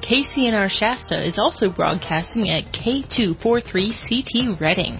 KCNR Shasta is also broadcasting at K243CT Reading.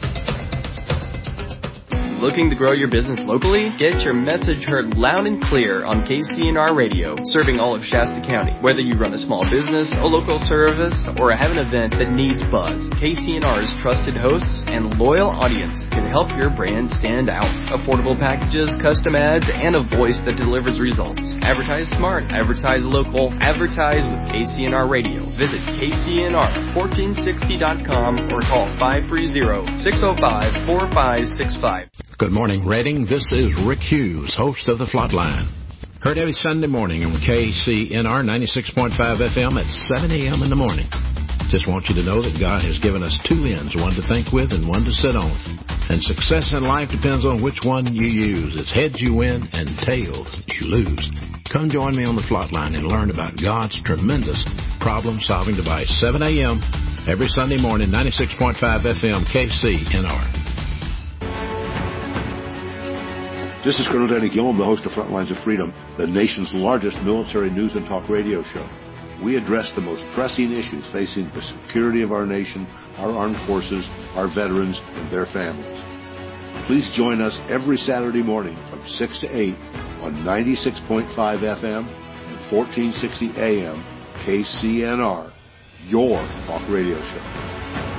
Looking to grow your business locally? Get your message heard loud and clear on KCNR Radio, serving all of Shasta County. Whether you run a small business, a local service, or have an event that needs buzz, KCNR's trusted hosts and loyal audience can help your brand stand out. Affordable packages, custom ads, and a voice that delivers results. Advertise smart, advertise local, advertise with KCNR Radio. Visit KCNR1460.com or call 530-605-4565. Good morning, Reading. This is Rick Hughes, host of The Flatline. Heard every Sunday morning on KCNR 96.5 FM at 7 a.m. in the morning. Just want you to know that God has given us two ends, one to think with and one to sit on. And success in life depends on which one you use. It's heads you win and tails you lose. Come join me on The Flatline and learn about God's tremendous problem-solving device. 7 a.m. every Sunday morning, 96.5 FM, KCNR. This is Colonel Danny Gillum, the host of Frontlines of Freedom, the nation's largest military news and talk radio show. We address the most pressing issues facing the security of our nation, our armed forces, our veterans, and their families. Please join us every Saturday morning from 6 to 8 on 96.5 FM and 1460 AM KCNR, your talk radio show.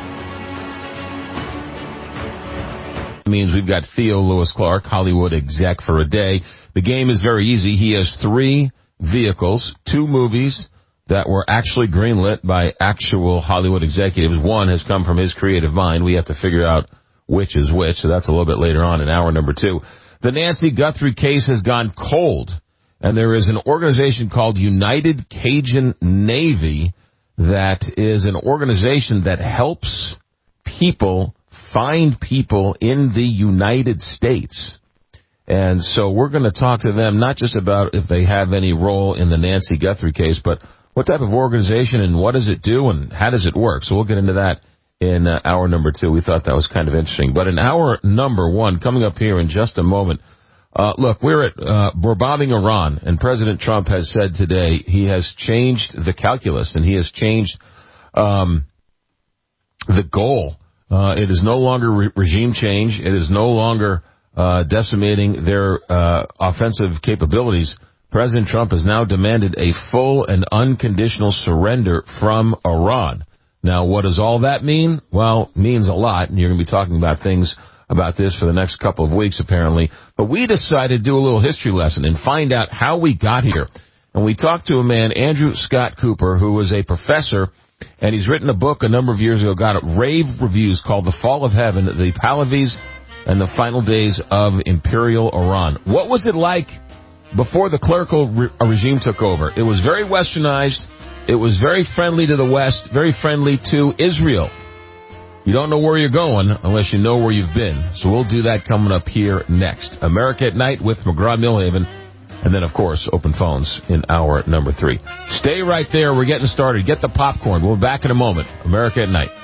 Means we've got Theo Lewis Clark, Hollywood exec for a day. The game is very easy. He has 3 vehicles, 2 movies that were actually greenlit by actual Hollywood executives. One has come from his creative mind. We have to figure out which is which, so that's a little bit later on in hour number 2. The Nancy Guthrie case has gone cold, and there is an organization called United Cajun Navy that is an organization that helps people find people in the United States. And so we're going to talk to them not just about if they have any role in the Nancy Guthrie case, but what type of organization and what does it do and how does it work. So we'll get into that in hour number 2. We thought that was kind of interesting. But in hour number 1, coming up here in just a moment, look, we're bombing Iran, and President Trump has said today he has changed the calculus and he has changed the goal. It is no longer regime change. It is no longer decimating their offensive capabilities. President Trump has now demanded a full and unconditional surrender from Iran. Now, what does all that mean? Well, it means a lot, and you're going to be talking about things about this for the next couple of weeks, apparently. But we decided to do a little history lesson and find out how we got here. And we talked to a man, Andrew Scott Cooper, who was a professor, and he's written a book a number of years ago, got rave reviews, called The Fall of Heaven, the Pahlavis and the Final Days of Imperial Iran. What was it like before the clerical regime took over? It was very westernized. It was very friendly to the West, very friendly to Israel. You don't know where you're going unless you know where you've been. So we'll do that coming up here next. America at Night with McGraw-Milhaven. And then, of course, open phones in hour number 3. Stay right there. We're getting started. Get the popcorn. We'll be back in a moment. America at Night.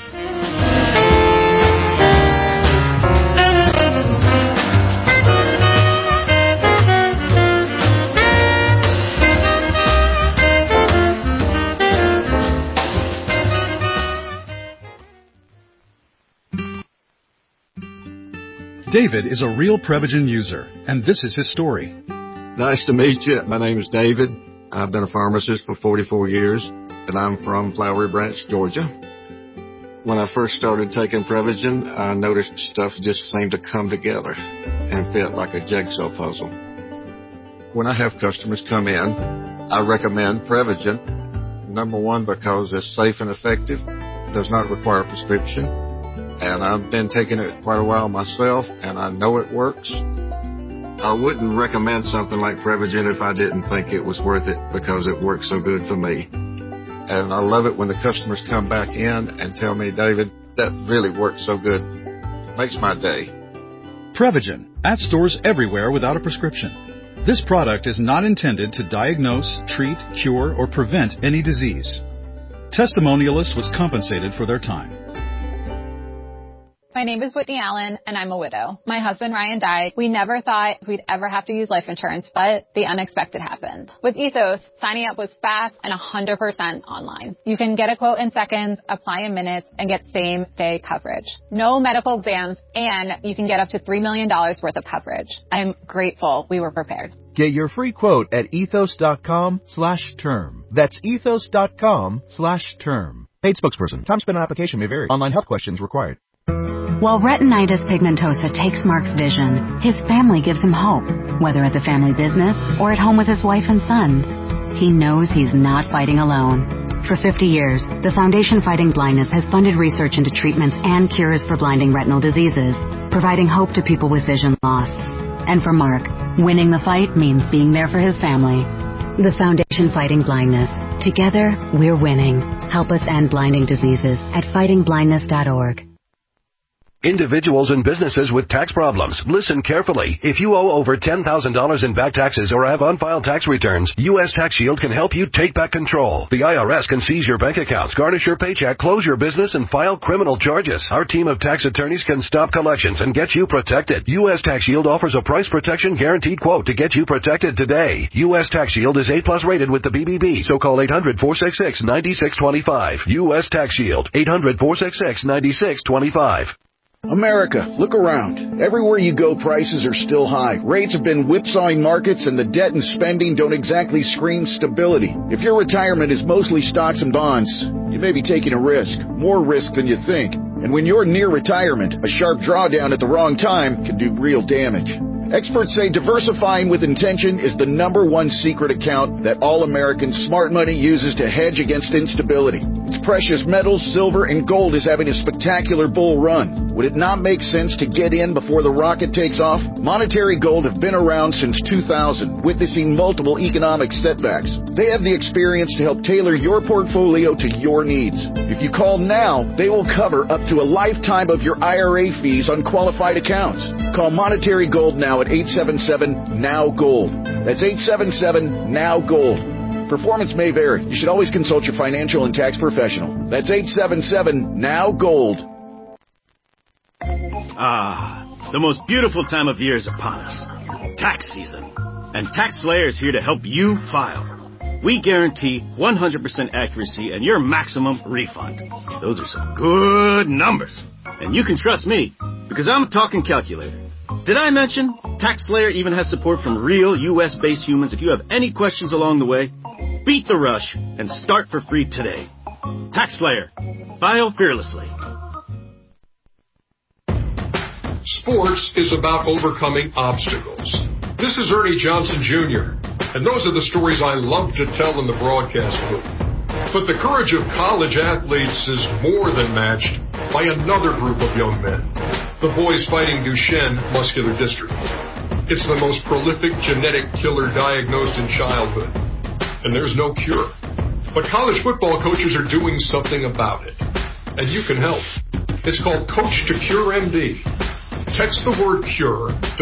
David is a real Prevagen user, and this is his story. Nice to meet you. My name is David. I've been a pharmacist for 44 years, and I'm from Flowery Branch, Georgia. When I first started taking Prevagen, I noticed stuff just seemed to come together and fit like a jigsaw puzzle. When I have customers come in, I recommend Prevagen. Number one, because it's safe and effective, does not require a prescription, and I've been taking it quite a while myself, and I know it works. I wouldn't recommend something like Prevagen if I didn't think it was worth it because it works so good for me. And I love it when the customers come back in and tell me, David, that really works so good. It makes my day. Prevagen, at stores everywhere without a prescription. This product is not intended to diagnose, treat, cure, or prevent any disease. Testimonialist was compensated for their time. My name is Whitney Allen, and I'm a widow. My husband, Ryan, died. We never thought we'd ever have to use life insurance, but the unexpected happened. With Ethos, signing up was fast and 100% online. You can get a quote in seconds, apply in minutes, and get same-day coverage. No medical exams, and you can get up to $3 million worth of coverage. I'm grateful we were prepared. Get your free quote at ethos.com/term. That's ethos.com/term. Paid spokesperson. Time spent on application may vary. Online health questions required. While retinitis pigmentosa takes Mark's vision, his family gives him hope, whether at the family business or at home with his wife and sons. He knows he's not fighting alone. For 50 years, the Foundation Fighting Blindness has funded research into treatments and cures for blinding retinal diseases, providing hope to people with vision loss. And for Mark, winning the fight means being there for his family. The Foundation Fighting Blindness. Together, we're winning. Help us end blinding diseases at fightingblindness.org. Individuals and businesses with tax problems, listen carefully. If you owe over $10,000 in back taxes or have unfiled tax returns, U.S. Tax Shield can help you take back control. The IRS can seize your bank accounts, garnish your paycheck, close your business, and file criminal charges. Our team of tax attorneys can stop collections and get you protected. U.S. Tax Shield offers a price protection guaranteed quote to get you protected today. U.S. Tax Shield is A+ rated with the BBB, so call 800-466-9625. U.S. Tax Shield, 800-466-9625. America, look around. Everywhere you go, prices are still high. Rates have been whipsawing markets, and the debt and spending don't exactly scream stability. If your retirement is mostly stocks and bonds, you may be taking a risk, more risk than you think. And when you're near retirement, a sharp drawdown at the wrong time can do real damage. Experts say diversifying with intention is the #1 secret account that all American smart money uses to hedge against instability. Its precious metals, silver, and gold is having a spectacular bull run. Would it not make sense to get in before the rocket takes off? Monetary Gold have been around since 2000, witnessing multiple economic setbacks. They have the experience to help tailor your portfolio to your needs. If you call now, they will cover up to a lifetime of your IRA fees on qualified accounts. Call Monetary Gold now at 877-NOW-GOLD. That's 877-NOW-GOLD. Performance may vary. You should always consult your financial and tax professional. That's 877-NOW-GOLD. The most beautiful time of year is upon us. Tax season. And TaxSlayer is here to help you file. We guarantee 100% accuracy and your maximum refund. Those are some good numbers. And you can trust me, because I'm a talking calculator. Did I mention TaxSlayer even has support from real U.S.-based humans? If you have any questions along the way, beat the rush and start for free today. TaxSlayer. File fearlessly. Sports is about overcoming obstacles. This is Ernie Johnson Jr., and those are the stories I love to tell in the broadcast booth. But the courage of college athletes is more than matched by another group of young men, the boys fighting Duchenne muscular dystrophy. It's the most prolific genetic killer diagnosed in childhood, and there's no cure. But college football coaches are doing something about it, and you can help. It's called Coach to Cure MD. Text the word CURE to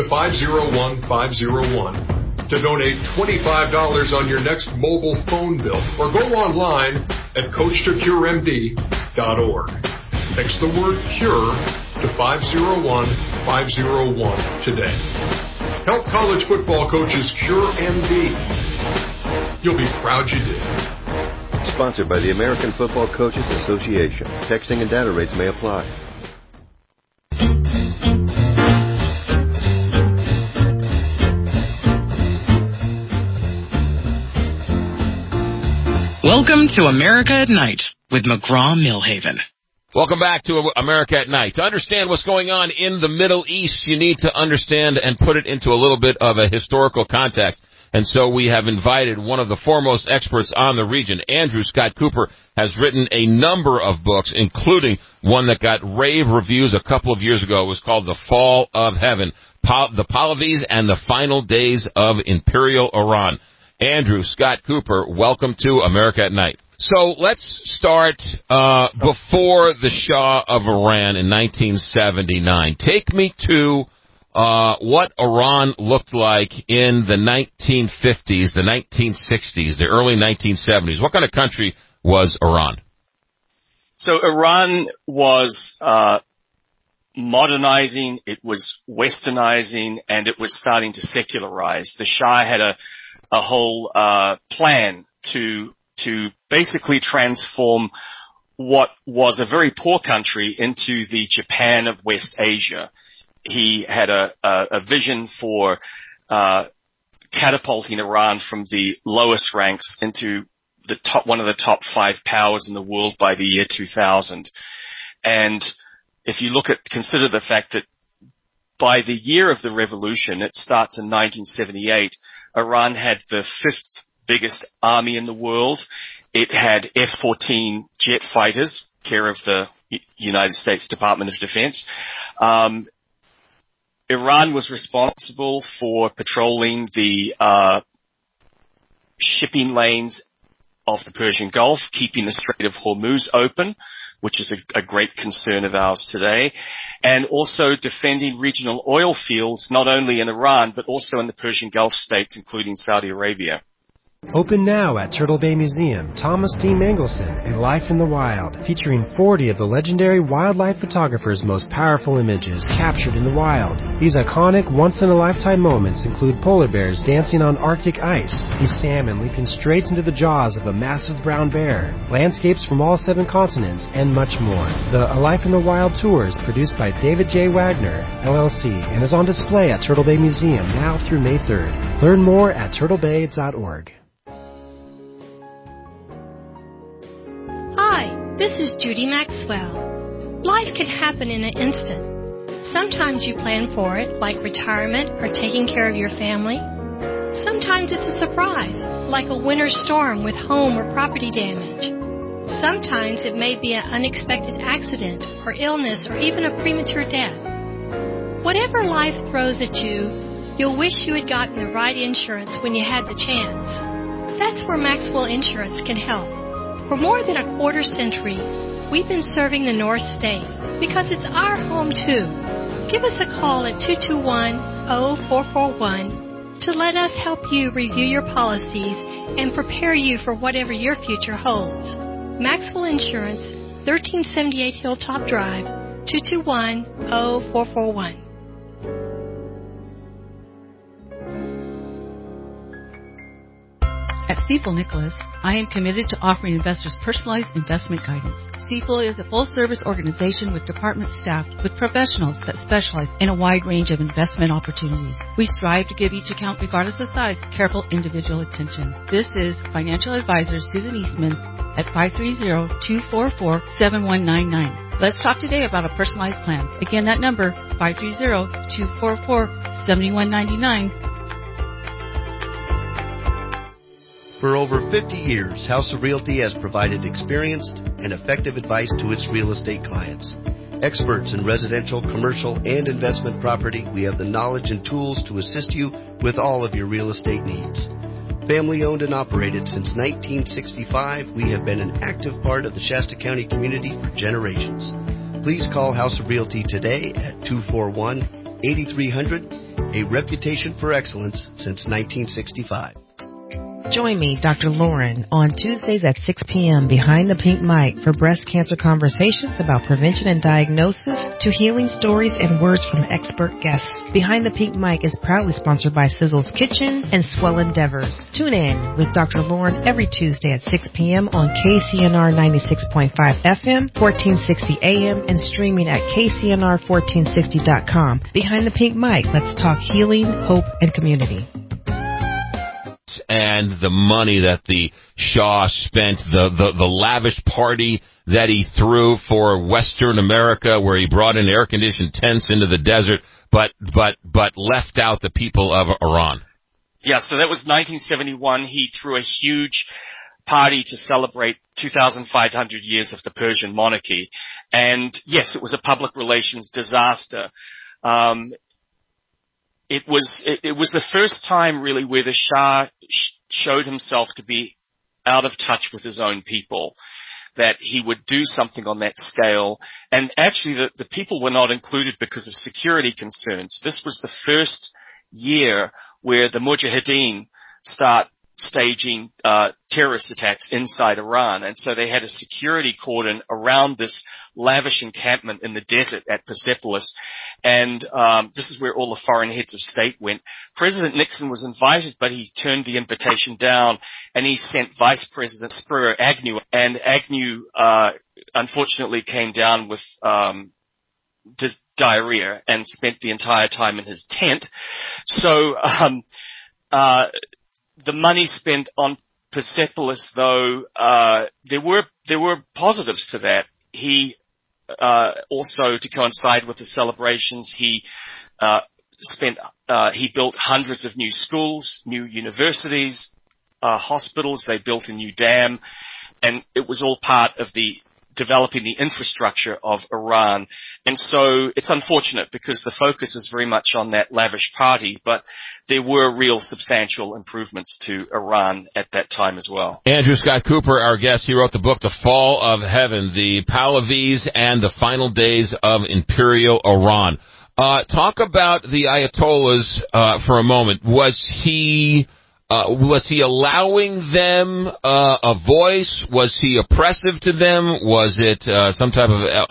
501-501 to donate $25 on your next mobile phone bill, or go online at CoachToCureMD.org. Text the word CURE to 501-501 today. Help college football coaches cure MD. You'll be proud you did. Sponsored by the American Football Coaches Association. Texting and data rates may apply. Welcome to America at Night with McGraw-Milhaven. Welcome back to America at Night. To understand what's going on in the Middle East, you need to understand and put it into a little bit of a historical context. And so we have invited one of the foremost experts on the region. Andrew Scott Cooper has written a number of books, including one that got rave reviews a couple of years ago. It was called The Fall of Heaven, The Pahlavis and the Final Days of Imperial Iran. Andrew Scott Cooper, welcome to America at Night. So let's start before the Shah of Iran in 1979. Take me to what Iran looked like in the 1950s, the 1960s, the early 1970s. What kind of country was Iran? So Iran was modernizing, it was westernizing, and it was starting to secularize. The Shah had a whole plan to basically transform what was a very poor country into the Japan of West Asia. He had a vision for catapulting Iran from the lowest ranks into one of the top 5 powers in the world by the year 2000. And if you consider the fact that by the year of the revolution, it starts in 1978, Iran had the 5th biggest army in the world. It had F-14 jet fighters, care of the United States Department of Defense. Iran was responsible for patrolling the shipping lanes of the Persian Gulf, keeping the Strait of Hormuz open, which is a great concern of ours today, and also defending regional oil fields, not only in Iran, but also in the Persian Gulf states, including Saudi Arabia. Open now at Turtle Bay Museum, Thomas D. Mangelson, A Life in the Wild, featuring 40 of the legendary wildlife photographer's most powerful images captured in the wild. These iconic, once-in-a-lifetime moments include polar bears dancing on Arctic ice, a salmon leaping straight into the jaws of a massive brown bear, landscapes from all 7 continents, and much more. The A Life in the Wild tour is produced by David J. Wagner, LLC, and is on display at Turtle Bay Museum now through May 3rd. Learn more at turtlebay.org. Hi, this is Judy Maxwell. Life can happen in an instant. Sometimes you plan for it, like retirement or taking care of your family. Sometimes it's a surprise, like a winter storm with home or property damage. Sometimes it may be an unexpected accident or illness or even a premature death. Whatever life throws at you, you'll wish you had gotten the right insurance when you had the chance. That's where Maxwell Insurance can help. For more than a quarter century, we've been serving the North State because it's our home too. Give us a call at 221-0441 to let us help you review your policies and prepare you for whatever your future holds. Maxwell Insurance, 1378 Hilltop Drive, 221-0441. At Stifel Nicholas, I am committed to offering investors personalized investment guidance. Stifel is a full-service organization with departments staffed with professionals that specialize in a wide range of investment opportunities. We strive to give each account, regardless of size, careful individual attention. This is financial advisor Susan Eastman at 530-244-7199. Let's talk today about a personalized plan. Again, that number, 530-244-7199. For over 50 years, House of Realty has provided experienced and effective advice to its real estate clients. Experts in residential, commercial, and investment property, we have the knowledge and tools to assist you with all of your real estate needs. Family owned and operated since 1965, we have been an active part of the Shasta County community for generations. Please call House of Realty today at 241-8300, a reputation for excellence since 1965. Join me, Dr. Lauren, on Tuesdays at 6 p.m. behind the pink mic for breast cancer conversations about prevention and diagnosis to healing stories and words from expert guests. Behind the Pink Mic is proudly sponsored by Sizzle's Kitchen and Swell Endeavor. Tune in with Dr. Lauren every Tuesday at 6 p.m. on KCNR 96.5 FM, 1460 AM, and streaming at KCNR1460.com. Behind the Pink Mic, let's talk healing, hope, and community. And the money that the Shah spent, the lavish party that he threw for Western America, where he brought in air-conditioned tents into the desert, but left out the people of Iran. Yeah, so that was 1971. He threw a huge party to celebrate 2,500 years of the Persian monarchy. And yes, it was a public relations disaster. It was the first time really where the Shah showed himself to be out of touch with his own people, that he would do something on that scale. And actually the people were not included because of security concerns. This was the first year where the Mujahideen start staging terrorist attacks inside Iran. And so they had a security cordon around this lavish encampment in the desert at Persepolis. And this is where all the foreign heads of state went. President Nixon was invited, but he turned the invitation down, and he sent Vice President Spiro Agnew. And Agnew unfortunately came down with diarrhea and spent the entire time in his tent. So the money spent on Persepolis, though, there were positives to that. He also, to coincide with the celebrations, he built hundreds of new schools, new universities, hospitals. They built a new dam, and it was all part of the developing the infrastructure of Iran. And so it's unfortunate because the focus is very much on that lavish party, but there were real substantial improvements to Iran at that time as well. Andrew Scott Cooper, our guest, he wrote the book, The Fall of Heaven, the Pahlavis and the Final Days of Imperial Iran. Talk about the Ayatollahs for a moment. Was he allowing them a voice? Was he oppressive to them? Was it some type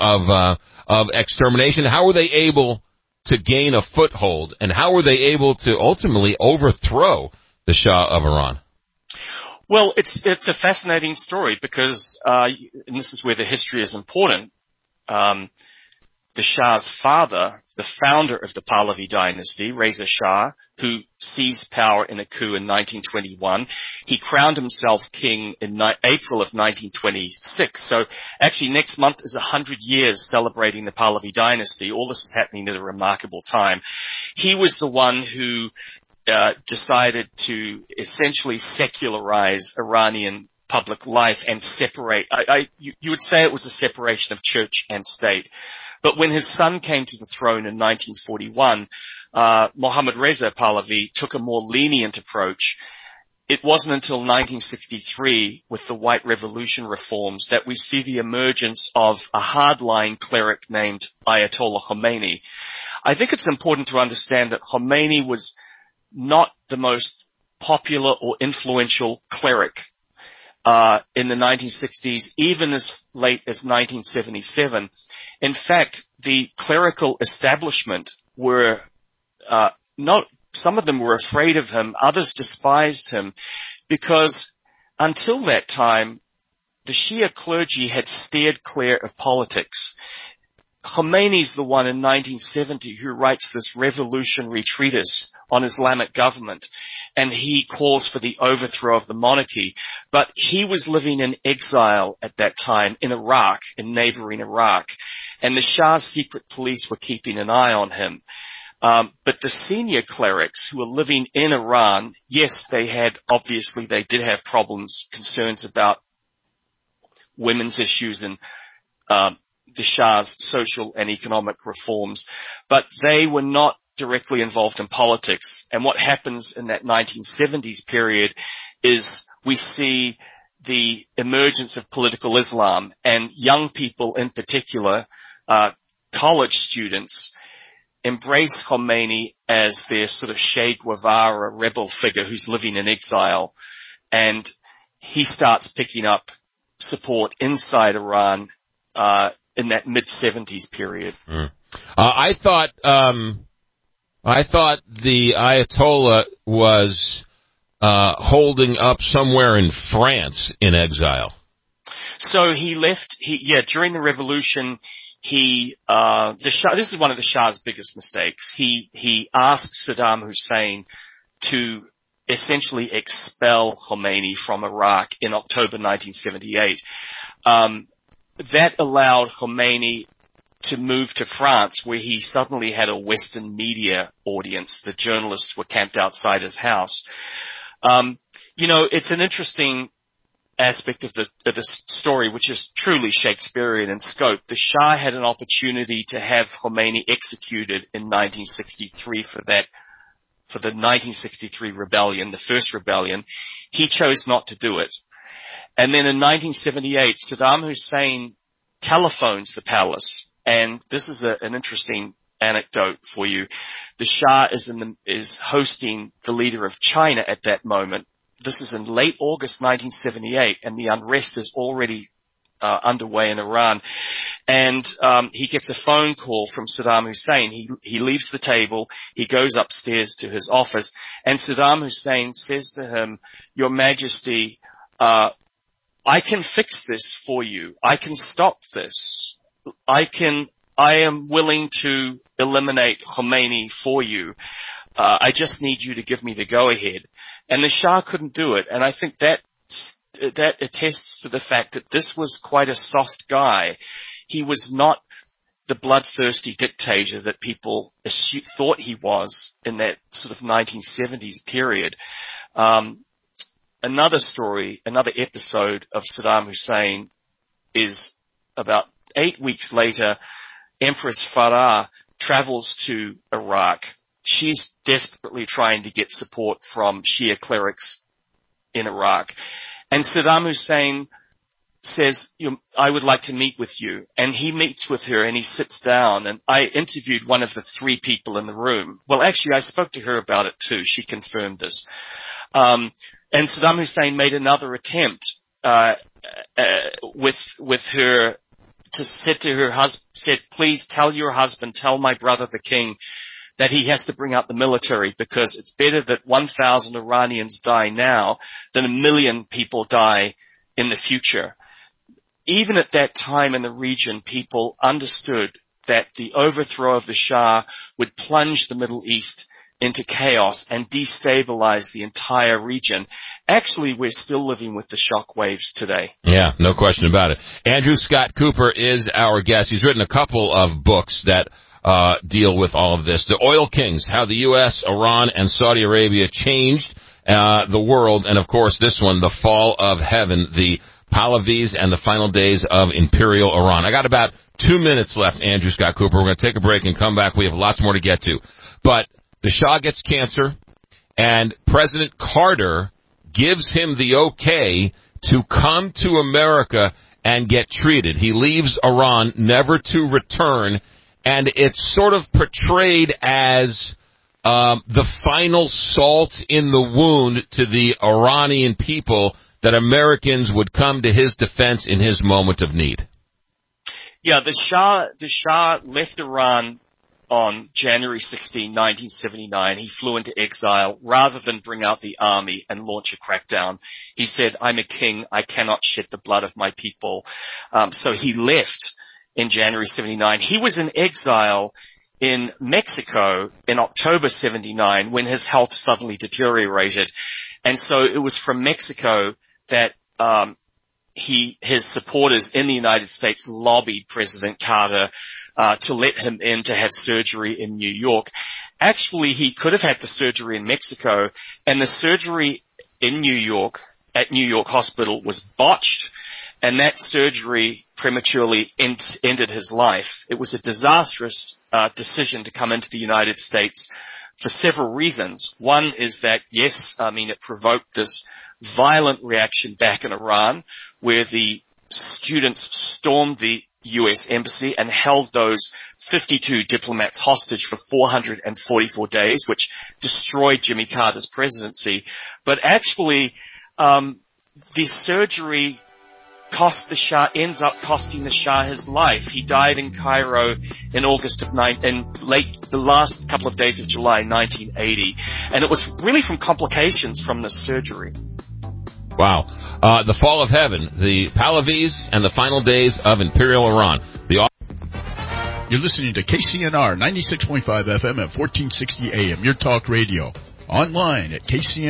of extermination? How were they able to gain a foothold, and how were they able to ultimately overthrow the Shah of Iran? Well, it's a fascinating story because, and this is where the history is important. The Shah's father, the founder of the Pahlavi dynasty, Reza Shah, who seized power in a coup in 1921, he crowned himself king in April of 1926. So actually next month is 100 years celebrating the Pahlavi dynasty. All this is happening at a remarkable time. He was the one who decided to essentially secularize Iranian public life and separate. You would say it was a separation of church and state. But when his son came to the throne in 1941, Mohammad Reza Pahlavi took a more lenient approach. It wasn't until 1963, with the White Revolution reforms, that we see the emergence of a hardline cleric named Ayatollah Khomeini. I think it's important to understand that Khomeini was not the most popular or influential cleric in the 1960s, even as late as 1977. In fact, the clerical establishment were some of them were afraid of him, others despised him, because until that time, the Shia clergy had steered clear of politics. Khomeini's the one in 1970 who writes this revolutionary treatise on Islamic government, and he calls for the overthrow of the monarchy. But he was living in exile at that time in Iraq, in neighboring Iraq, and the Shah's secret police were keeping an eye on him. But the senior clerics who were living in Iran, yes, they did have problems, concerns about women's issues and the Shah's social and economic reforms, but they were not directly involved in politics. And what happens in that 1970s period is we see the emergence of political Islam, and young people in particular, college students, embrace Khomeini as their sort of Che Guevara rebel figure who's living in exile. And he starts picking up support inside Iran in that mid-70s period. I thought the Ayatollah was holding up somewhere in France in exile. So he left. During the revolution, the Shah. This is one of the Shah's biggest mistakes. He asked Saddam Hussein to essentially expel Khomeini from Iraq in October 1978. That allowed Khomeini to move to France, where he suddenly had a Western media audience. The journalists were camped outside his house. It's an interesting aspect of the story, which is truly Shakespearean in scope. The Shah had an opportunity to have Khomeini executed in 1963 for the 1963 rebellion, the first rebellion. He chose not to do it. And then in 1978, Saddam Hussein telephones the palace. And this is an interesting anecdote for you. The Shah is hosting the leader of China at that moment, this is in late August 1978, and the unrest is already underway in Iran. And he gets a phone call from Saddam Hussein. He leaves the table. He goes upstairs to his office, and Saddam Hussein says to him, "Your Majesty, I can fix this for you. I can stop this. I am willing to eliminate Khomeini for you. I just need you to give me the go-ahead." And the Shah couldn't do it. And I think that attests to the fact that this was quite a soft guy. He was not the bloodthirsty dictator that people thought he was in that sort of 1970s period. Another story, another episode of Saddam Hussein is about 8 weeks later. Empress Farah travels to Iraq. She's desperately trying to get support from Shia clerics in Iraq. And Saddam Hussein says, "I would like to meet with you." And he meets with her and he sits down. And I interviewed one of the 3 people in the room. Well, actually, I spoke to her about it too. She confirmed this. And Saddam Hussein made another attempt with her. Said to her husband, "Please tell your husband, tell my brother the king, that he has to bring out the military, because it's better that 1,000 Iranians die now than 1 million people die in the future." Even at that time in the region, people understood that the overthrow of the Shah would plunge the Middle East into chaos and destabilize the entire region. Actually, we're still living with the shock waves today. Yeah, no question about it. Andrew Scott Cooper is our guest. He's written a couple of books that deal with all of this. The Oil Kings, How the U.S., Iran, and Saudi Arabia Changed the World. And, of course, this one, The Fall of Heaven, the Pahlavis and the Final Days of Imperial Iran. I got about 2 minutes left, Andrew Scott Cooper. We're going to take a break and come back. We have lots more to get to. But the Shah gets cancer, and President Carter gives him the okay to come to America and get treated. He leaves Iran, never to return, and it's sort of portrayed as the final salt in the wound to the Iranian people, that Americans would come to his defense in his moment of need. Yeah, the Shah left Iran on January 16, 1979. He flew into exile rather than bring out the army and launch a crackdown. He said, "I'm a king. I cannot shed the blood of my people." So he left in January 79. He was in exile in Mexico in October 79 when his health suddenly deteriorated. And so it was from Mexico that his supporters in the United States lobbied President Carter to let him in to have surgery in New York. Actually, he could have had the surgery in Mexico, and the surgery in New York at New York Hospital was botched, and that surgery prematurely ended his life. It was a disastrous decision to come into the United States for several reasons. One is that, yes, it provoked this violent reaction back in Iran, where the students stormed the U.S. embassy and held those 52 diplomats hostage for 444 days, which destroyed Jimmy Carter's presidency. But actually, the surgery ends up costing the Shah his life. He died in Cairo in the last couple of days of July 1980. And it was really from complications from the surgery. Wow. The Fall of Heaven, the Pahlavis and the Final Days of Imperial Iran. You're listening to KCNR 96.5 FM at 1460 AM, your talk radio. Online at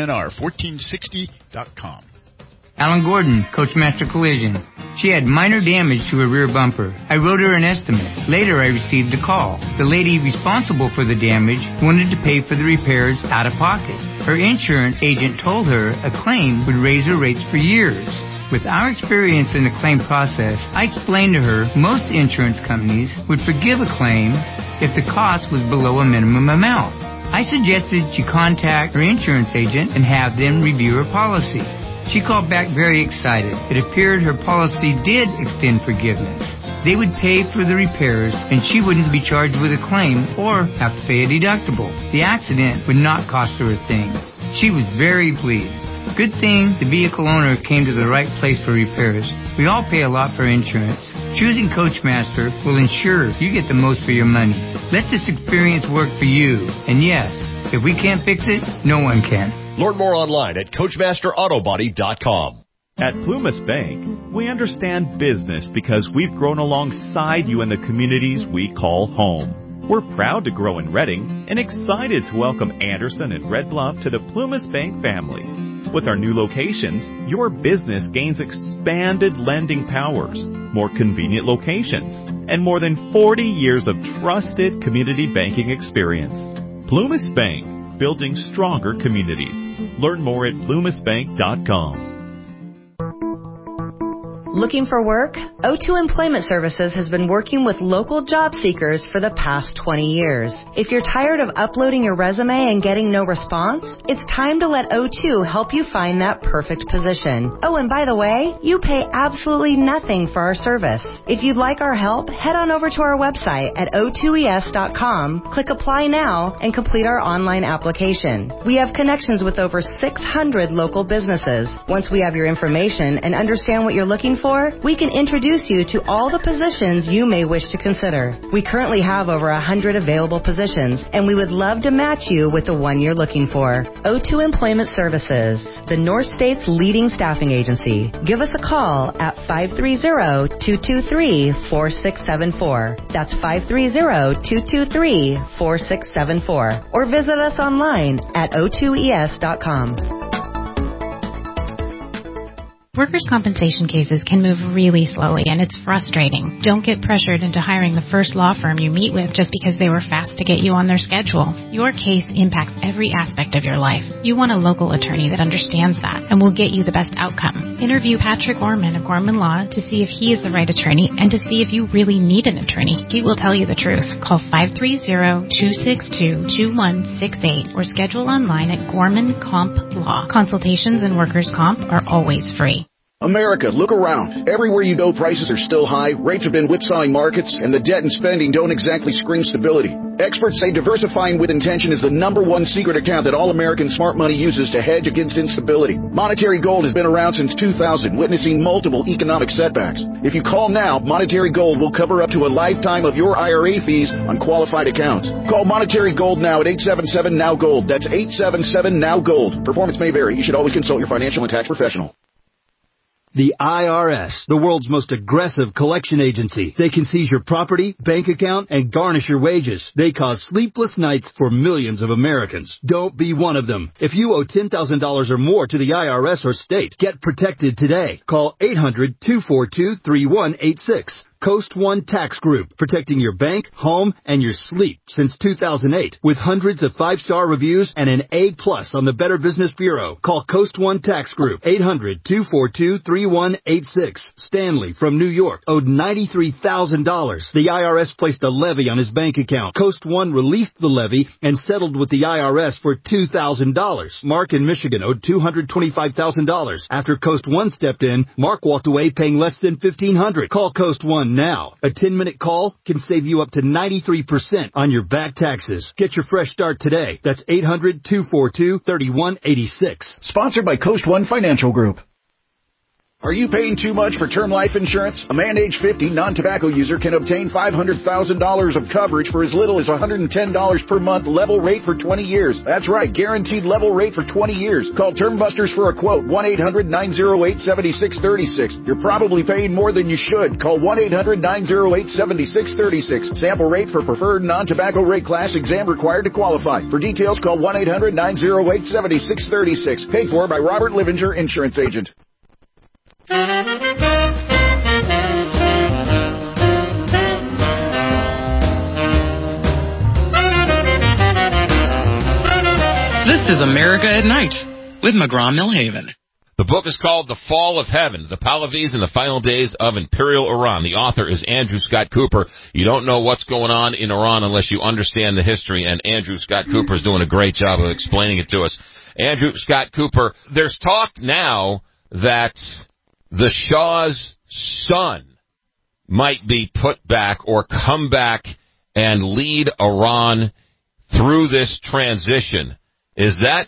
kcnr1460.com. Alan Gordon, Coachmaster Collision. She had minor damage to her rear bumper. I wrote her an estimate. Later, I received a call. The lady responsible for the damage wanted to pay for the repairs out of pocket. Her insurance agent told her a claim would raise her rates for years. With our experience in the claim process, I explained to her most insurance companies would forgive a claim if the cost was below a minimum amount. I suggested she contact her insurance agent and have them review her policy. She called back very excited. It appeared her policy did extend forgiveness. They would pay for the repairs, and she wouldn't be charged with a claim or have to pay a deductible. The accident would not cost her a thing. She was very pleased. Good thing the vehicle owner came to the right place for repairs. We all pay a lot for insurance. Choosing Coachmaster will ensure you get the most for your money. Let this experience work for you. And yes, if we can't fix it, no one can. Learn more online at CoachmasterAutobody.com. At Plumas Bank, we understand business because we've grown alongside you in the communities we call home. We're proud to grow in Redding and excited to welcome Anderson and Red Bluff to the Plumas Bank family. With our new locations, your business gains expanded lending powers, more convenient locations, and more than 40 years of trusted community banking experience. Plumas Bank, building stronger communities. Learn more at plumasbank.com. Looking for work? O2 Employment Services has been working with local job seekers for the past 20 years. If you're tired of uploading your resume and getting no response, it's time to let O2 help you find that perfect position. Oh, and by the way, you pay absolutely nothing for our service. If you'd like our help, head on over to our website at o2es.com, click Apply Now, and complete our online application. We have connections with over 600 local businesses. Once we have your information and understand what you're looking for, we can introduce you to all the positions you may wish to consider. We currently have over 100 available positions, and we would love to match you with the one you're looking for. O2 Employment Services, the North State's leading staffing agency. Give us a call at 530-223-4674. That's 530-223-4674. Or visit us online at o2es.com. Workers' compensation cases can move really slowly, and it's frustrating. Don't get pressured into hiring the first law firm you meet with just because they were fast to get you on their schedule. Your case impacts every aspect of your life. You want a local attorney that understands that and will get you the best outcome. Interview Patrick Gorman of Gorman Law to see if he is the right attorney and to see if you really need an attorney. He will tell you the truth. Call 530-262-2168 or schedule online at Gorman Comp Law. Consultations and workers' comp are always free. America, look around. Everywhere you go, prices are still high, rates have been whipsawing markets, and the debt and spending don't exactly scream stability. Experts say diversifying with intention is the #1 secret account that all American smart money uses to hedge against instability. Monetary Gold has been around since 2000, witnessing multiple economic setbacks. If you call now, Monetary Gold will cover up to a lifetime of your IRA fees on qualified accounts. Call Monetary Gold now at 877-NOW-GOLD. That's 877-NOW-GOLD. Performance may vary. You should always consult your financial and tax professional. The IRS, the world's most aggressive collection agency. They can seize your property, bank account, and garnish your wages. They cause sleepless nights for millions of Americans. Don't be one of them. If you owe $10,000 or more to the IRS or state, get protected today. Call 800-242-3186. Coast One Tax Group, protecting your bank, home, and your sleep since 2008. With hundreds of 5-star reviews and an A+ on the Better Business Bureau. Call Coast One Tax Group, 800-242-3186. Stanley from New York owed $93,000. The IRS placed a levy on his bank account. Coast One released the levy and settled with the IRS for $2,000. Mark in Michigan owed $225,000. After Coast One stepped in, Mark walked away paying less than $1,500. Call Coast One now. A 10-minute call can save you up to 93% on your back taxes. Get your fresh start today. That's 800-242-3186. Sponsored by Coast One Financial Group. Are you paying too much for term life insurance? A man age 50 non-tobacco user can obtain $500,000 of coverage for as little as $110 per month, level rate for 20 years. That's right, guaranteed level rate for 20 years. Call Term Busters for a quote, 1-800-908-7636. You're probably paying more than you should. Call 1-800-908-7636. Sample rate for preferred non-tobacco rate class, exam required to qualify. For details, call 1-800-908-7636. Paid for by Robert Livinger, Insurance Agent. This is America at Night with McGraw-Milhaven. The book is called The Fall of Heaven, The Pahlavis and the Final Days of Imperial Iran. The author is Andrew Scott Cooper. You don't know what's going on in Iran unless you understand the history, and Andrew Scott Cooper is doing a great job of explaining it to us. Andrew Scott Cooper, there's talk now that the Shah's son might be put back or come back and lead Iran through this transition. Is that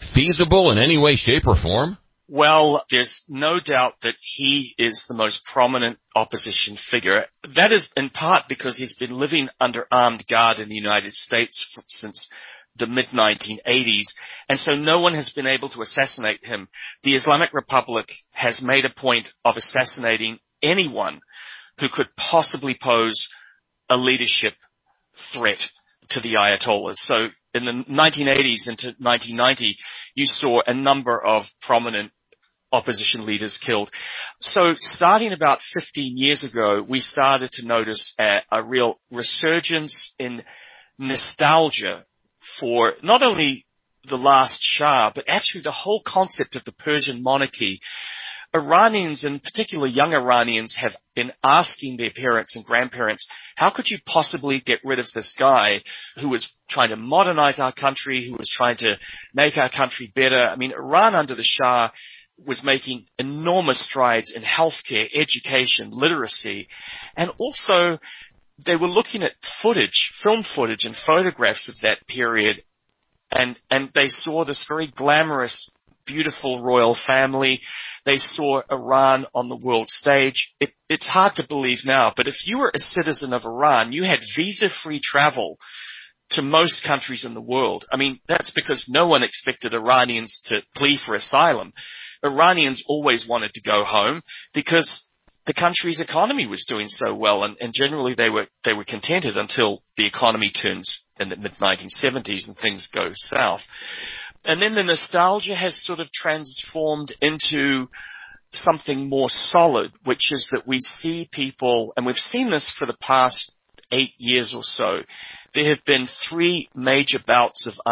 feasible in any way, shape, or form? Well, there's no doubt that he is the most prominent opposition figure. That is in part because he's been living under armed guard in the United States since the mid-1980s, and so no one has been able to assassinate him. The Islamic Republic has made a point of assassinating anyone who could possibly pose a leadership threat to the Ayatollahs. So in the 1980s into 1990, you saw a number of prominent opposition leaders killed. So starting about 15 years ago, we started to notice a real resurgence in nostalgia for not only the last Shah, but actually the whole concept of the Persian monarchy. Iranians, in particular young Iranians, have been asking their parents and grandparents, how could you possibly get rid of this guy who was trying to modernize our country, who was trying to make our country better? I mean, Iran under the Shah was making enormous strides in healthcare, education, literacy, and also they were looking at film footage and photographs of that period, and they saw this very glamorous, beautiful royal family. They saw Iran on the world stage. It's hard to believe now, but if you were a citizen of Iran, you had visa-free travel to most countries in the world. I mean, that's because no one expected Iranians to plead for asylum. Iranians always wanted to go home because the country's economy was doing so well, and generally they were contented until the economy turns in the mid-1970s and things go south. And then the nostalgia has sort of transformed into something more solid, which is that we see people, and we've seen this for the past 8 years or so. There have been four major bouts of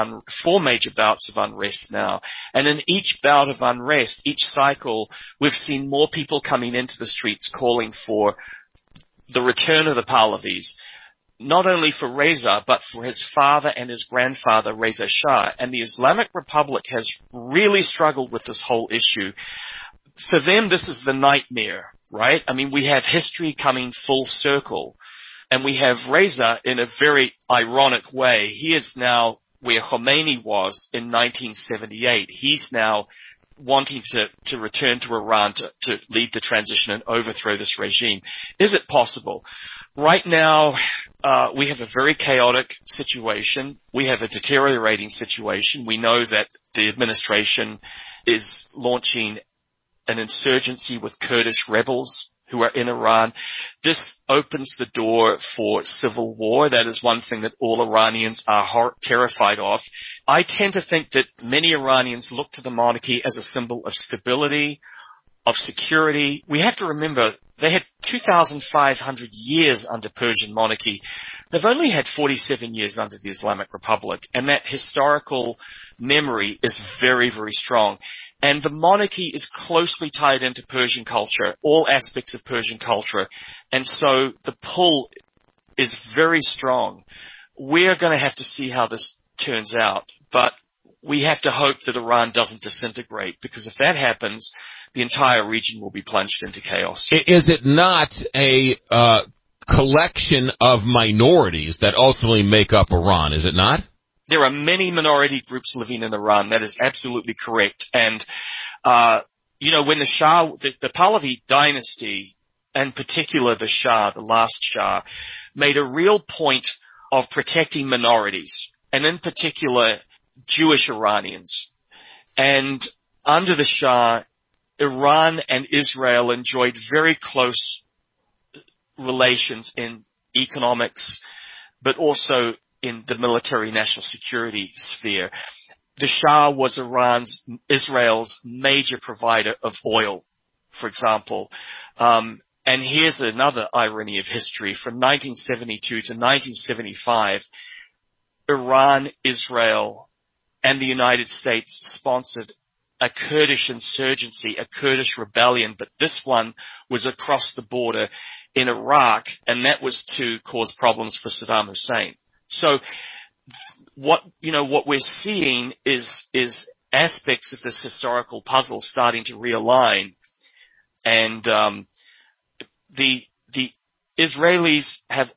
unrest now. And in each bout of unrest, each cycle, we've seen more people coming into the streets calling for the return of the Pahlavis, not only for Reza, but for his father and his grandfather, Reza Shah. And the Islamic Republic has really struggled with this whole issue. For them, this is the nightmare, right? I mean, we have history coming full circle. And we have Reza in a very ironic way. He is now where Khomeini was in 1978. He's now wanting to return to Iran to lead the transition and overthrow this regime. Is it possible? Right now, we have a very chaotic situation. We have a deteriorating situation. We know that the administration is launching an insurgency with Kurdish rebels who are in Iran. This opens the door for civil war. That is one thing that all Iranians are terrified of. I tend to think that many Iranians look to the monarchy as a symbol of stability, of security. We have to remember they had 2,500 years under Persian monarchy. They've only had 47 years under the Islamic Republic, and that historical memory is very, very strong. And the monarchy is closely tied into Persian culture, all aspects of Persian culture. And so the pull is very strong. We're going to have to see how this turns out. But we have to hope that Iran doesn't disintegrate, because if that happens, the entire region will be plunged into chaos. Is it not a collection of minorities that ultimately make up Iran, is it not? There are many minority groups living in Iran. That is absolutely correct. And, when the Shah, the Pahlavi dynasty, in particular the Shah, the last Shah, made a real point of protecting minorities, and in particular Jewish Iranians. And under the Shah, Iran and Israel enjoyed very close relations in economics, but also in the military national security sphere. The Shah was Israel's major provider of oil, for example. And here's another irony of history. From 1972 to 1975, Iran, Israel, and the United States sponsored a Kurdish insurgency, a Kurdish rebellion, but this one was across the border in Iraq, and that was to cause problems for Saddam Hussein. So what we're seeing is aspects of this historical puzzle starting to realign, and the Israelis have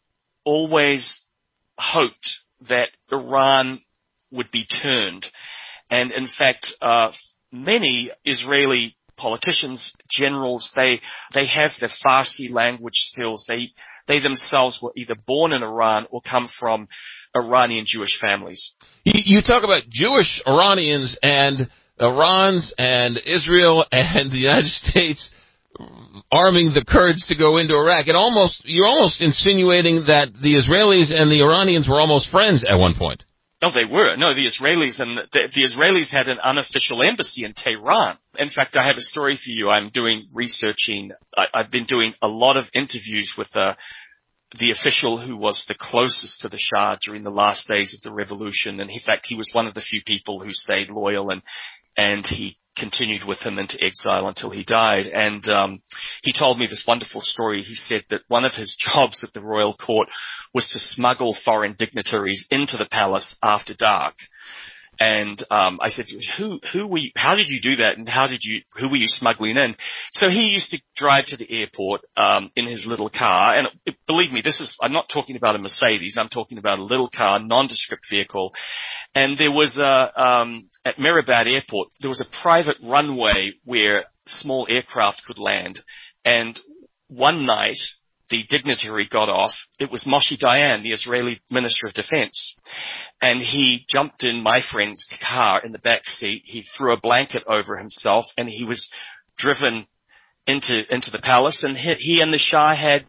always hoped that Iran would be turned, And in fact, many Israeli politicians, generals, they have the Farsi language skills. They themselves were either born in Iran or come from Iranian Jewish families. You talk about Jewish Iranians and Iran's and Israel and the United States arming the Kurds to go into Iraq. You're almost insinuating that the Israelis and the Iranians were almost friends at one point. No, they were. No, the Israelis the Israelis had an unofficial embassy in Tehran. In fact, I have a story for you. I've been doing a lot of interviews with the official who was the closest to the Shah during the last days of the revolution. And in fact, he was one of the few people who stayed loyal, and he continued with him into exile until he died. And he told me this wonderful story. He said that one of his jobs at the royal court was to smuggle foreign dignitaries into the palace after dark. And I said, how did you do that, and who were you smuggling in? So he used to drive to the airport in his little car, and believe me, I'm not talking about a Mercedes, I'm talking about a little car, nondescript vehicle. And there was at Mehrabad Airport, there was a private runway where small aircraft could land. And one night, the dignitary got off. It was Moshe Dayan, the Israeli Minister of Defense. And he jumped in my friend's car in the back seat. He threw a blanket over himself, and he was driven into the palace. And he and the Shah had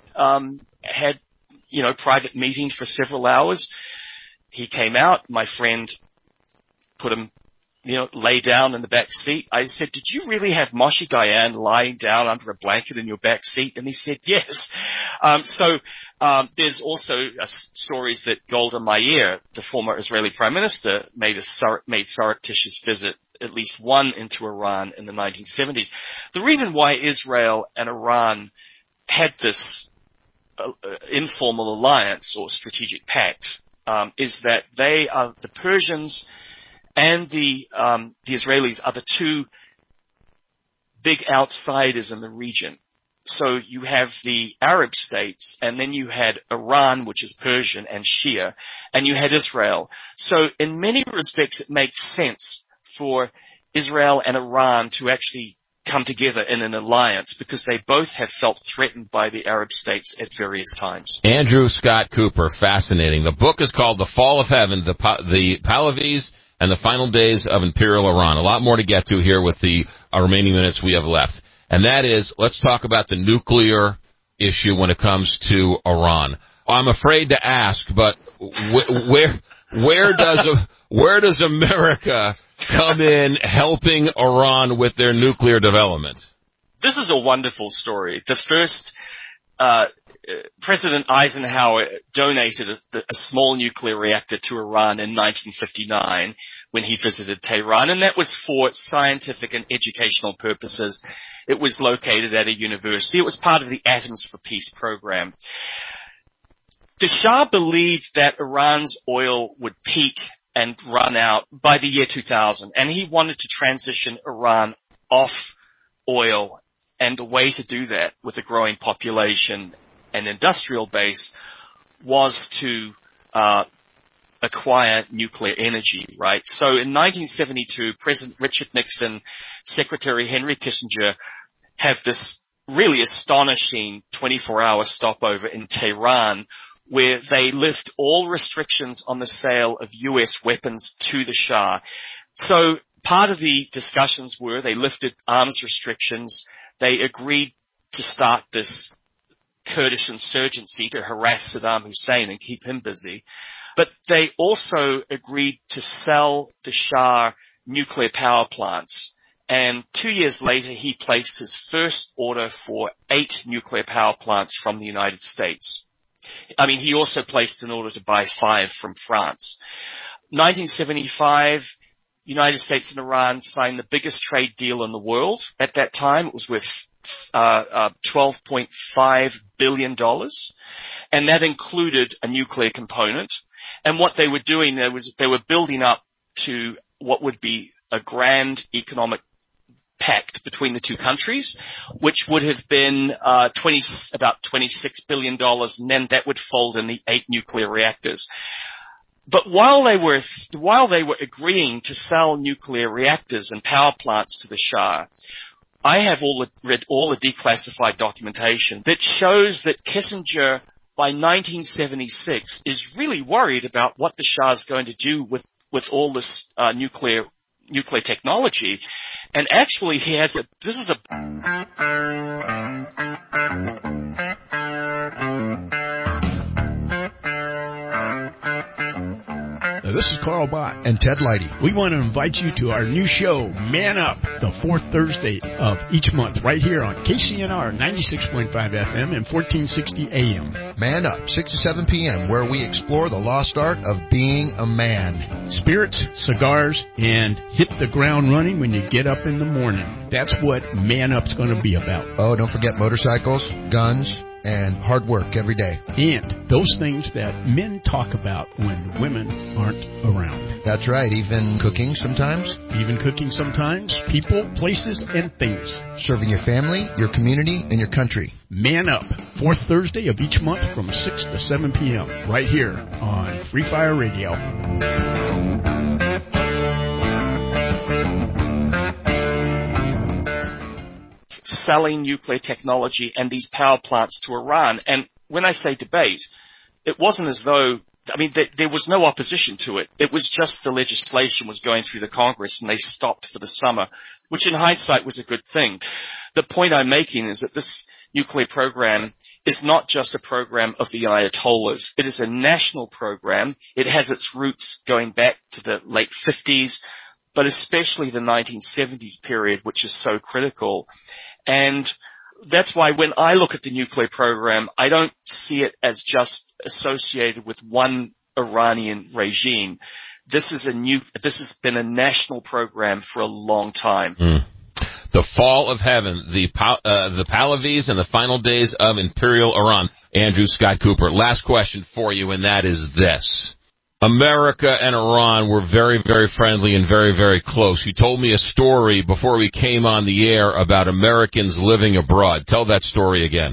private meetings for several hours. He came out. My friend put him, lay down in the back seat. I said, "Did you really have Moshe Dayan lying down under a blanket in your back seat?" And he said, "Yes." There's also stories that Golda Meir, the former Israeli prime minister, made surreptitious visit, at least one, into Iran in the 1970s. The reason why Israel and Iran had this informal alliance or strategic pact is that the Persians and the Israelis are the two big outsiders in the region. So you have the Arab states, and then you had Iran, which is Persian and Shia, and you had Israel. So in many respects, it makes sense for Israel and Iran to actually come together in an alliance because they both have felt threatened by the Arab states at various times. Andrew Scott Cooper, fascinating. The book is called The Fall of Heaven, the Pahlavis and the Final Days of Imperial Iran. A lot more to get to here with the remaining minutes we have left. And that is, let's talk about the nuclear issue when it comes to Iran. I'm afraid to ask, but where does America come in helping Iran with their nuclear development? This is a wonderful story. The first President Eisenhower donated a small nuclear reactor to Iran in 1959 when he visited Tehran, and that was for scientific and educational purposes. It was located at a university. It was part of the Atoms for Peace program. The Shah believed that Iran's oil would peak and run out by the year 2000, and he wanted to transition Iran off oil, and the way to do that with a growing population and industrial base was to acquire nuclear energy, right? So in 1972, President Richard Nixon, Secretary Henry Kissinger have this really astonishing 24-hour stopover in Tehran where they lift all restrictions on the sale of U.S. weapons to the Shah. So part of the discussions were they lifted arms restrictions. They agreed to start this Kurdish insurgency to harass Saddam Hussein and keep him busy. But they also agreed to sell the Shah nuclear power plants. And 2 years later, he placed his first order for 8 nuclear power plants from the United States. He also placed an order to buy 5 from France. 1975, United States and Iran signed the biggest trade deal in the world. At that time, it was with $12.5 billion, and that included a nuclear component. And what they were doing there was they were building up to what would be a grand economic pact between the two countries, which would have been about $26 billion, and then that would fold in the 8 nuclear reactors. But while they were agreeing to sell nuclear reactors and power plants to the Shah, I have read all the declassified documentation that shows that Kissinger, by 1976, is really worried about what the Shah is going to do with all this nuclear technology, and actually he has This is Carl Bott and Ted Leidy. We want to invite you to our new show, Man Up, the fourth Thursday of each month, right here on KCNR 96.5 FM and 1460 AM. Man Up, 6 to 7 p.m., where we explore the lost art of being a man. Spirits, cigars, and hit the ground running when you get up in the morning. That's what Man Up's going to be about. Oh, don't forget motorcycles, guns, and hard work every day. And those things that men talk about when women aren't around. That's right. Even cooking sometimes. People, places, and things. Serving your family, your community, and your country. Man Up, fourth Thursday of each month from 6 to 7 p.m. right here on Free Fire Radio. Selling nuclear technology and these power plants to Iran. And when I say debate, it wasn't as though, there was no opposition to it. It was just the legislation was going through the Congress and they stopped for the summer, which in hindsight was a good thing. The point I'm making is that this nuclear program is not just a program of the Ayatollahs. It is a national program. It has its roots going back to the late 50s, but especially the 1970s period, which is so critical. And that's why when I look at the nuclear program, I don't see it as just associated with one Iranian regime. This has been a national program for a long time. The Fall of Heaven, the Pahlavis and the Final Days of Imperial Iran. Andrew Scott Cooper. Last question for you, and that is this. America and Iran were very, very friendly and very, very close. You told me a story before we came on the air about Americans living abroad. Tell that story again.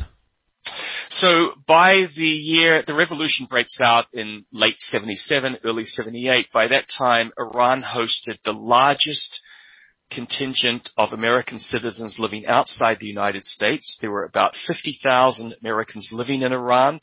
So by the year, the revolution breaks out in late 77, early 78. By that time, Iran hosted the largest contingent of American citizens living outside the United States. There were about 50,000 Americans living in Iran.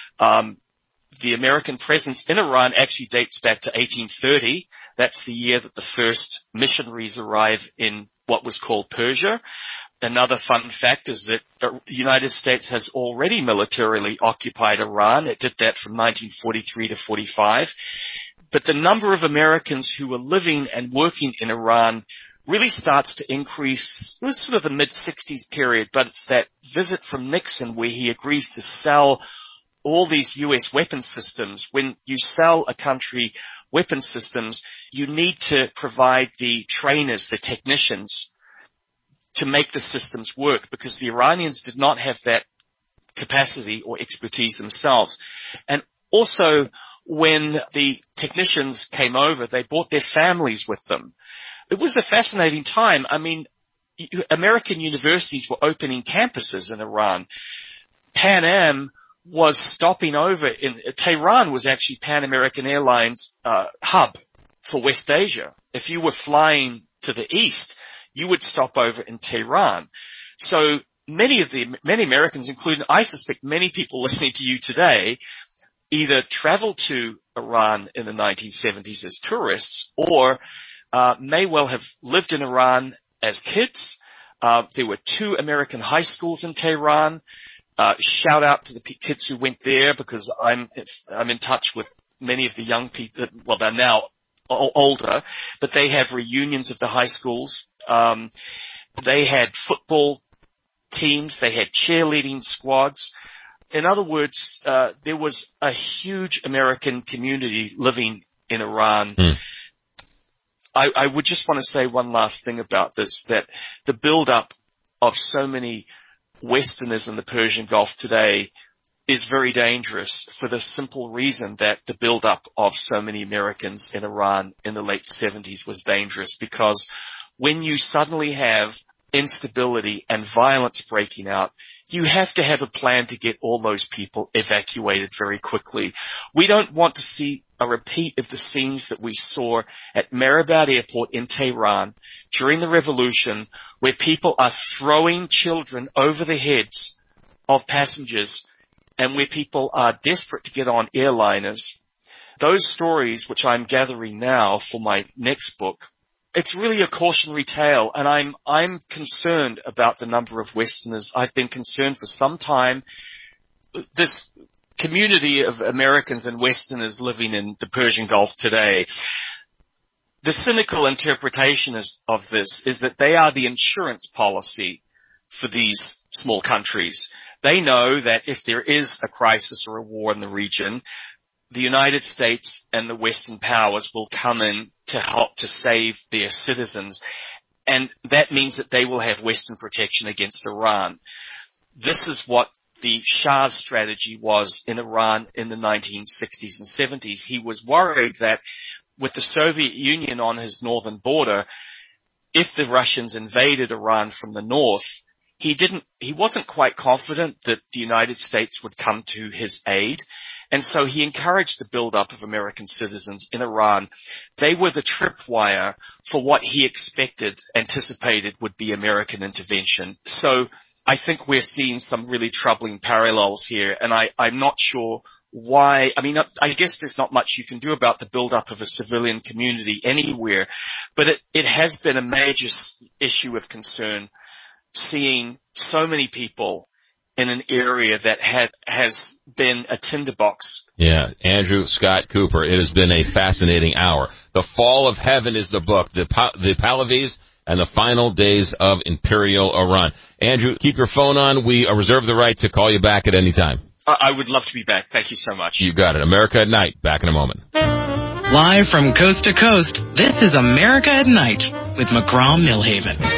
The American presence in Iran actually dates back to 1830. That's the year that the first missionaries arrive in what was called Persia. Another fun fact is that the United States has already militarily occupied Iran. It did that from 1943 to 45. But the number of Americans who were living and working in Iran really starts to increase. It was sort of the mid-60s period, but it's that visit from Nixon where he agrees to sell all these U.S. weapon systems. When you sell a country weapon systems, you need to provide the trainers, the technicians, to make the systems work, because the Iranians did not have that capacity or expertise themselves. And also, when the technicians came over, they brought their families with them. It was a fascinating time. American universities were opening campuses in Iran. Pan Am was stopping over in Tehran was actually Pan American Airlines hub for West Asia. If you were flying to the east, you would stop over in Tehran. So many Americans, including I suspect many people listening to you today, either traveled to Iran in the 1970s as tourists or may well have lived in Iran as kids. There were 2 American high schools in Tehran. Shout out to the kids who went there, because I'm in touch with many of the young people. Well, they're now older, but they have reunions of the high schools. They had football teams. They had cheerleading squads. In other words, there was a huge American community living in Iran. I would just want to say one last thing about this, that the build-up of so many Westerners in the Persian Gulf today is very dangerous, for the simple reason that the build-up of so many Americans in Iran in the late 70s was dangerous, because when you suddenly have instability and violence breaking out, you have to have a plan to get all those people evacuated very quickly. We don't want to see a repeat of the scenes that we saw at Mehrabad Airport in Tehran during the revolution, where people are throwing children over the heads of passengers and where people are desperate to get on airliners. Those stories, which I'm gathering now for my next book, it's really a cautionary tale, and I'm concerned about the number of Westerners. I've been concerned for some time. This community of Americans and Westerners living in the Persian Gulf today, the cynical interpretation of this is that they are the insurance policy for these small countries. They know that if there is a crisis or a war in the region, the United States and the Western powers will come in to help to save their citizens. And that means that they will have Western protection against Iran. This is what the Shah's strategy was in Iran in the 1960s and 70s. He was worried that with the Soviet Union on his northern border, if the Russians invaded Iran from the north, he wasn't quite confident that the United States would come to his aid. And so he encouraged the build-up of American citizens in Iran. They were the tripwire for what he anticipated would be American intervention. So I think we're seeing some really troubling parallels here, and I'm not sure why. I mean, I guess there's not much you can do about the build-up of a civilian community anywhere, but it has been a major issue of concern, seeing so many people in an area that has been a tinderbox. Yeah, Andrew Scott Cooper, it has been a fascinating hour. The Fall of Heaven is the book, the Pahlavis and the Final Days of Imperial Iran. Andrew, keep your phone on. We reserve the right to call you back at any time. I would love to be back. Thank you so much. You got it. America at Night. Back in a moment. Live from coast to coast, this is America at Night with McGraw-Milhaven.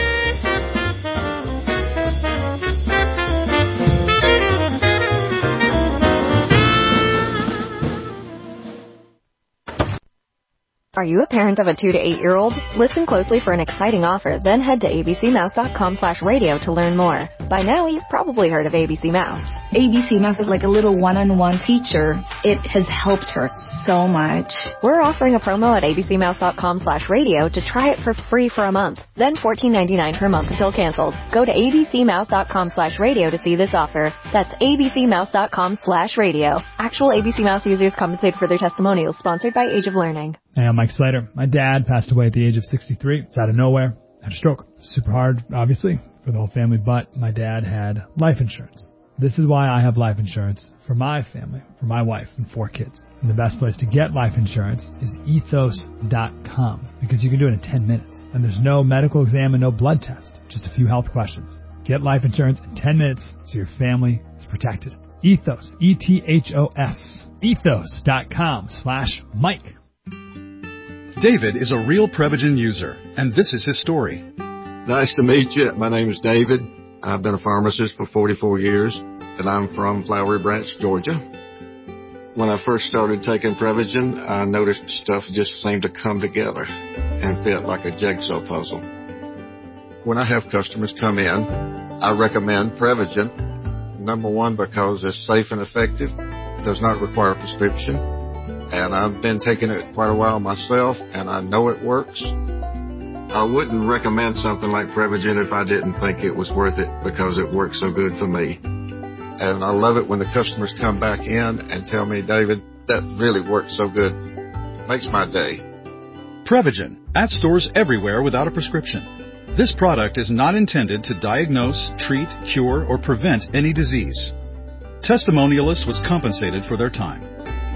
Are you a parent of a 2 to 8-year-old? Listen closely for an exciting offer, then head to abcmouse.com/radio to learn more. By now, you've probably heard of ABC Mouse. ABC Mouse is like a little one-on-one teacher. It has helped her so much. We're offering a promo at abcmouse.com/radio to try it for free for a month, then $14.99 per month until canceled. Go to abcmouse.com/radio to see this offer. That's abcmouse.com/radio. Actual ABC Mouse users compensated for their testimonials, sponsored by Age of Learning. Hey, I'm Mike Slater. My dad passed away at the age of 63. It's out of nowhere. Had a stroke. Super hard, obviously, for the whole family, but my dad had life insurance. This is why I have life insurance for my family, for my wife and 4 kids. And the best place to get life insurance is ethos.com, because you can do it in 10 minutes. And there's no medical exam and no blood test, just a few health questions. Get life insurance in 10 minutes so your family is protected. Ethos, E-T-H-O-S, ethos.com/Mike. David is a real Prevagen user, and this is his story. Nice to meet you. My name is David. I've been a pharmacist for 44 years, and I'm from Flowery Branch, Georgia. When I first started taking Prevagen, I noticed stuff just seemed to come together and fit like a jigsaw puzzle. When I have customers come in, I recommend Prevagen. Number one, because it's safe and effective, does not require a prescription. And I've been taking it quite a while myself, and I know it works. I wouldn't recommend something like Prevagen if I didn't think it was worth it, because it works so good for me. And I love it when the customers come back in and tell me, David, that really worked so good. Makes my day. Prevagen, at stores everywhere without a prescription. This product is not intended to diagnose, treat, cure, or prevent any disease. Testimonialist was compensated for their time.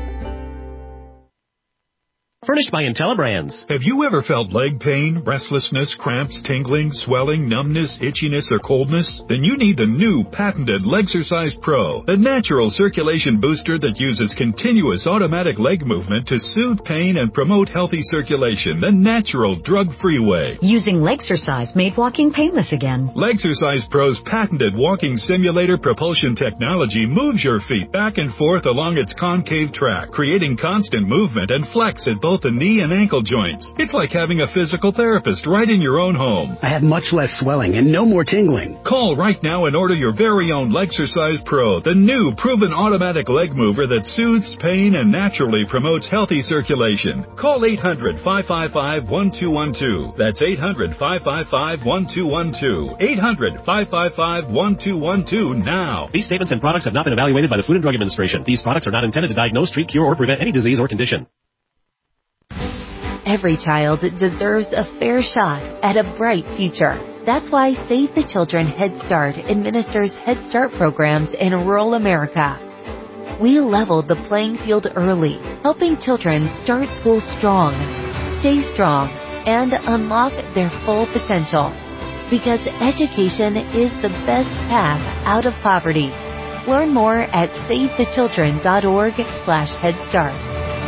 Furnished by IntelliBrands. Have you ever felt leg pain, restlessness, cramps, tingling, swelling, numbness, itchiness, or coldness? Then you need the new patented Legsercise Pro, a natural circulation booster that uses continuous automatic leg movement to soothe pain and promote healthy circulation the natural, drug-free way. Using Legsercise made walking painless again. Legsercise Pro's patented walking simulator propulsion technology moves your feet back and forth along its concave track, creating constant movement and flex at both both the knee and ankle joints. It's like having a physical therapist right in your own home. I have much less swelling and no more tingling. Call right now and order your very own Legsercise Pro, the new proven automatic leg mover that soothes pain and naturally promotes healthy circulation. Call 800-555-1212. That's 800-555-1212. 800-555-1212 now. These statements and products have not been evaluated by the Food and Drug Administration. These products are not intended to diagnose, treat, cure, or prevent any disease or condition. Every child deserves a fair shot at a bright future. That's why Save the Children Head Start administers Head Start programs in rural America. We leveled the playing field early, helping children start school strong, stay strong, and unlock their full potential. Because education is the best path out of poverty. Learn more at SaveTheChildren.org/HeadStart.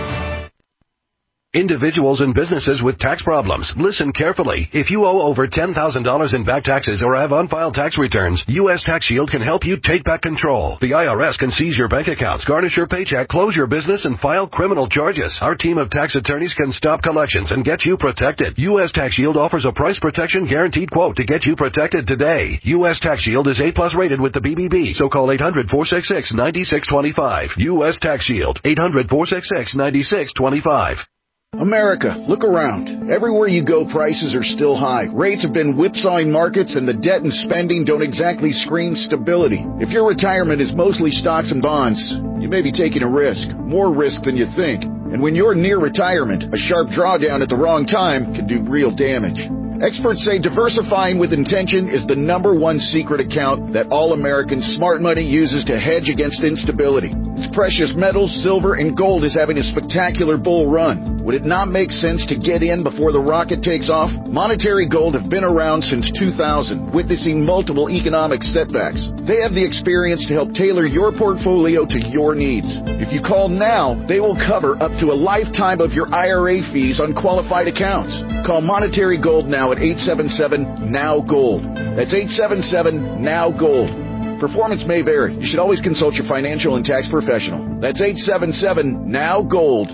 Individuals and businesses with tax problems, listen carefully. If you owe over $10,000 in back taxes or have unfiled tax returns, U.S. Tax Shield can help you take back control. The IRS can seize your bank accounts, garnish your paycheck, close your business, and file criminal charges. Our team of tax attorneys can stop collections and get you protected. U.S. Tax Shield offers a price protection guaranteed quote to get you protected today. U.S. Tax Shield is A+ rated with the BBB, so call 800-466-9625. U.S. Tax Shield, 800-466-9625. America, look around. Everywhere you go, prices are still high. Rates have been whipsawing markets, and the debt and spending don't exactly scream stability. If your retirement is mostly stocks and bonds, you may be taking a risk, more risk than you think. And when you're near retirement, a sharp drawdown at the wrong time can do real damage. Experts say diversifying with intention is the #1 secret account that all American smart money uses to hedge against instability. Its precious metals, silver, and gold is having a spectacular bull run. Would it not make sense to get in before the rocket takes off? Monetary Gold have been around since 2000, witnessing multiple economic setbacks. They have the experience to help tailor your portfolio to your needs. If you call now, they will cover up to a lifetime of your IRA fees on qualified accounts. Call Monetary Gold now at 877-NOW-GOLD. That's 877-NOW-GOLD. Performance may vary. You should always consult your financial and tax professional. That's 877-NOW-GOLD.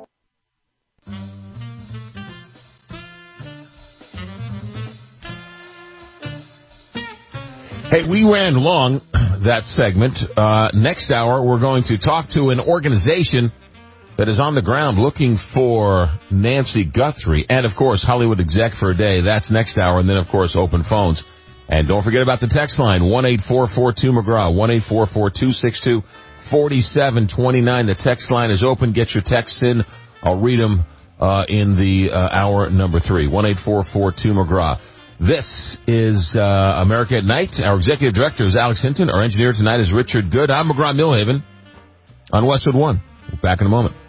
Hey, we ran long that segment. Next hour, we're going to talk to an organization that is on the ground looking for Nancy Guthrie and, of course, Hollywood Exec for a Day. That's next hour. And then, of course, open phones. And don't forget about the text line, 1-844-2-McGraw, 1-844-262-4729. The text line is open. Get your texts in. I'll read them in the hour number 3, 1-844-2-McGraw. This is America at Night. Our executive director is Alex Hinton. Our engineer tonight is Richard Good. I'm McGraw-Millhaven on Westwood One. We're back in a moment.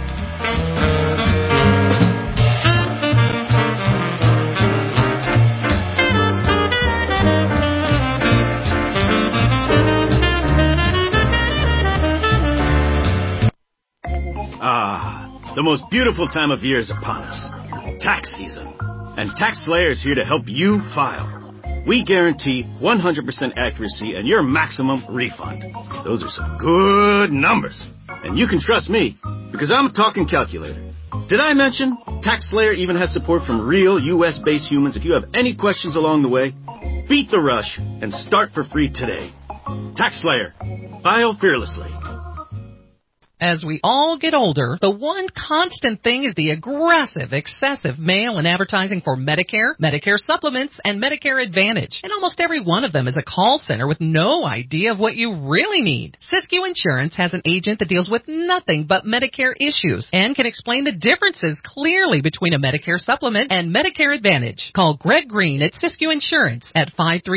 The most beautiful time of year is upon us. Tax season. And TaxSlayer is here to help you file. We guarantee 100% accuracy and your maximum refund. Those are some good numbers. And you can trust me, because I'm a talking calculator. Did I mention TaxSlayer even has support from real U.S.-based humans? If you have any questions along the way, beat the rush and start for free today. TaxSlayer. File fearlessly. As we all get older, the one constant thing is the aggressive, excessive mail and advertising for Medicare, Medicare supplements, and Medicare Advantage. And almost every one of them is a call center with no idea of what you really need. Siskiyou Insurance has an agent that deals with nothing but Medicare issues and can explain the differences clearly between a Medicare supplement and Medicare Advantage. Call Greg Green at Siskiyou Insurance at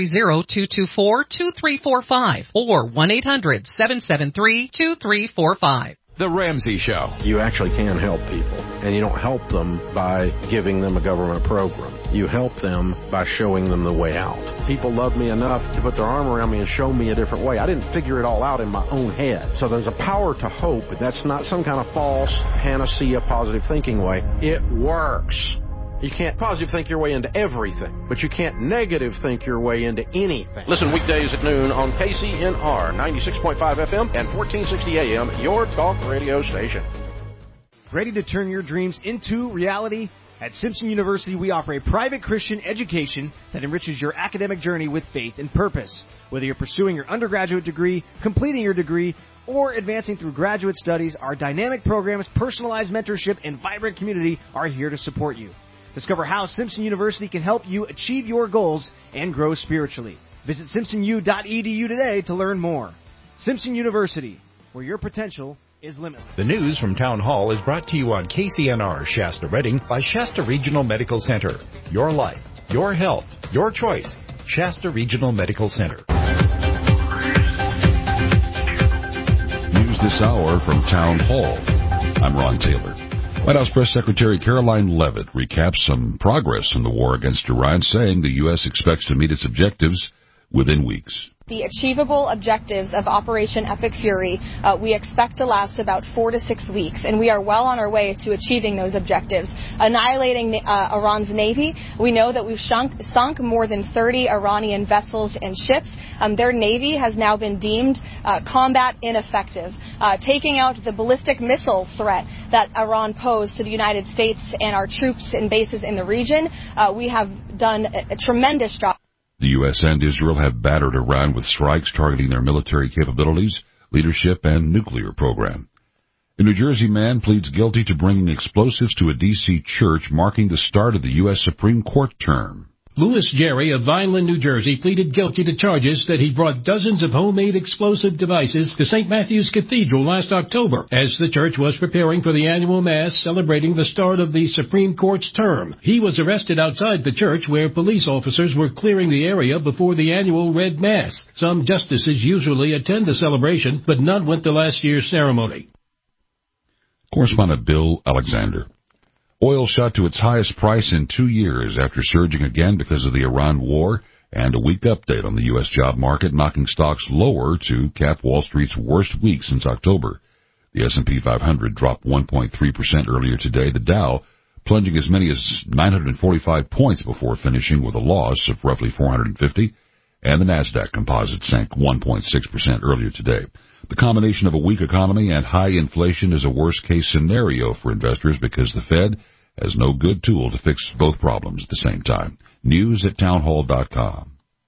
530-224-2345 or 1-800-773-2345. The Ramsey Show. You actually can help people, and you don't help them by giving them a government program. You help them by showing them the way out. People love me enough to put their arm around me and show me a different way. I didn't figure it all out in my own head. So there's a power to hope, but that's not some kind of false panacea positive thinking way. It works. You can't positive think your way into everything, but you can't negative think your way into anything. Listen weekdays at noon on KCNR 96.5 FM and 1460 AM, your talk radio station. Ready to turn your dreams into reality? At Simpson University, we offer a private Christian education that enriches your academic journey with faith and purpose. Whether you're pursuing your undergraduate degree, completing your degree, or advancing through graduate studies, our dynamic programs, personalized mentorship, and vibrant community are here to support you. Discover how Simpson University can help you achieve your goals and grow spiritually. Visit simpsonu.edu today to learn more. Simpson University, where your potential is limitless. The news from Town Hall is brought to you on KCNR Shasta Redding by Shasta Regional Medical Center. Your life, your health, your choice. Shasta Regional Medical Center. News this hour from Town Hall. I'm Ron Taylor. White House Press Secretary Caroline Leavitt recaps some progress in the war against Iran, saying the U.S. expects to meet its objectives within weeks. The achievable objectives of Operation Epic Fury we expect to last about 4 to 6 weeks, and we are well on our way to achieving those objectives. Annihilating Iran's navy, we know that we've sunk more than 30 Iranian vessels and ships. Their navy has now been deemed combat ineffective. Taking out the ballistic missile threat that Iran posed to the United States and our troops and bases in the region, we have done a tremendous job. The U.S. and Israel have battered Iran with strikes targeting their military capabilities, leadership, and nuclear program. A New Jersey man pleads guilty to bringing explosives to a D.C. church, marking the start of the U.S. Supreme Court term. Louis Jerry of Vineland, New Jersey, pleaded guilty to charges that he brought dozens of homemade explosive devices to St. Matthew's Cathedral last October as the church was preparing for the annual Mass celebrating the start of the Supreme Court's term. He was arrested outside the church where police officers were clearing the area before the annual Red Mass. Some justices usually attend the celebration, but none went to last year's ceremony. Correspondent Bill Alexander. Oil shot to its highest price in 2 years after surging again because of the Iran war, and a weak update on the U.S. job market knocking stocks lower to cap Wall Street's worst week since October. The S&P 500 dropped 1.3% earlier today, the Dow plunging as many as 945 points before finishing with a loss of roughly 450, and the Nasdaq Composite sank 1.6% earlier today. The combination of a weak economy and high inflation is a worst-case scenario for investors because the Fed has no good tool to fix both problems at the same time. News at townhall.com.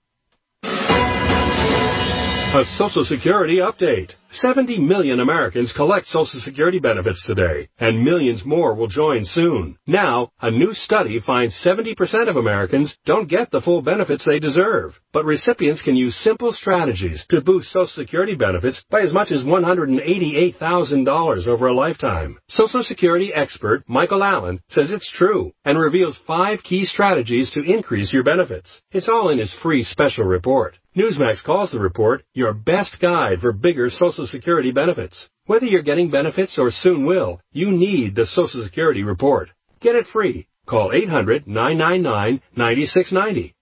A Social Security update. 70 million Americans collect Social Security benefits today, and millions more will join soon. Now, a new study finds 70% of Americans don't get the full benefits they deserve. But recipients can use simple strategies to boost Social Security benefits by as much as $188,000 over a lifetime. Social Security expert Michael Allen says it's true and reveals 5 key strategies to increase your benefits. It's all in his free special report. Newsmax calls the report your best guide for bigger Social Security benefits. Whether you're getting benefits or soon will, you need the Social Security report. Get it free. Call 800-999-9690.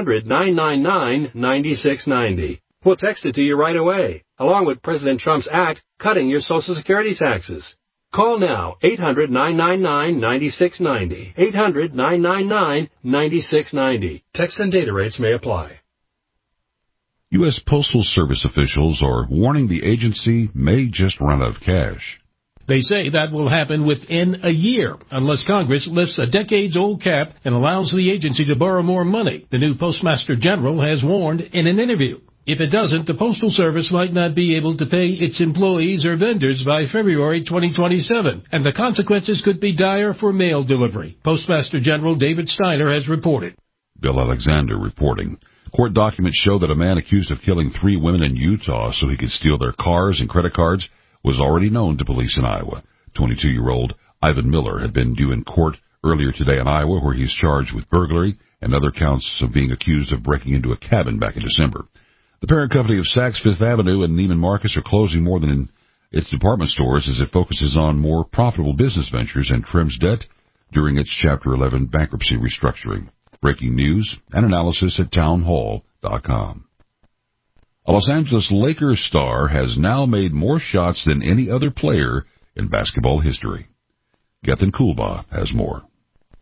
800-999-9690. We'll text it to you right away, along with President Trump's act cutting your Social Security taxes. Call now, 800-999-9690. 800-999-9690. Text and data rates may apply. U.S. Postal Service officials are warning the agency may just run out of cash. They say that will happen within a year, unless Congress lifts a decades-old cap and allows the agency to borrow more money, the new Postmaster General has warned in an interview. If it doesn't, the Postal Service might not be able to pay its employees or vendors by February 2027, and the consequences could be dire for mail delivery. Postmaster General David Steiner has reported. Bill Alexander reporting. Court documents show that a man accused of killing 3 women in Utah so he could steal their cars and credit cards was already known to police in Iowa. 22-year-old Ivan Miller had been due in court earlier today in Iowa, where he's charged with burglary and other counts of being accused of breaking into a cabin back in December. The parent company of Saks Fifth Avenue and Neiman Marcus are closing more than in its department stores as it focuses on more profitable business ventures and trims debt during its Chapter 11 bankruptcy restructuring. Breaking news and analysis at townhall.com. A Los Angeles Lakers star has now made more shots than any other player in basketball history. Gethin Kulba has more.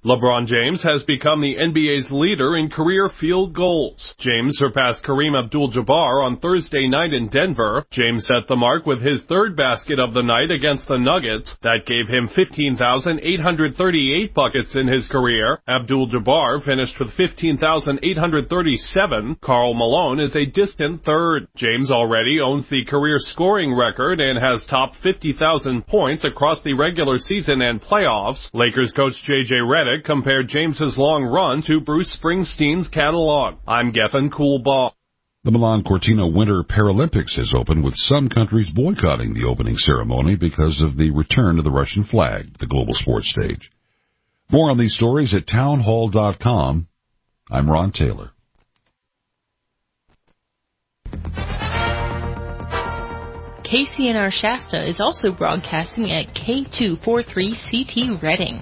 LeBron James has become the NBA's leader in career field goals. James surpassed Kareem Abdul-Jabbar on Thursday night in Denver. James set the mark with his third basket of the night against the Nuggets. That gave him 15,838 buckets in his career. Abdul-Jabbar finished with 15,837. Karl Malone is a distant third. James already owns the career scoring record and has topped 50,000 points across the regular season and playoffs. Lakers coach J.J. Redick compared James's long run to Bruce Springsteen's catalog. I'm Gethin Coolbaugh. The Milan Cortina Winter Paralympics has opened, with some countries boycotting the opening ceremony because of the return of the Russian flag to the global sports stage. More on these stories at townhall.com. I'm Ron Taylor. KCNR Shasta is also broadcasting at K243CT Reading.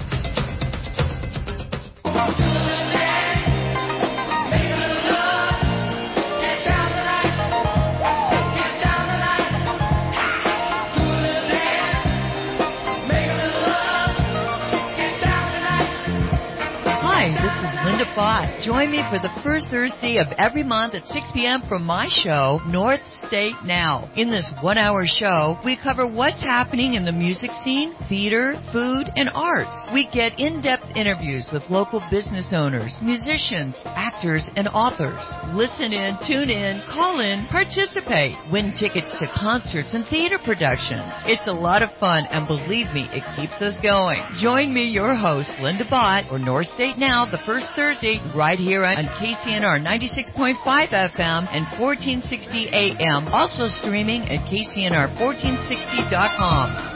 Bott. Join me for the first Thursday of every month at 6 p.m. for my show, North State Now. In this one-hour show, we cover what's happening in the music scene, theater, food, and arts. We get in-depth interviews with local business owners, musicians, actors, and authors. Listen in, tune in, call in, participate, win tickets to concerts and theater productions. It's a lot of fun, and believe me, it keeps us going. Join me, your host, Linda Bott, for North State Now, the first Thursday, right here on KCNR 96.5 FM and 1460 AM. Also streaming at KCNR1460.com.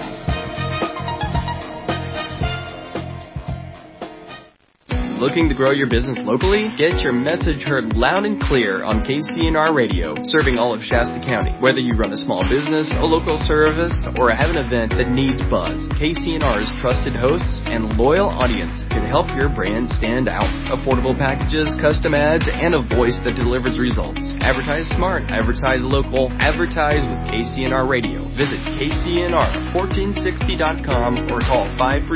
Looking to grow your business locally? Get your message heard loud and clear on KCNR Radio, serving all of Shasta County. Whether you run a small business, a local service, or have an event that needs buzz, KCNR's trusted hosts and loyal audience can help your brand stand out. Affordable packages, custom ads, and a voice that delivers results. Advertise smart, advertise local, advertise with KCNR Radio. Visit KCNR1460.com or call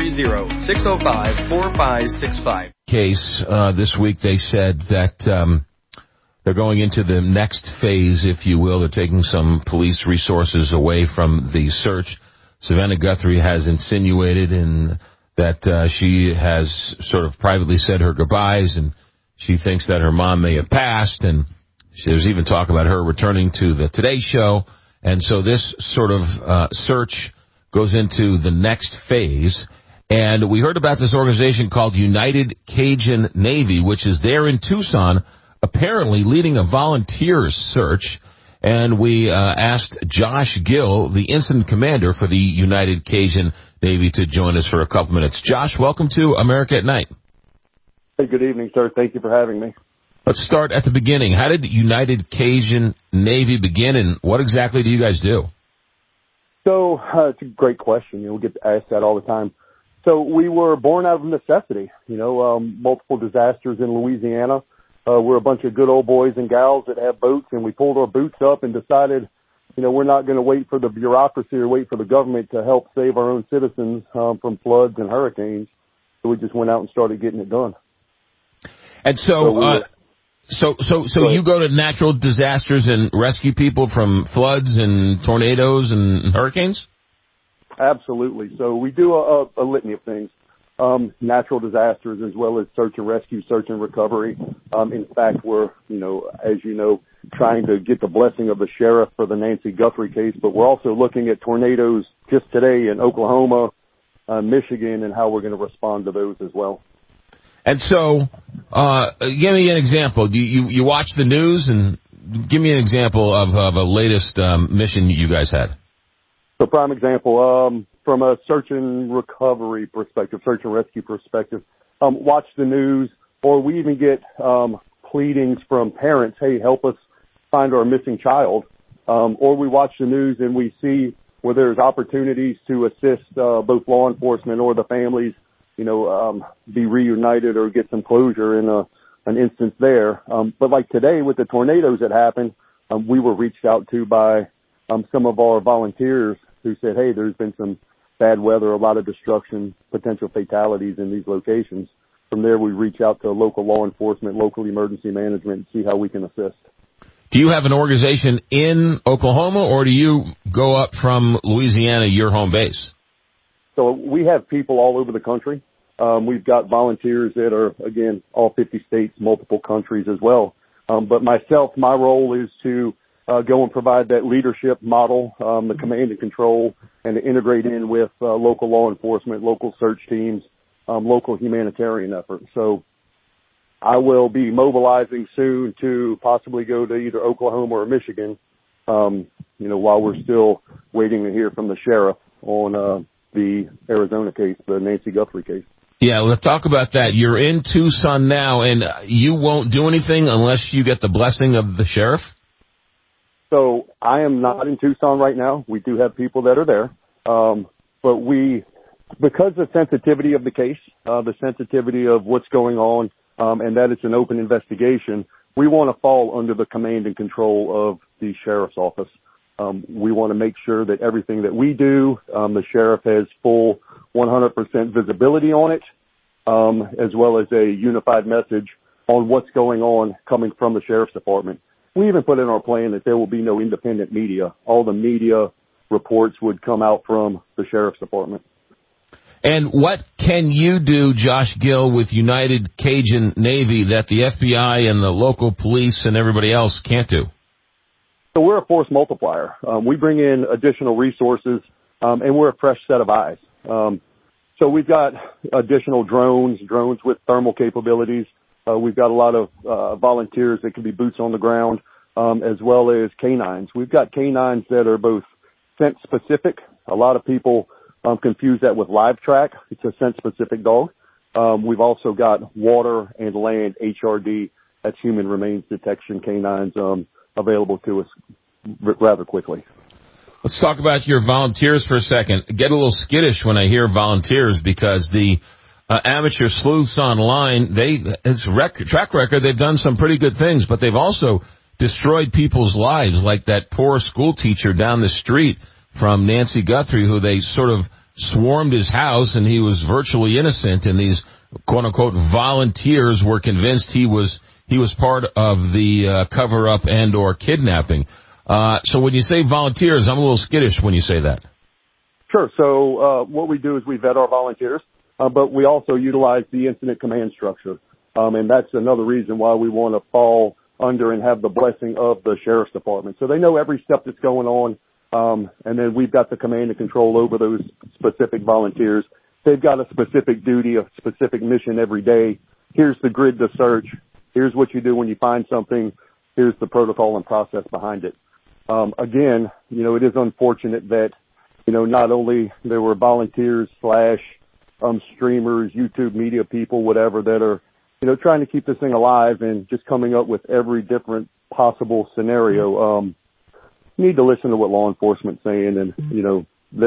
530-605-4565. Case this week they said that they're going into the next phase, if you will. They're taking some police resources away from the search. Savannah Guthrie has insinuated that she has sort of privately said her goodbyes, and she thinks that her mom may have passed, and there's even talk about her returning to the Today Show. And so this sort of search goes into the next phase. And we heard about this organization called United Cajun Navy, which is there in Tucson, apparently leading a volunteer search. And we asked Josh Gill, the incident commander for the United Cajun Navy, to join us for a couple minutes. Josh, welcome to America at Night. Hey, good evening, sir. Thank you for having me. Let's start at the beginning. How did United Cajun Navy begin, and what exactly do you guys do? So it's a great question. We get asked that all the time. So we were born out of necessity, multiple disasters in Louisiana. We're a bunch of good old boys and gals that have boats, and we pulled our boots up and decided, we're not going to wait for the bureaucracy or wait for the government to help save our own citizens from floods and hurricanes. So we just went out and started getting it done. And so you go to natural disasters and rescue people from floods and tornadoes and hurricanes? Absolutely. So we do a litany of things, natural disasters as well as search and rescue, search and recovery. In fact, we're, as you know, trying to get the blessing of the sheriff for the Nancy Guthrie case, but we're also looking at tornadoes just today in Oklahoma, Michigan, and how we're going to respond to those as well. And so, give me an example. You watch the news, and give me an example of a latest mission you guys had. So prime example, from a search and recovery perspective, search and rescue perspective, watch the news, or we even get pleadings from parents, hey, help us find our missing child. Or we watch the news and we see where there's opportunities to assist both law enforcement or the families, be reunited or get some closure in an instance there. But like today with the tornadoes that happened, we were reached out to by some of our volunteers who said, hey, there's been some bad weather, a lot of destruction, potential fatalities in these locations. From there, we reach out to local law enforcement, local emergency management, and see how we can assist. Do you have an organization in Oklahoma, or do you go up from Louisiana, your home base? So we have people all over the country. We've got volunteers that are, again, all 50 states, multiple countries as well. But myself, my role is to go and provide that leadership model, the command and control, and to integrate in with local law enforcement, local search teams, local humanitarian efforts. So I will be mobilizing soon to possibly go to either Oklahoma or Michigan, while we're still waiting to hear from the sheriff on the Arizona case, the Nancy Guthrie case. Yeah, let's talk about that. You're in Tucson now, and you won't do anything unless you get the blessing of the sheriff? So I am not in Tucson right now. We do have people that are there. But because of the sensitivity of the case, the sensitivity of what's going on, and that it's an open investigation, we want to fall under the command and control of the sheriff's office. We want to make sure that everything that we do, the sheriff has full 100% visibility on it, as well as a unified message on what's going on coming from the sheriff's department. We even put in our plan that there will be no independent media. All the media reports would come out from the sheriff's department. And what can you do, Josh Gill, with United Cajun Navy that the FBI and the local police and everybody else can't do? So we're a force multiplier. We bring in additional resources, and we're a fresh set of eyes. So we've got additional drones with thermal capabilities. We've got a lot of volunteers that can be boots on the ground, as well as canines. We've got canines that are both scent specific. A lot of people confuse that with live track. It's a scent specific dog. We've also got water and land HRD, that's human remains detection canines, available to us rather quickly. Let's talk about your volunteers for a second. Get a little skittish when I hear volunteers because the amateur sleuths online, it's track record, they've done some pretty good things, but they've also destroyed people's lives, like that poor school teacher down the street from Nancy Guthrie, who they sort of swarmed his house, and he was virtually innocent, and these quote-unquote volunteers were convinced he was part of the cover-up and or kidnapping. So when you say volunteers, I'm a little skittish when you say that. Sure. So what we do is we vet our volunteers, but we also utilize the incident command structure. And that's another reason why we want to fall under and have the blessing of the sheriff's department. So they know every step that's going on. And then we've got the command and control over those specific volunteers. They've got a specific duty, a specific mission every day. Here's the grid to search. Here's what you do when you find something. Here's the protocol and process behind it. Again, it is unfortunate that, not only there were volunteers / streamers, YouTube media people, whatever, that are, trying to keep this thing alive and just coming up with every different possible scenario. You need to listen to what law enforcement's saying, and,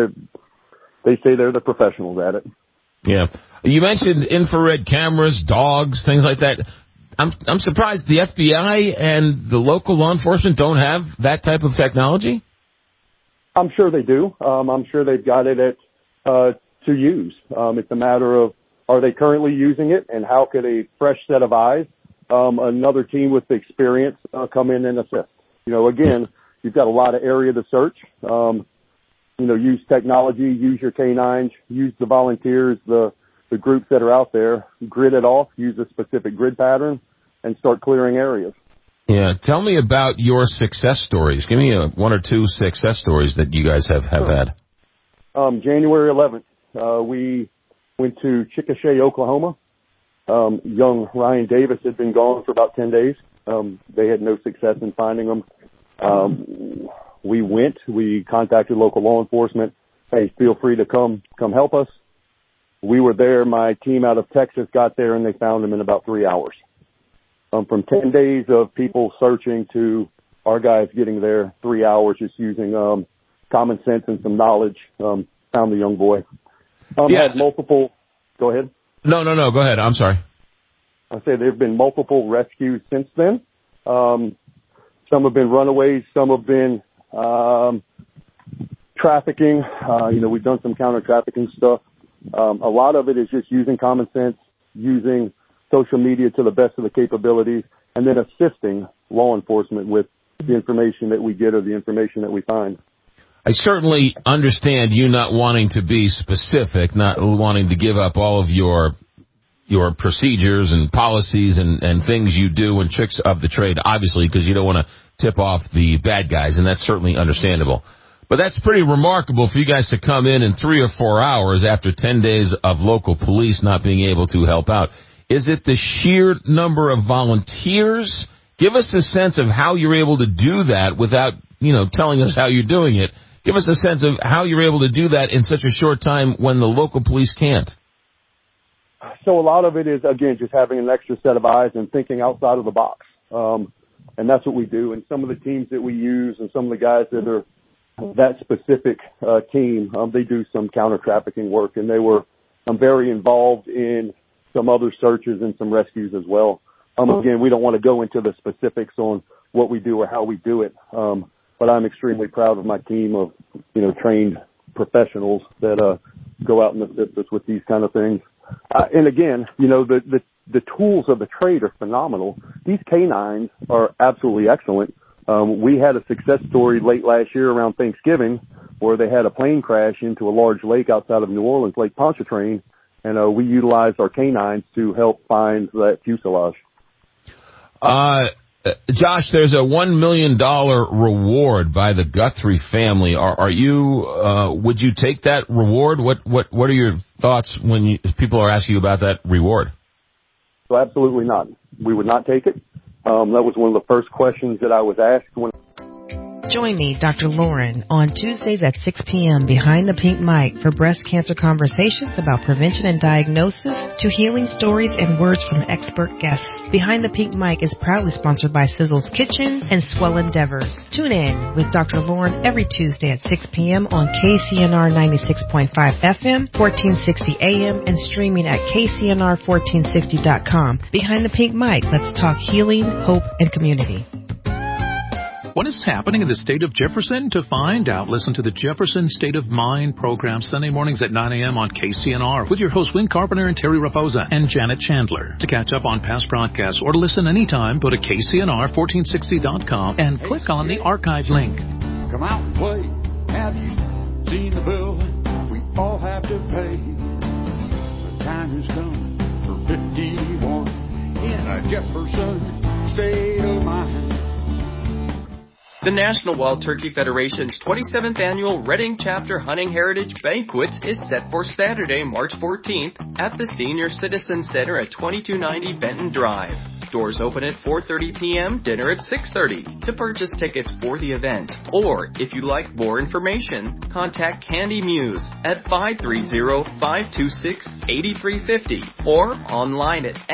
they say they're the professionals at it. Yeah. You mentioned infrared cameras, dogs, things like that. I'm surprised the FBI and the local law enforcement don't have that type of technology. I'm sure they do. I'm sure they've got it to use. It's a matter of, are they currently using it, and how could a fresh set of eyes, another team with the experience, come in and assist? Again, you've got a lot of area to search. Use technology, use your canines, use the volunteers, the groups that are out there, grid it off, use a specific grid pattern, and start clearing areas. Yeah. Tell me about your success stories. Give me one or two success stories that you guys have had. January 11th, we went to Chickasha, Oklahoma. Young Ryan Davis had been gone for about 10 days. They had no success in finding him. We contacted local law enforcement. Hey, feel free to come help us. We were there. My team out of Texas got there, and they found him in about 3 hours. From 10 days of people searching to our guys getting there, 3 hours, just using common sense and some knowledge, found the young boy. Had multiple. Go ahead. No. Go ahead. I'm sorry. I say there have been multiple rescues since then. Some have been runaways. Some have been trafficking. We've done some counter-trafficking stuff. A lot of it is just using common sense, using social media to the best of the capabilities, and then assisting law enforcement with the information that we get or the information that we find. I certainly understand you not wanting to be specific, not wanting to give up all of your procedures and policies and things you do and tricks of the trade, obviously, because you don't want to tip off the bad guys, and that's certainly understandable. But that's pretty remarkable for you guys to come in 3 or 4 hours after 10 days of local police not being able to help out. Is it the sheer number of volunteers? Give us a sense of how you're able to do that without, telling us how you're doing it. Give us a sense of how you're able to do that in such a short time when the local police can't. So a lot of it is, again, just having an extra set of eyes and thinking outside of the box. And that's what we do. And some of the teams that we use and some of the guys that are that specific team, they do some counter-trafficking work. And they were very involved in some other searches and some rescues as well. Again, we don't want to go into the specifics on what we do or how we do it. But I'm extremely proud of my team of, trained professionals that go out and assist us with these kind of things. And again, the tools of the trade are phenomenal. These canines are absolutely excellent. We had a success story late last year around Thanksgiving where they had a plane crash into a large lake outside of New Orleans, Lake Pontchartrain, and we utilized our canines to help find that fuselage. Josh, there's a $1 million reward by the Guthrie family. Are you? Would you take that reward? What are your thoughts when people are asking you about that reward? So absolutely not. We would not take it. That was one of the first questions that I was asked when. Join me, Dr. Lauren, on Tuesdays at 6 p.m. behind the pink mic for breast cancer conversations about prevention and diagnosis to healing stories and words from expert guests. Behind the Pink Mic is proudly sponsored by Sizzle's Kitchen and Swell Endeavors. Tune in with Dr. Lauren every Tuesday at 6 p.m. on KCNR 96.5 FM, 1460 AM, and streaming at KCNR1460.com. Behind the Pink Mic, let's talk healing, hope, and community. What is happening in the state of Jefferson? To find out, listen to the Jefferson State of Mind program Sunday mornings at 9 a.m. on KCNR with your hosts Win Carpenter and Terry Raposa and Janet Chandler. To catch up on past broadcasts or to listen anytime, go to KCNR1460.com and click on the archive link. Come out and play. Have you seen the bill we all have to pay? The time has come for 51 in a Jefferson State of Mind. The National Wild Turkey Federation's 27th Annual Reading Chapter Hunting Heritage Banquet is set for Saturday, March 14th at the Senior Citizen Center at 2290 Benton Drive. Doors open at 4:30 p.m., dinner at 6:30. To purchase tickets for the event, or if you'd like more information, contact Candy Muse at 530-526-8350 or online at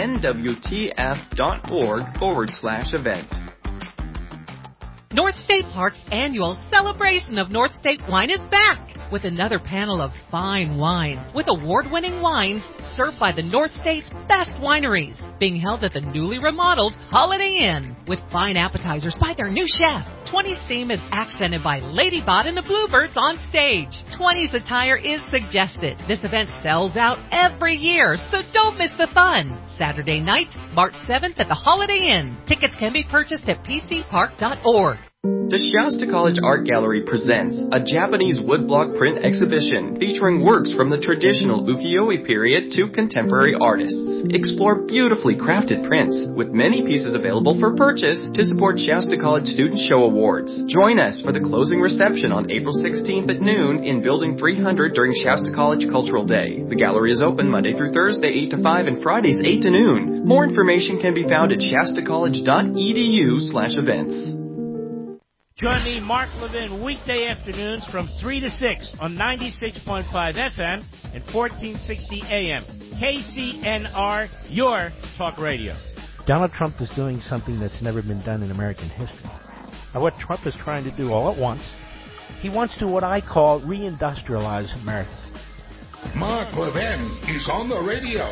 nwtf.org/event. North State Park's annual Celebration of North State Wine is back with another panel of fine wine with award-winning wines served by the North State's best wineries, being held at the newly remodeled Holiday Inn with fine appetizers by their new chef. 20's theme is accented by Lady Bot and the Bluebirds on stage. 20's attire is suggested. This event sells out every year, so don't miss the fun. Saturday night, March 7th at the Holiday Inn. Tickets can be purchased at pcpark.org. The Shasta College Art Gallery presents a Japanese woodblock print exhibition featuring works from the traditional ukiyo-e period to contemporary artists. Explore beautifully crafted prints with many pieces available for purchase to support Shasta College Student Show Awards. Join us for the closing reception on April 16th at noon in Building 300 during Shasta College Cultural Day. The gallery is open Monday through Thursday 8 to 5 and Fridays 8 to noon. More information can be found at shastacollege.edu/events. Join me, Mark Levin, weekday afternoons from 3 to 6 on 96.5 FM and 1460 AM. KCNR, your talk radio. Donald Trump is doing something that's never been done in American history. Now, what Trump is trying to do all at once, he wants to what I call reindustrialize America. Mark Levin is on the radio.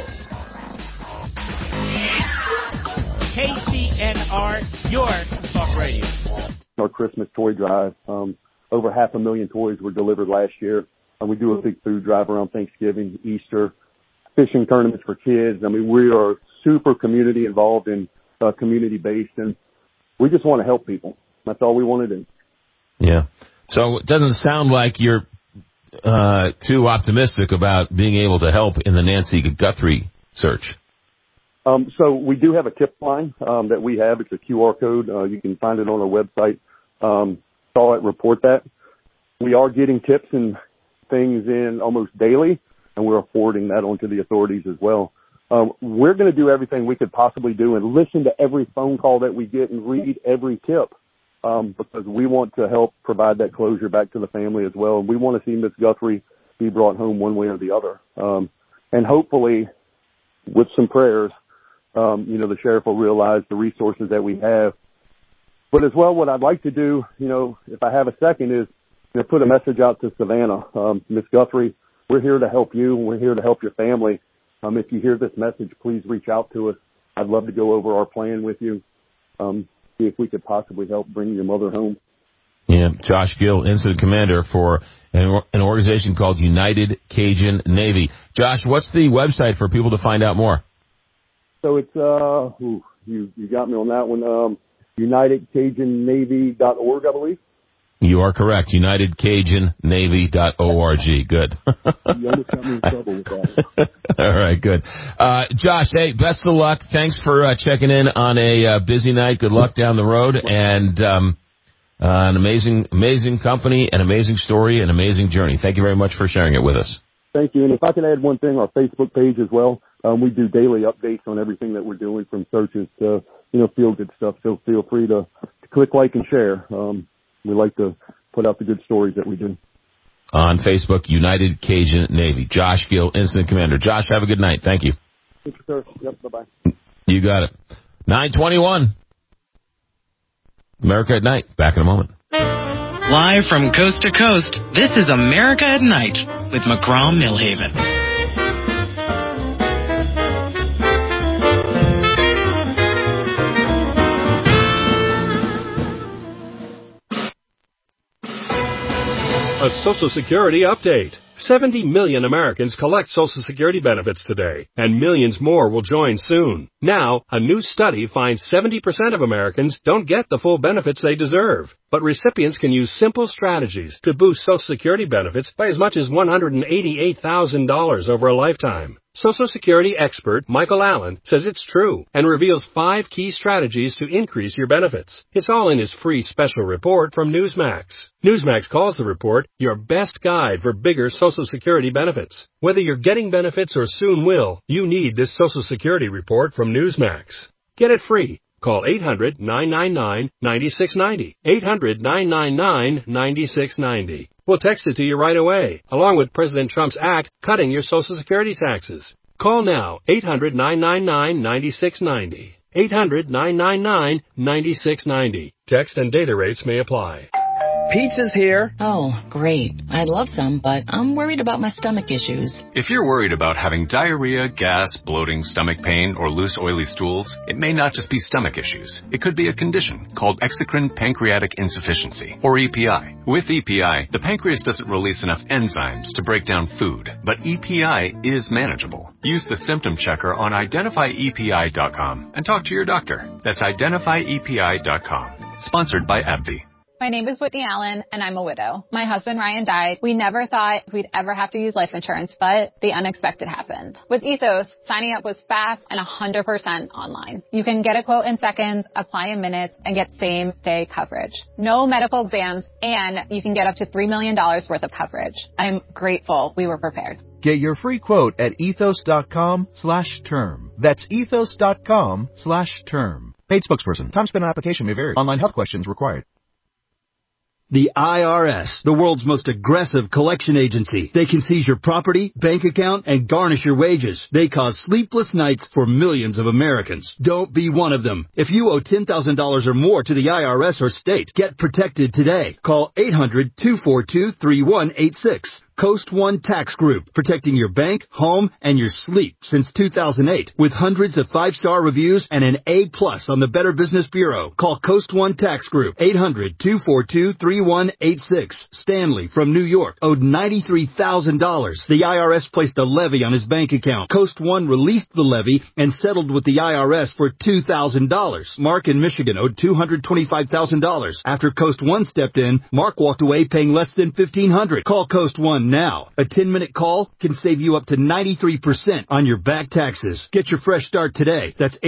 KCNR, your talk radio. Our Christmas toy drive. A over 500,000 toys were delivered last year. And we do a big food drive around Thanksgiving, Easter, fishing tournaments for kids. I mean, we are super community involved and community based, and we just want to help people. That's all we want to do. Yeah. So it doesn't sound like you're too optimistic about being able to help in the Nancy Guthrie search. So we do have a tip line that we have. It's a QR code. You can find it on our website. Saw it, report that. We are getting tips and things in almost daily, and we're forwarding that on to the authorities as well. We're going to do everything we could possibly do and listen to every phone call that we get and read every tip because we want to help provide that closure back to the family as well. And we want to see Miss Guthrie be brought home one way or the other. And hopefully, with some prayers, the sheriff will realize the resources that we have. But as well, what I'd like to do, if I have a second, is put a message out to Savannah. Miss Guthrie, we're here to help you, and we're here to help your family. If you hear this message, please reach out to us. I'd love to go over our plan with you, see if we could possibly help bring your mother home. Yeah, Josh Gill, Incident Commander for an organization called United Cajun Navy. Josh, what's the website for people to find out more? So it's, you got me on that one, UnitedCajunNavy.org, I believe. You are correct, UnitedCajunNavy.org. Good. You almost got me in trouble with that. All right, good. Josh, hey, best of luck. Thanks for checking in on a busy night. Good luck down the road, and an amazing company, an amazing story, an amazing journey. Thank you very much for sharing it with us. Thank you. And if I could add one thing, our Facebook page as well. We do daily updates on everything that we're doing, from searches to, feel-good stuff. So feel free to click like and share. We like to put out the good stories that we do. On Facebook, United Cajun Navy. Josh Gill, Incident Commander. Josh, have a good night. Thank you. Thank you, sir. Yep, bye-bye. You got it. 9:21. America at Night. Back in a moment. Live from coast to coast, this is America at Night with McGraw Millhaven. A Social Security update. 70 million Americans collect Social Security benefits today, and millions more will join soon. Now, a new study finds 70% of Americans don't get the full benefits they deserve. But recipients can use simple strategies to boost Social Security benefits by as much as $188,000 over a lifetime. Social Security expert Michael Allen says it's true and reveals 5 key strategies to increase your benefits. It's all in his free special report from Newsmax. Newsmax calls the report your best guide for bigger Social Security benefits. Whether you're getting benefits or soon will, you need this Social Security report from Newsmax. Get it free. Call 800-999-9690. 800-999-9690. We'll text it to you right away, along with President Trump's act cutting your Social Security taxes. Call now, 800-999-9690. 800-999-9690. Text and data rates may apply. Pizza's here. Oh, great. I'd love some, but I'm worried about my stomach issues. If you're worried about having diarrhea, gas, bloating, stomach pain, or loose, oily stools, it may not just be stomach issues. It could be a condition called exocrine pancreatic insufficiency, or EPI. With EPI, the pancreas doesn't release enough enzymes to break down food, but EPI is manageable. Use the symptom checker on identifyepi.com and talk to your doctor. That's identifyepi.com. Sponsored by AbbVie. My name is Whitney Allen, and I'm a widow. My husband, Ryan, died. We never thought we'd ever have to use life insurance, but the unexpected happened. With Ethos, signing up was fast and 100% online. You can get a quote in seconds, apply in minutes, and get same-day coverage. No medical exams, and you can get up to $3 million worth of coverage. I'm grateful we were prepared. Get your free quote at ethos.com/term. That's ethos.com/term. Paid spokesperson. Time spent on application may vary. Online health questions required. The IRS, the world's most aggressive collection agency. They can seize your property, bank account, and garnish your wages. They cause sleepless nights for millions of Americans. Don't be one of them. If you owe $10,000 or more to the IRS or state, get protected today. Call 800-242-3186. Coast One Tax Group, protecting your bank, home, and your sleep since 2008. With hundreds of 5-star reviews and an A+ on the Better Business Bureau. Call Coast One Tax Group, 800-242-3186. Stanley from New York owed $93,000. The IRS placed a levy on his bank account. Coast One released the levy and settled with the IRS for $2,000. Mark in Michigan owed $225,000. After Coast One stepped in, Mark walked away paying less than $1,500. Call Coast One now. A 10-minute call can save you up to 93% on your back taxes. Get your fresh start today. That's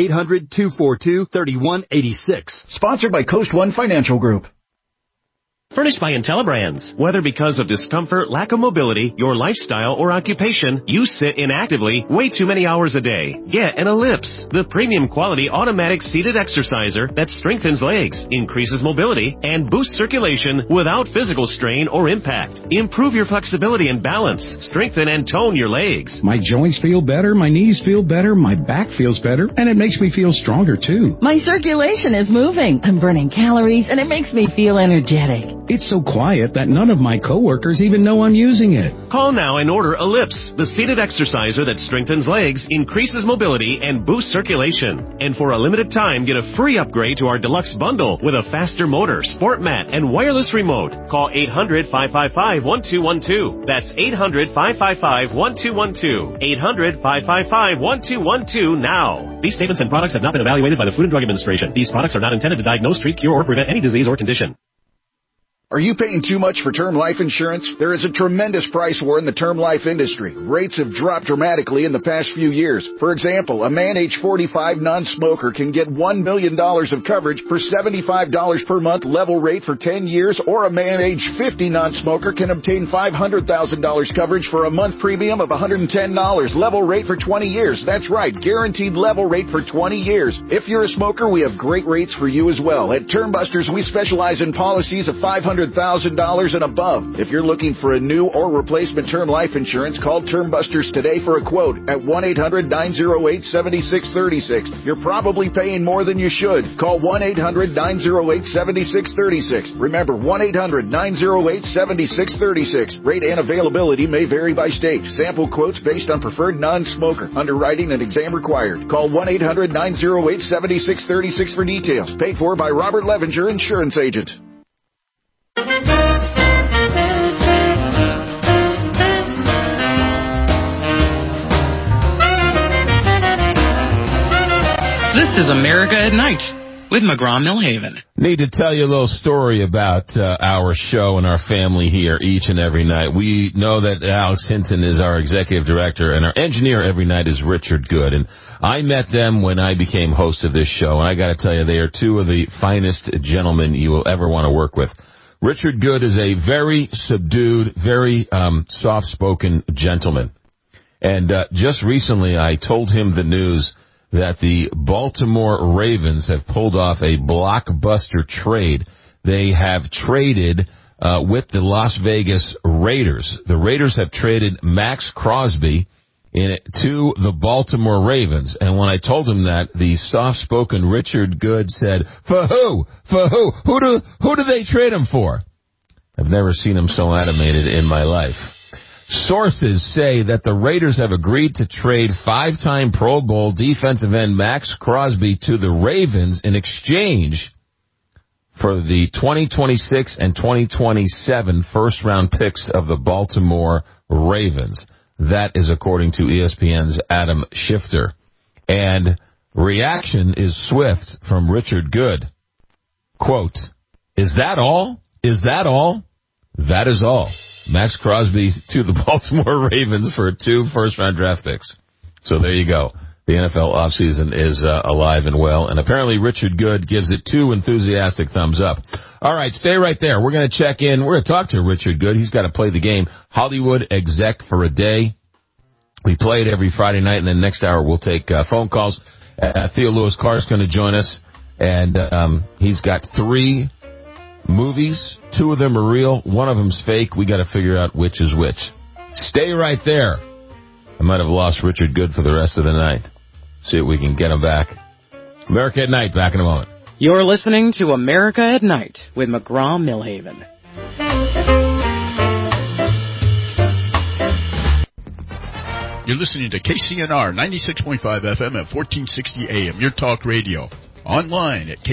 800-242-3186. Sponsored by Coast One Financial Group. Furnished by IntelliBrands. Whether because of discomfort, lack of mobility, your lifestyle, or occupation, you sit inactively way too many hours a day. Get an Ellipse, the premium quality automatic seated exerciser that strengthens legs, increases mobility, and boosts circulation without physical strain or impact. Improve your flexibility and balance. Strengthen and tone your legs. My joints feel better, my knees feel better, my back feels better, and it makes me feel stronger too. My circulation is moving. I'm burning calories, and it makes me feel energetic. It's so quiet that none of my coworkers even know I'm using it. Call now and order Ellipse, the seated exerciser that strengthens legs, increases mobility, and boosts circulation. And for a limited time, get a free upgrade to our deluxe bundle with a faster motor, sport mat, and wireless remote. Call 800-555-1212. That's 800-555-1212. 800-555-1212 now. These statements and products have not been evaluated by the Food and Drug Administration. These products are not intended to diagnose, treat, cure, or prevent any disease or condition. Are you paying too much for term life insurance? There is a tremendous price war in the term life industry. Rates have dropped dramatically in the past few years. For example, a man age 45 non-smoker can get $1 million of coverage for $75 per month level rate for 10 years, or a man age 50 non-smoker can obtain $500,000 coverage for a month premium of $110 level rate for 20 years. That's right, guaranteed level rate for 20 years. If you're a smoker, we have great rates for you as well. At Term Busters, we specialize in policies of $500,000 and above. If you're looking for a new or replacement term life insurance, call Term Busters today for a quote at 1-800-908-7636. You're probably paying more than you should. Call 1-800-908-7636. Remember, 1-800-908-7636. Rate and availability may vary by state. Sample quotes based on preferred non-smoker. Underwriting and exam required. Call 1-800-908-7636 for details. Paid for by Robert Levinger, Insurance Agent. This is America at Night with McGraw-Millhaven. Need to tell you a little story about our show and our family here each and every night. We know that Alex Hinton is our executive director, and our engineer every night is Richard Good. And I met them when I became host of this show, and I got to tell you, they are two of the finest gentlemen you will ever want to work with. Richard Good is a very subdued, very soft-spoken gentleman. And just recently I told him the news that the Baltimore Ravens have pulled off a blockbuster trade. They have traded with the Las Vegas Raiders. The Raiders have traded Max Crosby to the Baltimore Ravens. And when I told him that, the soft-spoken Richard Good said, "For who? For who? Who do they trade him for?" I've never seen him so animated in my life. Sources say that the Raiders have agreed to trade 5-time Pro Bowl defensive end Max Crosby to the Ravens in exchange for the 2026 and 2027 first-round picks of the Baltimore Ravens. That is according to ESPN's Adam Schefter. And reaction is swift from Richard Good. Quote, "Is that all? Is that all?" That is all. Max Crosby to the Baltimore Ravens for 2 first-round draft picks. So there you go. The NFL offseason is alive and well. And apparently Richard Good gives it 2 enthusiastic thumbs up. All right, stay right there. We're going to check in. We're going to talk to Richard Good. He's got to play the game. Hollywood exec for a day. We play it every Friday night, and then next hour we'll take phone calls. Theo Lewis Clark's going to join us, and he's got 3 movies. 2 of them are real. 1 of them's fake. We got to figure out which is which. Stay right there. I might have lost Richard Good for the rest of the night. See if we can get him back. America at Night, back in a moment. You're listening to America at Night with McGraw-Millhaven. You're listening to KCNR 96.5 FM at 1460 AM, your talk radio. Online at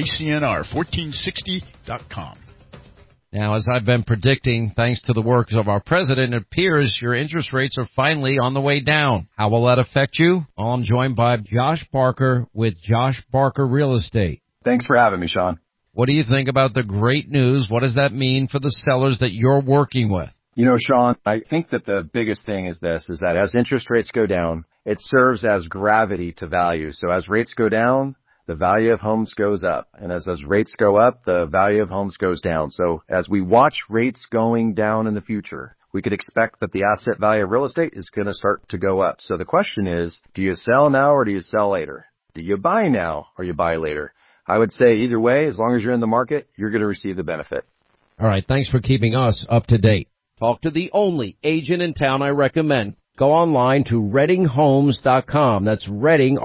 KCNR1460.com. Now, as I've been predicting, thanks to the work of our president, it appears your interest rates are finally on the way down. How will that affect you? I'm joined by Josh Barker with Josh Barker Real Estate. Thanks for having me, Sean. What do you think about the great news? What does that mean for the sellers that you're working with? You know, Sean, I think that the biggest thing is that as interest rates go down, it serves as gravity to value. So as rates go down, the value of homes goes up. And as rates go up, the value of homes goes down. So as we watch rates going down in the future, we could expect that the asset value of real estate is going to start to go up. So the question is, do you sell now or do you sell later? Do you buy now or you buy later? I would say either way, as long as you're in the market, you're going to receive the benefit. All right. Thanks for keeping us up to date. Talk to the only agent in town I recommend. Go online to ReddingHomes.com. That's Redding,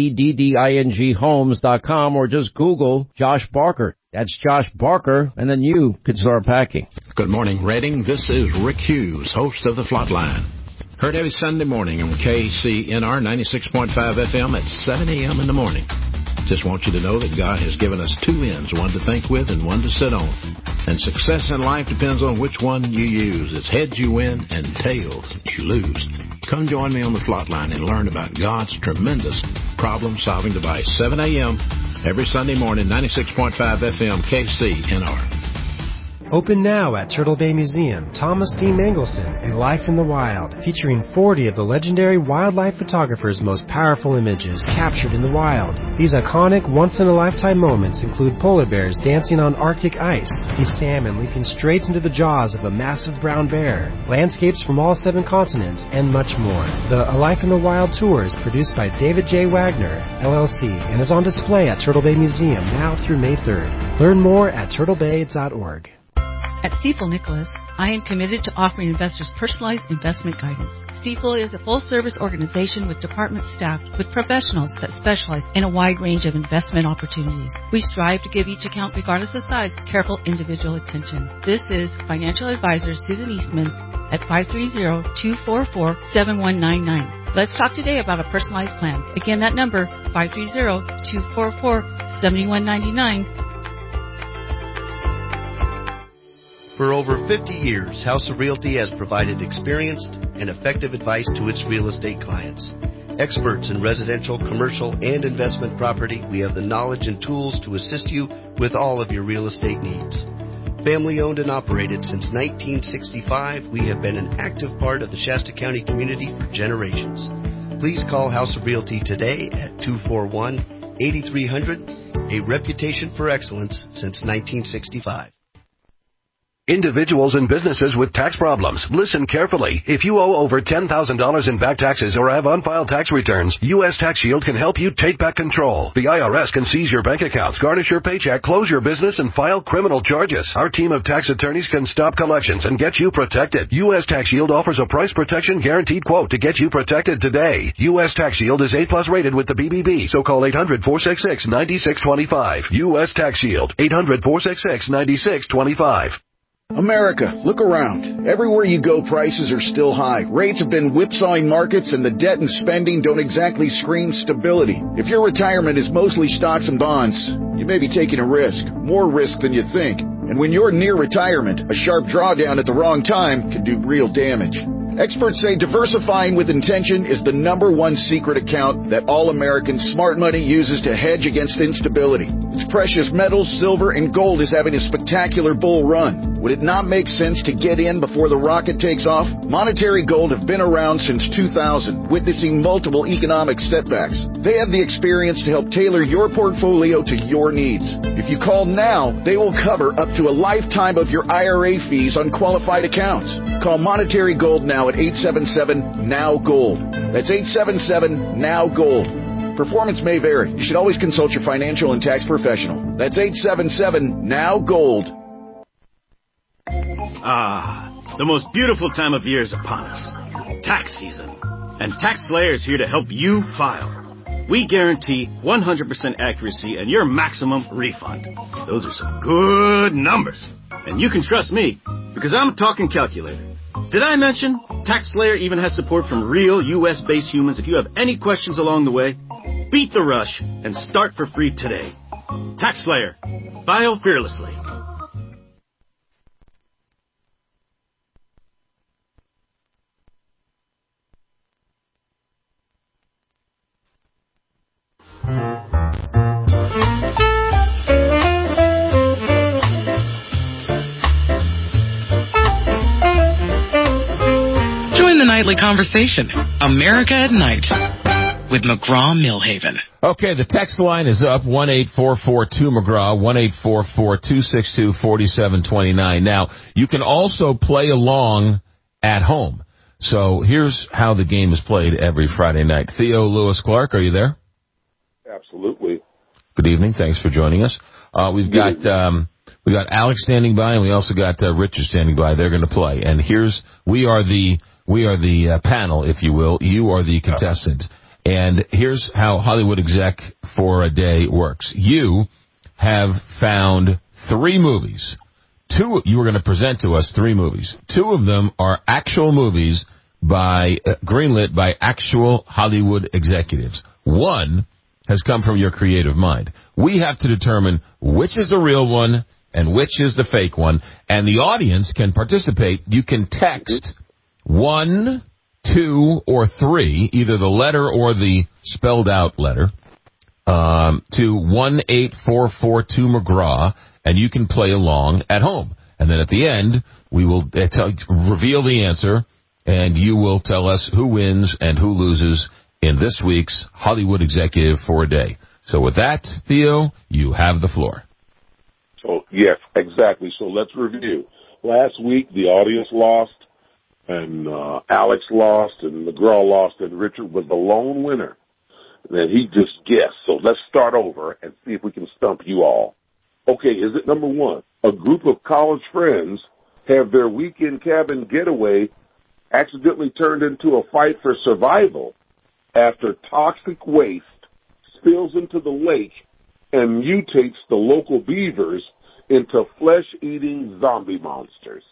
REDDING Homes.com, or just Google Josh Barker. That's Josh Barker, and then you can start packing. Good morning, Redding. This is Rick Hughes, host of The Flatline. Heard every Sunday morning on KCNR 96.5 FM at 7 a.m. in the morning. Just want you to know that God has given us two ends, one to think with and one to sit on. And success in life depends on which one you use. It's heads you win and tails you lose. Come join me on the Flatline and learn about God's tremendous problem-solving device. 7 a.m. every Sunday morning, 96.5 FM, KCNR. Open now at Turtle Bay Museum, Thomas D. Mangelson, A Life in the Wild, featuring 40 of the legendary wildlife photographer's most powerful images captured in the wild. These iconic, once-in-a-lifetime moments include polar bears dancing on Arctic ice, a salmon leaping straight into the jaws of a massive brown bear, landscapes from all 7 continents, and much more. The A Life in the Wild tour is produced by David J. Wagner, LLC, and is on display at Turtle Bay Museum now through May 3rd. Learn more at turtlebay.org. At Stifel Nicholas, I am committed to offering investors personalized investment guidance. Stifel is a full-service organization with department staffed with professionals that specialize in a wide range of investment opportunities. We strive to give each account, regardless of size, careful individual attention. This is financial advisor Susan Eastman at 530-244-7199. Let's talk today about a personalized plan. Again, that number, 530-244-7199. For over 50 years, House of Realty has provided experienced and effective advice to its real estate clients. Experts in residential, commercial, and investment property, we have the knowledge and tools to assist you with all of your real estate needs. Family owned and operated since 1965, we have been an active part of the Shasta County community for generations. Please call House of Realty today at 241-8300, a reputation for excellence since 1965. Individuals and businesses with tax problems, listen carefully. If you owe over $10,000 in back taxes or have unfiled tax returns, U.S. Tax Shield can help you take back control. The IRS can seize your bank accounts, garnish your paycheck, close your business, and file criminal charges. Our team of tax attorneys can stop collections and get you protected. U.S. Tax Shield offers a price protection guaranteed quote to get you protected today. U.S. Tax Shield is A+ rated with the BBB, so call 800-466-9625. U.S. Tax Shield, 800-466-9625. America, look around. Everywhere you go, prices are still high. Rates have been whipsawing markets, and the debt and spending don't exactly scream stability. If your retirement is mostly stocks and bonds, you may be taking a risk, more risk than you think. And when you're near retirement, a sharp drawdown at the wrong time can do real damage. Experts say diversifying with intention is the #1 secret account that all American smart money uses to hedge against instability. Its precious metals, silver, and gold is having a spectacular bull run. Would it not make sense to get in before the rocket takes off? Monetary Gold have been around since 2000, witnessing multiple economic setbacks. They have the experience to help tailor your portfolio to your needs. If you call now, they will cover up to a lifetime of your IRA fees on qualified accounts. Call Monetary Gold now at 877-NOW-GOLD. That's 877-NOW-GOLD. Performance may vary. You should always consult your financial and tax professional. That's 877-NOW-GOLD. The most beautiful time of year is upon us. Tax season. And Tax Slayer is here to help you file. We guarantee 100% accuracy and your maximum refund. Those are some good numbers. And you can trust me, because I'm a talking calculator. Did I mention TaxSlayer even has support from real U.S.-based humans? If you have any questions along the way, beat the rush and start for free today. TaxSlayer. File fearlessly. Nightly conversation, America at Night, with McGraw-Milhaven. Okay, the text line is up, 1-844-2-McGraw, 1-844-262-4729. Now, you can also play along at home. So here's how the game is played every Friday night. Theo Lewis Clark, are you there? Absolutely. Good evening. Thanks for joining us. We've got Alex standing by, and we also got Richard standing by. They're going to play. And we are the panel, if you will. You are the contestants. And here's how Hollywood Exec for a Day works. You have found 3 movies. You were going to present to us 3 movies. 2 of them are actual movies greenlit by actual Hollywood executives. 1 has come from your creative mind. We have to determine which is the real one and which is the fake one. And the audience can participate. You can text 1, 2, or 3, either the letter or the spelled out letter, to 1-844-2-McGraw, and you can play along at home. And then at the end, we will reveal the answer, and you will tell us who wins and who loses in this week's Hollywood Executive for a Day. So with that, Theo, you have the floor. So, yes, exactly. So let's review. Last week, the audience lost, and Alex lost, and McGraw lost, and Richard was the lone winner. And he just guessed. So let's start over and see if we can stump you all. Okay, is it number 1? A group of college friends have their weekend cabin getaway accidentally turned into a fight for survival after toxic waste spills into the lake and mutates the local beavers into flesh-eating zombie monsters.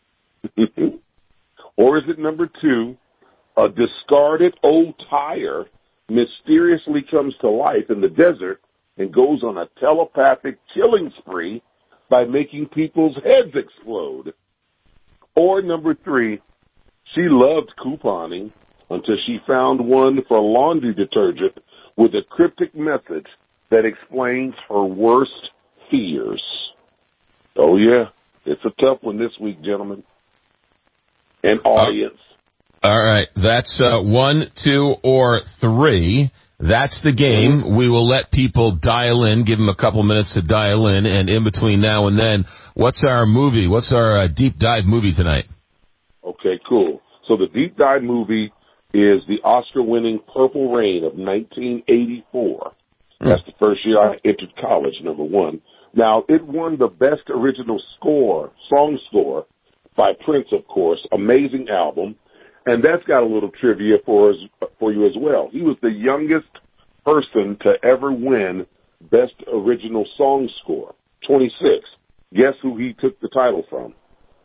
Or is it number 2, a discarded old tire mysteriously comes to life in the desert and goes on a telepathic killing spree by making people's heads explode? Or number 3, she loved couponing until she found one for laundry detergent with a cryptic message that explains her worst fears. Oh, yeah, it's a tough one this week, gentlemen. And audience. All right, that's 1, 2, or 3. That's the game. We will let people dial in, give them a couple minutes to dial in, and in between now and then, what's our movie? What's our deep dive movie tonight? Okay, cool. So the deep dive movie is the Oscar-winning Purple Rain of 1984. That's the first year I entered college, number 1. Now, it won the Best Original Song Score, by Prince, of course. Amazing album. And that's got a little trivia for you as well. He was the youngest person to ever win Best Original Song Score, 26. Guess who he took the title from?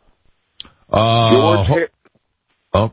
Go ahead. I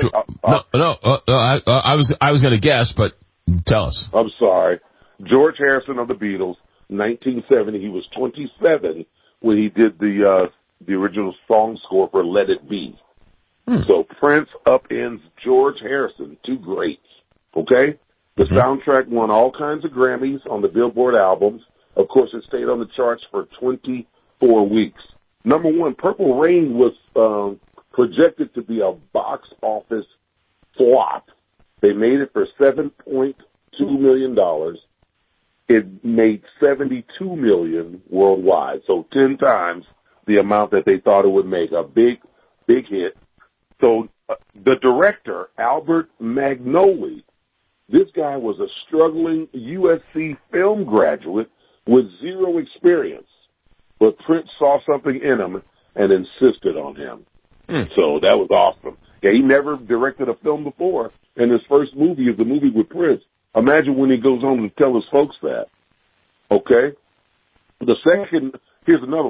was going to guess, but tell us. I'm sorry. George Harrison of the Beatles, 1970. He was 27 when he did the original song score for Let It Be. So Prince upends George Harrison, 2 greats. Okay? The soundtrack won all kinds of Grammys on the Billboard albums. Of course, it stayed on the charts for 24 weeks. Number 1, Purple Rain was projected to be a box office flop. They made it for $7.2 million. It made $72 million worldwide, so 10 times the amount that they thought it would make. A big hit. So the director, Albert Magnoli, this guy was a struggling USC film graduate with 0 experience. But Prince saw something in him and insisted on him. So that was awesome. Yeah, he never directed a film before, and his first movie is the movie with Prince. Imagine when he goes home to tell his folks that. Okay? Here's another one.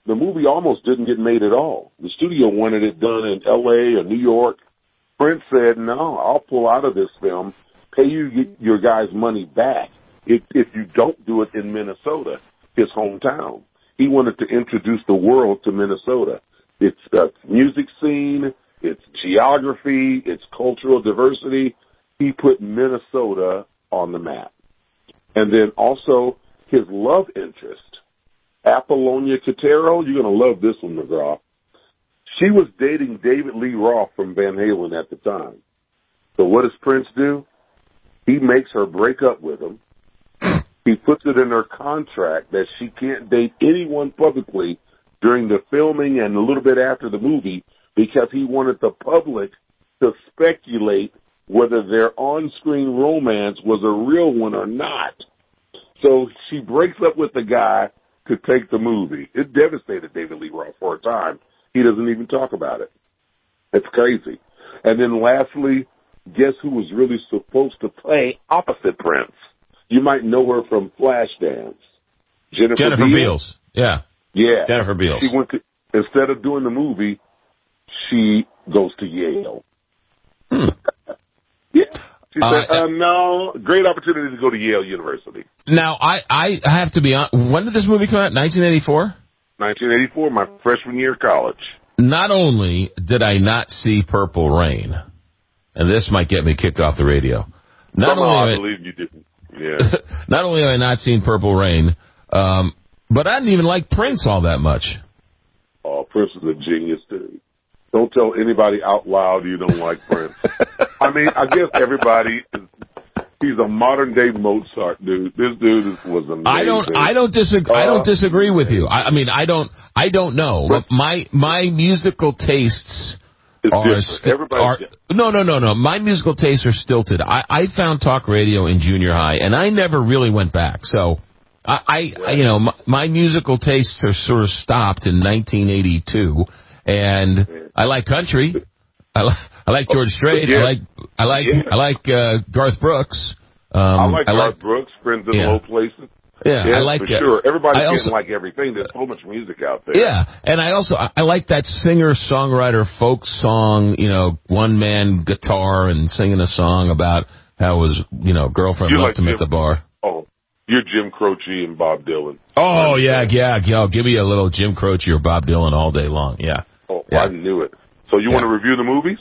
the movie almost didn't get made at all. The studio wanted it done in L.A. or New York. Prince said, no, I'll pull out of this film, pay you your guys' money back if you don't do it in Minnesota, his hometown. He wanted to introduce the world to Minnesota. Its music scene, its geography, its cultural diversity. He put Minnesota on the map. And then also his love interest, Apollonia Quintero. You're going to love this one, McGraw. She was dating David Lee Roth from Van Halen at the time. So what does Prince do? He makes her break up with him. He puts it in her contract that she can't date anyone publicly during the filming and a little bit after the movie because he wanted the public to speculate whether their on-screen romance was a real one or not. So she breaks up with the guy to take the movie. It devastated David Lee Roth for a time. He doesn't even talk about it. It's crazy. And then lastly, guess who was really supposed to play opposite Prince? You might know her from Flashdance. Jennifer Beals. Yeah. Yeah. Jennifer Beals. She went to, instead of doing the movie, she goes to Yale. Yeah. She said, no, great opportunity to go to Yale University. Now, I have to be honest. When did this movie come out? 1984? 1984, my freshman year of college. Not only did I not see Purple Rain, and this might get me kicked off the radio. I believe you didn't. Yeah. Not only have I not seen Purple Rain, but I didn't even like Prince all that much. Oh, Prince is a genius, dude. Don't tell anybody out loud you don't like Prince. I mean, I guess he's a modern day Mozart, dude. This dude was amazing. I don't disagree with you. I mean, I don't know. But my musical tastes No. My musical tastes are stilted. I found talk radio in junior high, and I never really went back. So my musical tastes are sort of stopped in 1982, and I like country. I like George Strait. Yeah. I like Garth Brooks. I like Garth Brooks, Friends in Low Places. Yeah, I like for sure. Everybody can't like everything. There's so much music out there. Yeah, and I like that singer-songwriter folk song, one man guitar and singing a song about how his, girlfriend left him at the bar. Oh, you're Jim Croce and Bob Dylan. Oh, yeah. Give me a little Jim Croce or Bob Dylan all day long. Yeah. Oh, yeah. I knew it. So you want to review the movies?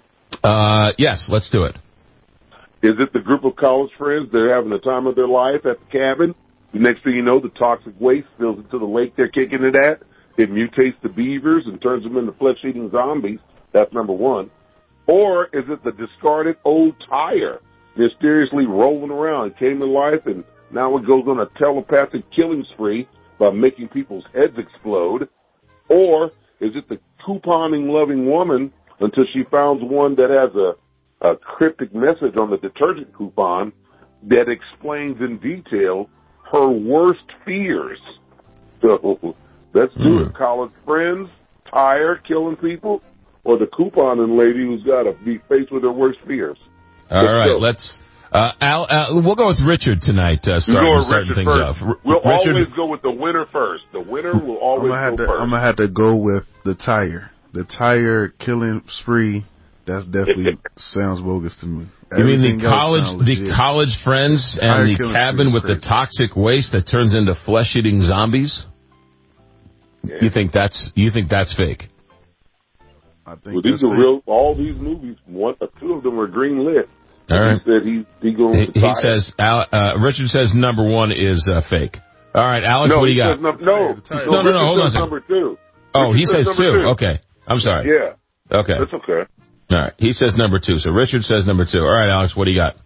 Yes, let's do it. Is it the group of college friends that are having the time of their life at the cabin? The next thing you know, the toxic waste spills into the lake they're kicking it at. It mutates the beavers and turns them into flesh-eating zombies. That's number one. Or is it the discarded old tire mysteriously rolling around, came to life, and now it goes on a telepathic killing spree by making people's heads explode? Or is it the couponing-loving woman until she finds one that has a cryptic message on the detergent coupon that explains in detail her worst fears? So let's do it. College friends, tire, killing people, or the couponing lady who's got to be faced with her worst fears. All right, let's. Al, we'll go with Richard tonight. Starting things off. We'll always go with the winner first. The winner will always go first. I'm gonna have to go with the tire. The tire killing spree. That definitely sounds bogus to me. You mean the college friends and the cabin with the toxic waste that turns into flesh-eating zombies? Yeah. You think that's fake? I think these are real. All these movies, two of them were green lit. All right. He said he goes. He says Richard says number one is fake. All right, Alex, what do you got? No. Hold on a second. Number two. Oh, he says two. Okay, I'm sorry. Yeah. Okay. That's okay. All right. He says number two. So Richard says number two. All right, Alex, what do you got?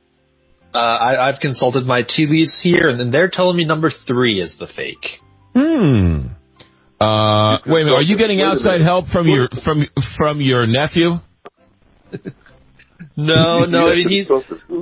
I've consulted my tea leaves here, and then they're telling me number three is the fake. Wait a minute. Are you getting outside help from your nephew? No. I mean, he's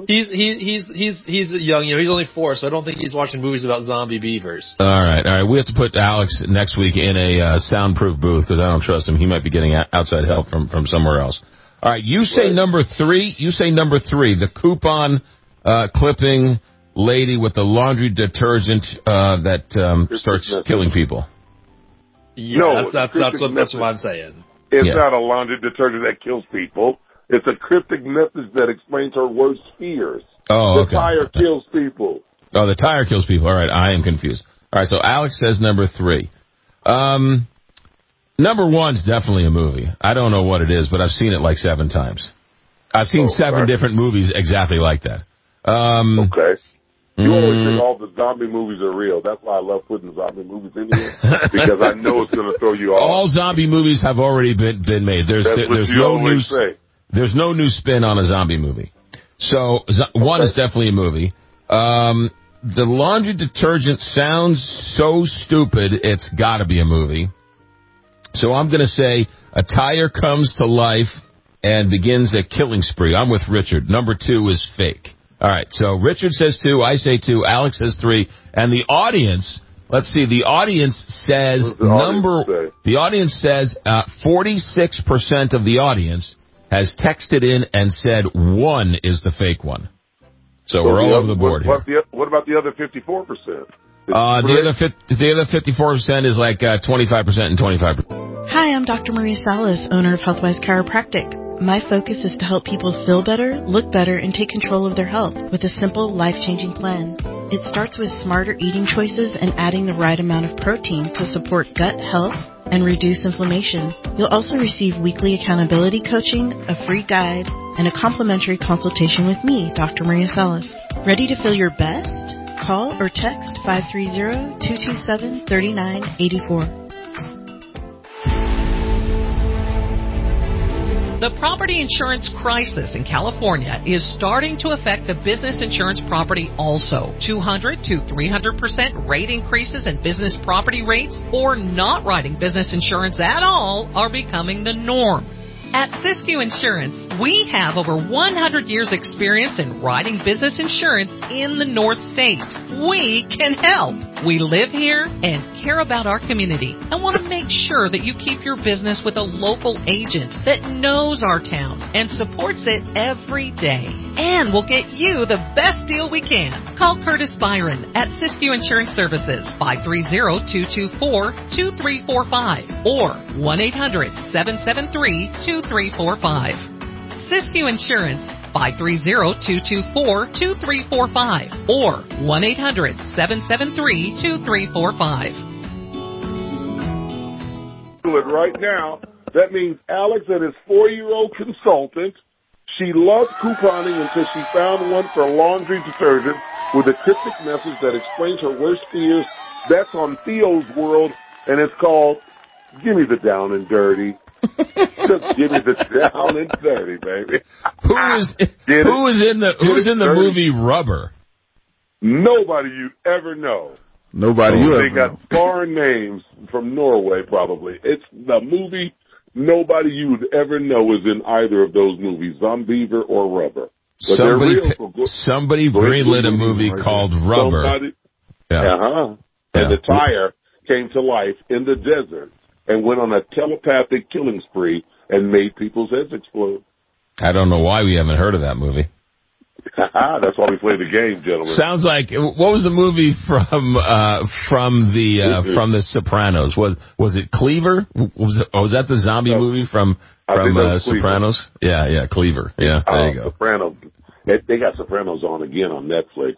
young. He's only 4, so I don't think he's watching movies about zombie beavers. All right. We have to put Alex next week in a soundproof booth because I don't trust him. He might be getting outside help from somewhere else. All right. You say number three. The coupon clipping lady with the laundry detergent that starts killing people. Yeah, that's what I'm saying. It's not a laundry detergent that kills people. It's a cryptic message that explains her worst fears. Oh, the tire kills people. Oh, the tire kills people. All right, I am confused. All right, so Alex says number 3. Number 1's definitely a movie. I don't know what it is, but I've seen it like 7 times. I've seen 7 different movies exactly like that. Okay. You always think all the zombie movies are real. That's why I love putting zombie movies in here, because I know it's going to throw you off. All zombie movies have already been made. There's no new spin on a zombie movie. So 1 is definitely a movie. The laundry detergent sounds so stupid, it's got to be a movie. So I'm going to say a tire comes to life and begins a killing spree. I'm with Richard. Number 2 is fake. All right, so Richard says 2, I say 2, Alex says 3, and the audience, let's see, the audience says 46% of the audience has texted in and said 1 is the fake one. So we're all over the board here. What about the other 54%? The other 54% is like 25% and 25%. Hi, I'm Dr. Maria Salas, owner of Healthwise Chiropractic. My focus is to help people feel better, look better, and take control of their health with a simple, life-changing plan. It starts with smarter eating choices and adding the right amount of protein to support gut health and reduce inflammation. You'll also receive weekly accountability coaching, a free guide, and a complimentary consultation with me, Dr. Maria Salas. Ready to feel your best? Call or text 530-227-3984. The property insurance crisis in California is starting to affect the business insurance property also. 200 to 300% rate increases in business property rates or not writing business insurance at all are becoming the norm. At Siskiyou Insurance, we have over 100 years experience in writing business insurance in the North State. We can help. We live here and care about our community and want to make sure that you keep your business with a local agent that knows our town and supports it every day. And we'll get you the best deal we can. Call Curtis Byron at Siskiyou Insurance Services, 530-224-2345 or 1-800-773-2345. Siskiyou Insurance, 530-224-2345 or 1-800-773-2345. Do it right now. That means Alex and his 4-year-old consultant, she loves couponing until she found one for laundry detergent with a cryptic message that explains her worst fears. That's on Theo's World, and it's called Give Me the Down and Dirty. Just give me the down and dirty, baby. Who's in the movie Rubber? Nobody you'd ever know. Nobody you ever know. They got foreign names from Norway, probably. It's the movie nobody you'd ever know is in either of those movies, Zombeaver or Rubber. But somebody greenlit a movie called Rubber. And the tire came to life in the desert and went on a telepathic killing spree and made people's heads explode. I don't know why we haven't heard of that movie. That's why we play the game, gentlemen. Sounds like, what was the movie from the Sopranos? Was it Cleaver? Was that the zombie movie from Sopranos? Yeah, Cleaver. Yeah, there you go. Sopranos. They got Sopranos on again on Netflix.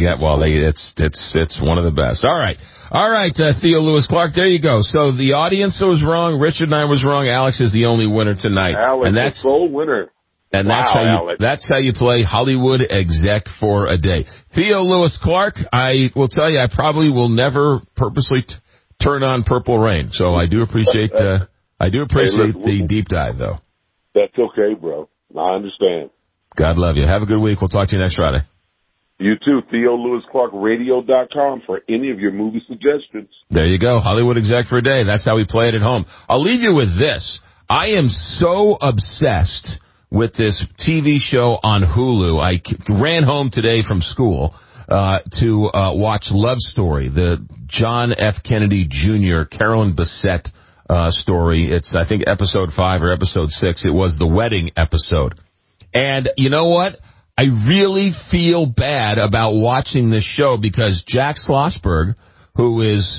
It's one of the best. All right, Theo Lewis Clark. There you go. So the audience was wrong. Richard and I was wrong. Alex is the only winner tonight. Alex, and that's the sole winner. And that's how you play Hollywood Exec for a day. Theo Lewis Clark. I will tell you, I probably will never purposely turn on Purple Rain. So I do appreciate the deep dive, though. That's okay, bro. I understand. God love you. Have a good week. We'll talk to you next Friday. You too. TheoLewisClarkRadio.com for any of your movie suggestions. There you go. Hollywood Exec for a day. That's how we play it at home. I'll leave you with this. I am so obsessed with this TV show on Hulu. I ran home today from school to watch Love Story, the John F. Kennedy Jr., Carolyn Bessette story. It's, I think, episode 5 or episode 6. It was the wedding episode. And you know what? I really feel bad about watching this show because Jack Schlossberg, who is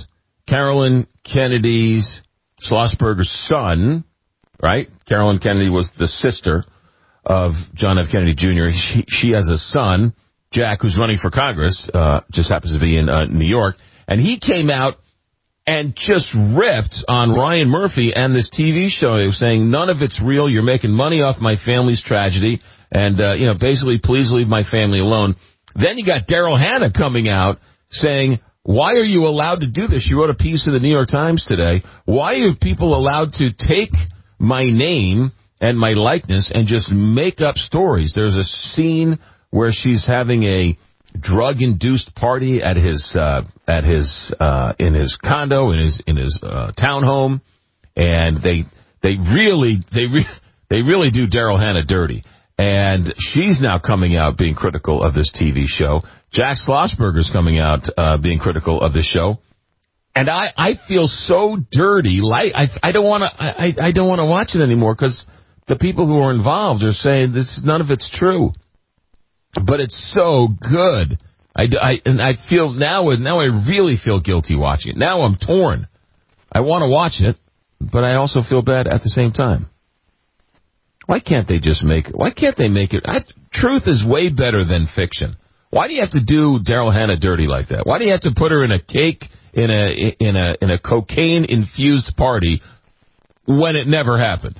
Carolyn Kennedy's Schlossberger's son, right? Carolyn Kennedy was the sister of John F. Kennedy Jr. She has a son, Jack, who's running for Congress, just happens to be in New York, and he came out and just ripped on Ryan Murphy and this TV show. He was saying, none of it's real. You're making money off my family's tragedy. And, basically, please leave my family alone. Then you got Daryl Hannah coming out saying, why are you allowed to do this? She wrote a piece in the New York Times today. Why are people allowed to take my name and my likeness and just make up stories? There's a scene where she's having a drug-induced party at his in his condo, in his townhome, and they really do Daryl Hannah dirty. And she's now coming out being critical of this TV show. Jack Schlossberger's coming out being critical of this show. And I feel so dirty. I don't want to watch it anymore because the people who are involved are saying none of it's true. But it's so good. I feel now I really feel guilty watching it. Now I'm torn. I want to watch it, but I also feel bad at the same time. Why can't they make it? Truth is way better than fiction. Why do you have to do Daryl Hannah dirty like that? Why do you have to put her in a cake in a cocaine infused party when it never happened?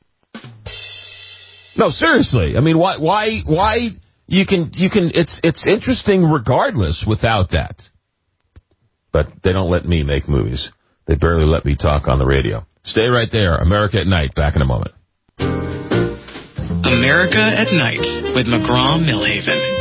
No, seriously. I mean, why? You can. It's interesting regardless without that. But they don't let me make movies. They barely let me talk on the radio. Stay right there. America at Night. Back in a moment. America at Night with McGraw-Milhaven.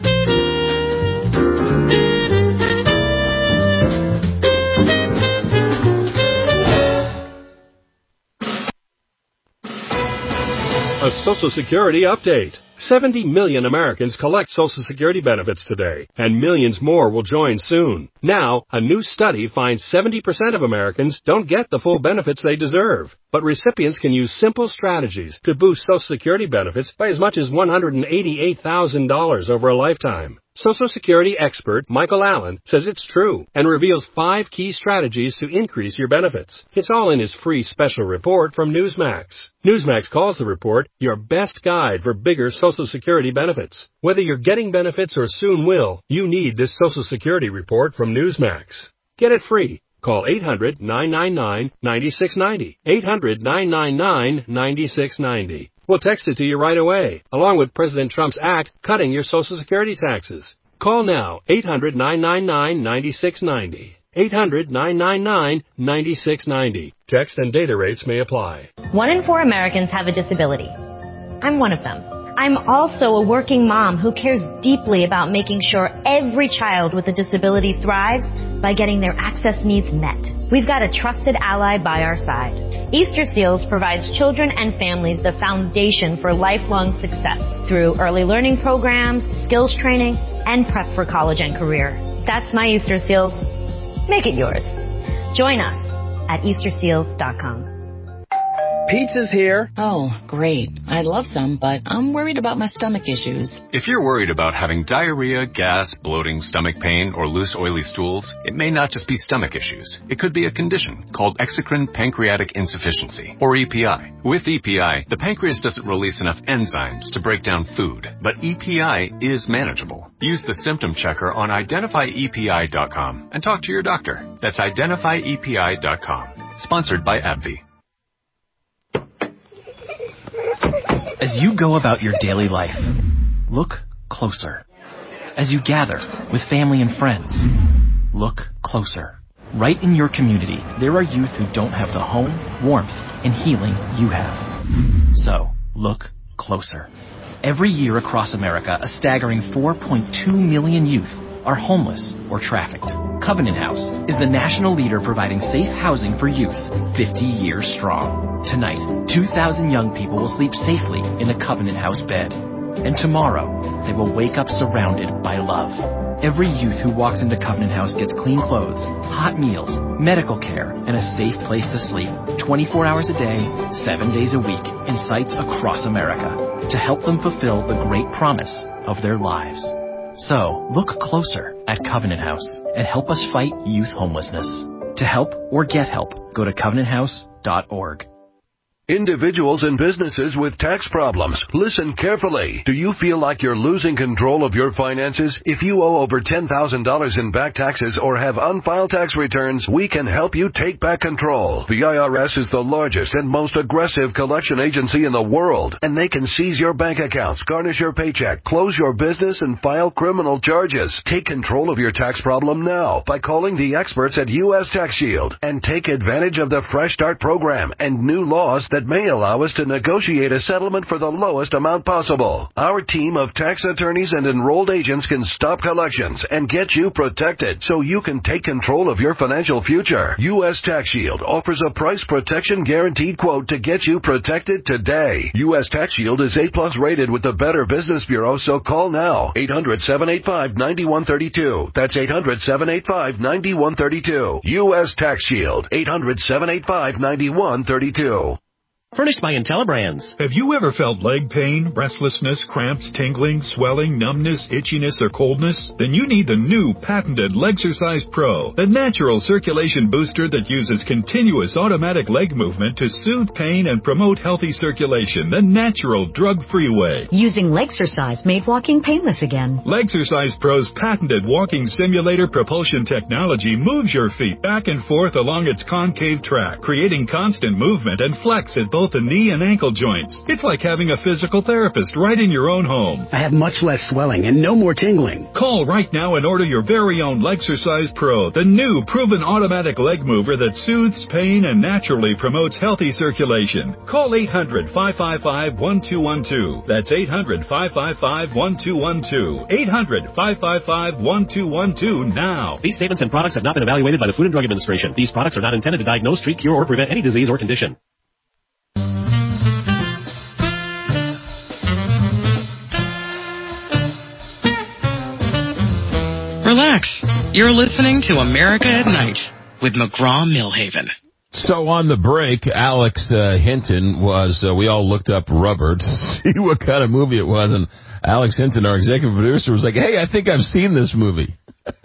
A Social Security update. 70 million Americans collect Social Security benefits today, and millions more will join soon. Now, a new study finds 70% of Americans don't get the full benefits they deserve. But recipients can use simple strategies to boost Social Security benefits by as much as $188,000 over a lifetime. Social Security expert Michael Allen says it's true and reveals 5 key strategies to increase your benefits. It's all in his free special report from Newsmax. Newsmax calls the report your best guide for bigger Social Security benefits. Whether you're getting benefits or soon will, you need this Social Security report from Newsmax. Get it free. Call 800-999-9690. 800-999-9690. We'll text it to you right away, along with President Trump's act cutting your Social Security taxes. Call now, 800-999-9690. 800-999-9690. Text and data rates may apply. 1 in 4 Americans have a disability. I'm one of them. I'm also a working mom who cares deeply about making sure every child with a disability thrives by getting their access needs met. We've got a trusted ally by our side. Easter Seals provides children and families the foundation for lifelong success through early learning programs, skills training, and prep for college and career. That's my Easter Seals. Make it yours. Join us at EasterSeals.com. Pizza's here. Oh, great. I'd love some, but I'm worried about my stomach issues. If you're worried about having diarrhea, gas, bloating, stomach pain, or loose, oily stools, it may not just be stomach issues. It could be a condition called exocrine pancreatic insufficiency, or EPI. With EPI, the pancreas doesn't release enough enzymes to break down food, but EPI is manageable. Use the symptom checker on identifyepi.com and talk to your doctor. That's identifyepi.com. Sponsored by AbbVie. As you go about your daily life, look closer. As you gather with family and friends, look closer. Right in your community, there are youth who don't have the home, warmth, and healing you have. So, look closer. Every year across America, a staggering 4.2 million youth are homeless or trafficked. Covenant House is the national leader providing safe housing for youth, 50 years strong. Tonight, 2,000 young people will sleep safely in a Covenant House bed. And tomorrow, they will wake up surrounded by love. Every youth who walks into Covenant House gets clean clothes, hot meals, medical care, and a safe place to sleep 24 hours a day, 7 days a week, in sites across America to help them fulfill the great promise of their lives. So, look closer at Covenant House and help us fight youth homelessness. To help or get help, go to covenanthouse.org. Individuals and businesses with tax problems, listen carefully. Do you feel like you're losing control of your finances? If you owe over $10,000 in back taxes or have unfiled tax returns, we can help you take back control. The IRS is the largest and most aggressive collection agency in the world, and they can seize your bank accounts, garnish your paycheck, close your business, and file criminal charges. Take control of your tax problem now by calling the experts at U.S. Tax Shield and take advantage of the Fresh Start program and new laws that may allow us to negotiate a settlement for the lowest amount possible. Our team of tax attorneys and enrolled agents can stop collections and get you protected so you can take control of your financial future. U.S. Tax Shield offers a price protection guaranteed quote to get you protected today. U.S. Tax Shield is A+ rated with the Better Business Bureau, so call now. 800-785-9132. That's 800-785-9132. U.S. Tax Shield. 800-785-9132. Furnished by IntelliBrands. Have you ever felt leg pain, restlessness, cramps, tingling, swelling, numbness, itchiness, or coldness? Then you need the new patented Legsercise Pro, the natural circulation booster that uses continuous automatic leg movement to soothe pain and promote healthy circulation the natural, drug-free way. Using Legsercise made walking painless again. Legsercise Pro's patented walking simulator propulsion technology moves your feet back and forth along its concave track, creating constant movement and flex at both the knee and ankle joints. It's like having a physical therapist right in your own home. I have much less swelling and no more tingling. Call right now and order your very own Legsercise Pro, the new proven automatic leg mover that soothes pain and naturally promotes healthy circulation. Call 800-555-1212. That's 800-555-1212. 800-555-1212 now. These statements and products have not been evaluated by the Food and Drug Administration. These products are not intended to diagnose, treat, cure, or prevent any disease or condition. Relax. You're listening to America at Night with McGraw-Milhaven. So on the break, Alex Hinton was, we all looked up Rubber to see what kind of movie it was, and Alex Hinton, our executive producer, was like, hey, I think I've seen this movie.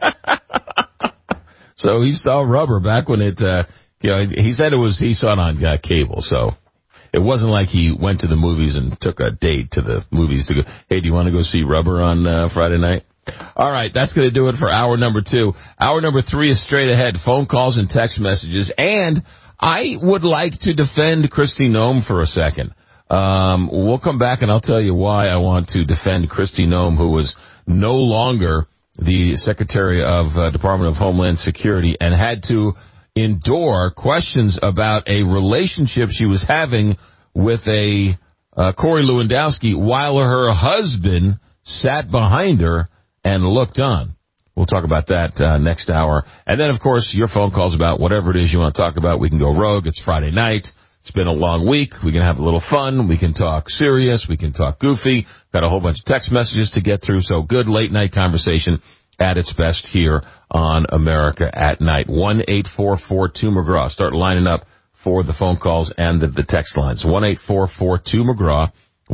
So he saw Rubber back when it, he said he saw it on cable, so it wasn't like he went to the movies and took a date to the movies to go, hey, do you want to go see Rubber on Friday night? All right, that's going to do it for hour number 2. Hour number 3 is straight ahead, phone calls and text messages. And I would like to defend Kristi Noem for a second. We'll come back and I'll tell you why I want to defend Kristi Noem, who was no longer the Secretary of Department of Homeland Security and had to endure questions about a relationship she was having with a Corey Lewandowski while her husband sat behind her and looked on. We'll talk about that next hour. And then, of course, your phone calls about whatever it is you want to talk about. We can go rogue. It's Friday night. It's been a long week. We can have a little fun. We can talk serious. We can talk goofy. Got a whole bunch of text messages to get through. So good late night conversation at its best here on America at Night. 1-844-2-McGraw. Start lining up for the phone calls and the text lines. 1-844-2-McGraw.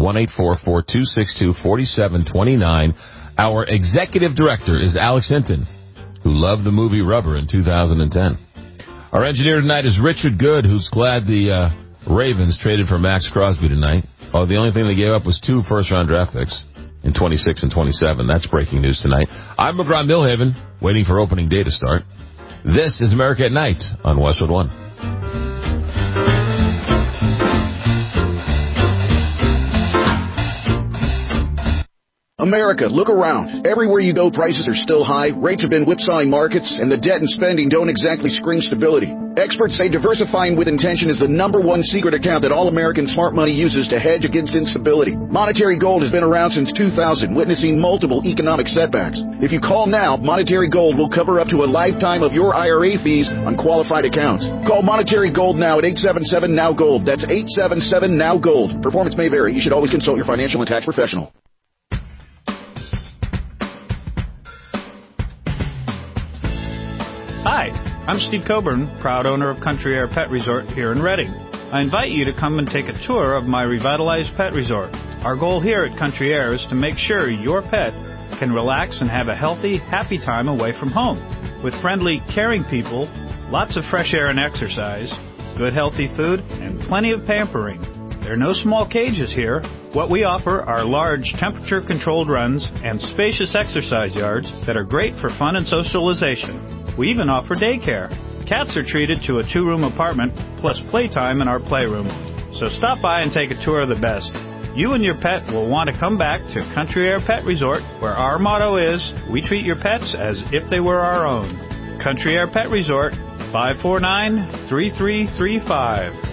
1-844-262-4729. Our executive director is Alex Hinton, who loved the movie Rubber in 2010. Our engineer tonight is Richard Good, who's glad the Ravens traded for Max Crosby tonight. Oh, the only thing they gave up was 2 first-round draft picks in 26 and 27. That's breaking news tonight. I'm McGraw-Milhaven, waiting for opening day to start. This is America at Night on Westwood One. America, look around. Everywhere you go, prices are still high, rates have been whipsawing markets, and the debt and spending don't exactly scream stability. Experts say diversifying with intention is the #1 secret account that all American smart money uses to hedge against instability. Monetary Gold has been around since 2000, witnessing multiple economic setbacks. If you call now, Monetary Gold will cover up to a lifetime of your IRA fees on qualified accounts. Call Monetary Gold now at 877-NOW-GOLD. That's 877-NOW-GOLD. Performance may vary. You should always consult your financial and tax professional. Hi, I'm Steve Coburn, proud owner of Country Air Pet Resort here in Redding. I invite you to come and take a tour of my revitalized pet resort. Our goal here at Country Air is to make sure your pet can relax and have a healthy, happy time away from home. With friendly, caring people, Lots of fresh air and exercise, good healthy food, and plenty of pampering. There are no small cages here. What we offer are large temperature-controlled runs and spacious exercise yards that are great for fun and socialization. We even offer daycare. Cats are treated to a 2-room apartment plus playtime in our playroom. So stop by and take a tour of the best. You and your pet will want to come back to Country Air Pet Resort, where our motto is, we treat your pets as if they were our own. Country Air Pet Resort, 549-3335.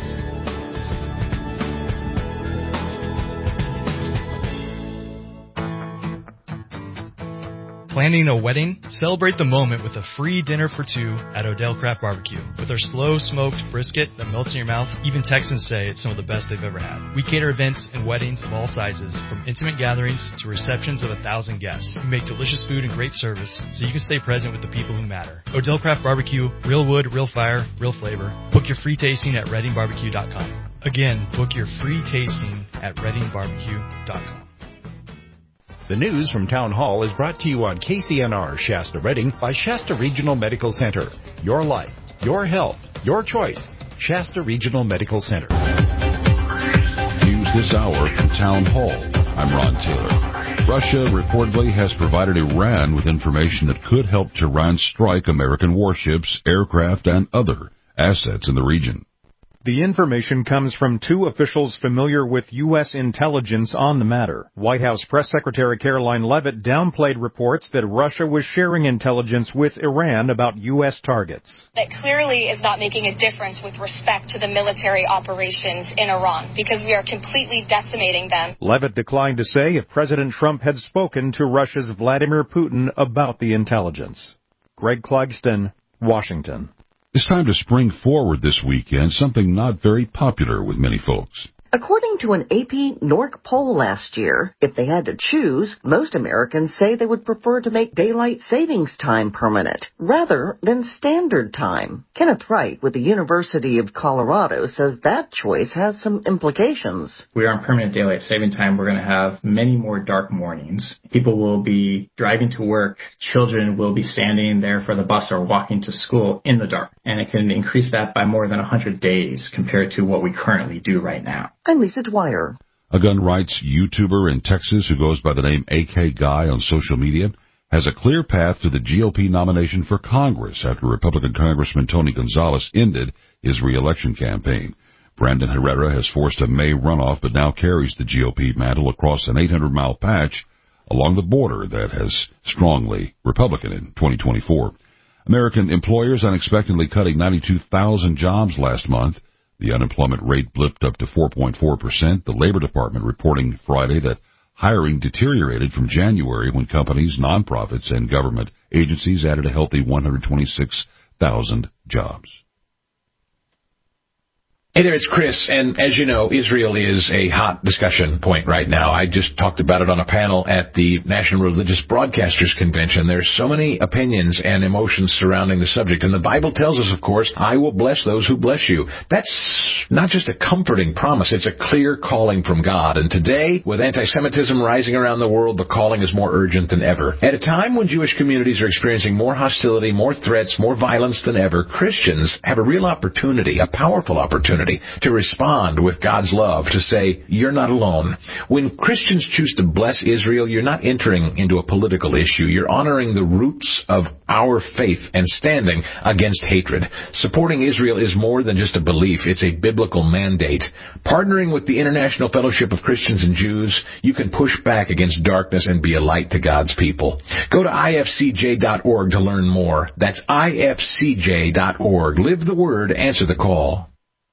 Planning a wedding? Celebrate the moment with a free dinner for two at Odell Craft Barbecue. With our slow-smoked brisket that melts in your mouth, even Texans say it's some of the best they've ever had. We cater events and weddings of all sizes, from intimate gatherings to receptions of 1,000 guests. We make delicious food and great service, so you can stay present with the people who matter. Odell Craft Barbecue, real wood, real fire, real flavor. Book your free tasting at ReddingBarbecue.com. Again, book your free tasting at ReddingBarbecue.com. The news from Town Hall is brought to you on KCNR Shasta Redding by Shasta Regional Medical Center. Your life, your health, your choice. Shasta Regional Medical Center. News this hour from Town Hall. I'm Ron Taylor. Russia reportedly has provided Iran with information that could help Tehran strike American warships, aircraft, and other assets in the region. The information comes from two officials familiar with U.S. intelligence on the matter. White House Press Secretary Caroline Leavitt downplayed reports that Russia was sharing intelligence with Iran about U.S. targets. That clearly is not making a difference with respect to the military operations in Iran, because we are completely decimating them. Leavitt declined to say if President Trump had spoken to Russia's Vladimir Putin about the intelligence. Greg Clugston, Washington. It's time to spring forward this weekend, something not very popular with many folks. According to an AP NORC poll last year, if they had to choose, most Americans say they would prefer to make daylight savings time permanent rather than standard time. Kenneth Wright with the University of Colorado says that choice has some implications. We are on permanent daylight saving time. We're going to have many more dark mornings. People will be driving to work. Children will be standing there for the bus or walking to school in the dark. And it can increase that by more than 100 days compared to what we currently do right now. I'm Lisa Dwyer. A gun rights YouTuber in Texas who goes by the name AK Guy on social media has a clear path to the GOP nomination for Congress after Republican Congressman Tony Gonzalez ended his re-election campaign. Brandon Herrera has forced a May runoff but now carries the GOP mantle across an 800-mile patch along the border that has strongly Republican in 2024. American employers unexpectedly cutting 92,000 jobs last month. The unemployment rate blipped up to 4.4%. The Labor Department reporting Friday that hiring deteriorated from January when companies, nonprofits, and government agencies added a healthy 126,000 jobs. Hey there, it's Chris, and as you know, Israel is a hot discussion point right now. I just talked about it on a panel at the National Religious Broadcasters Convention. There's so many opinions and emotions surrounding the subject, and the Bible tells us, of course, I will bless those who bless you. That's not just a comforting promise, it's a clear calling from God. And today, with anti-Semitism rising around the world, the calling is more urgent than ever. At a time when Jewish communities are experiencing more hostility, more threats, more violence than ever, Christians have a real opportunity, a powerful opportunity, to respond with God's love, to say, you're not alone. When Christians choose to bless Israel, you're not entering into a political issue. You're honoring the roots of our faith and standing against hatred. Supporting Israel is more than just a belief. It's a biblical mandate. Partnering with the International Fellowship of Christians and Jews, you can push back against darkness and be a light to God's people. Go to ifcj.org to learn more. That's ifcj.org. Live the word, answer the call.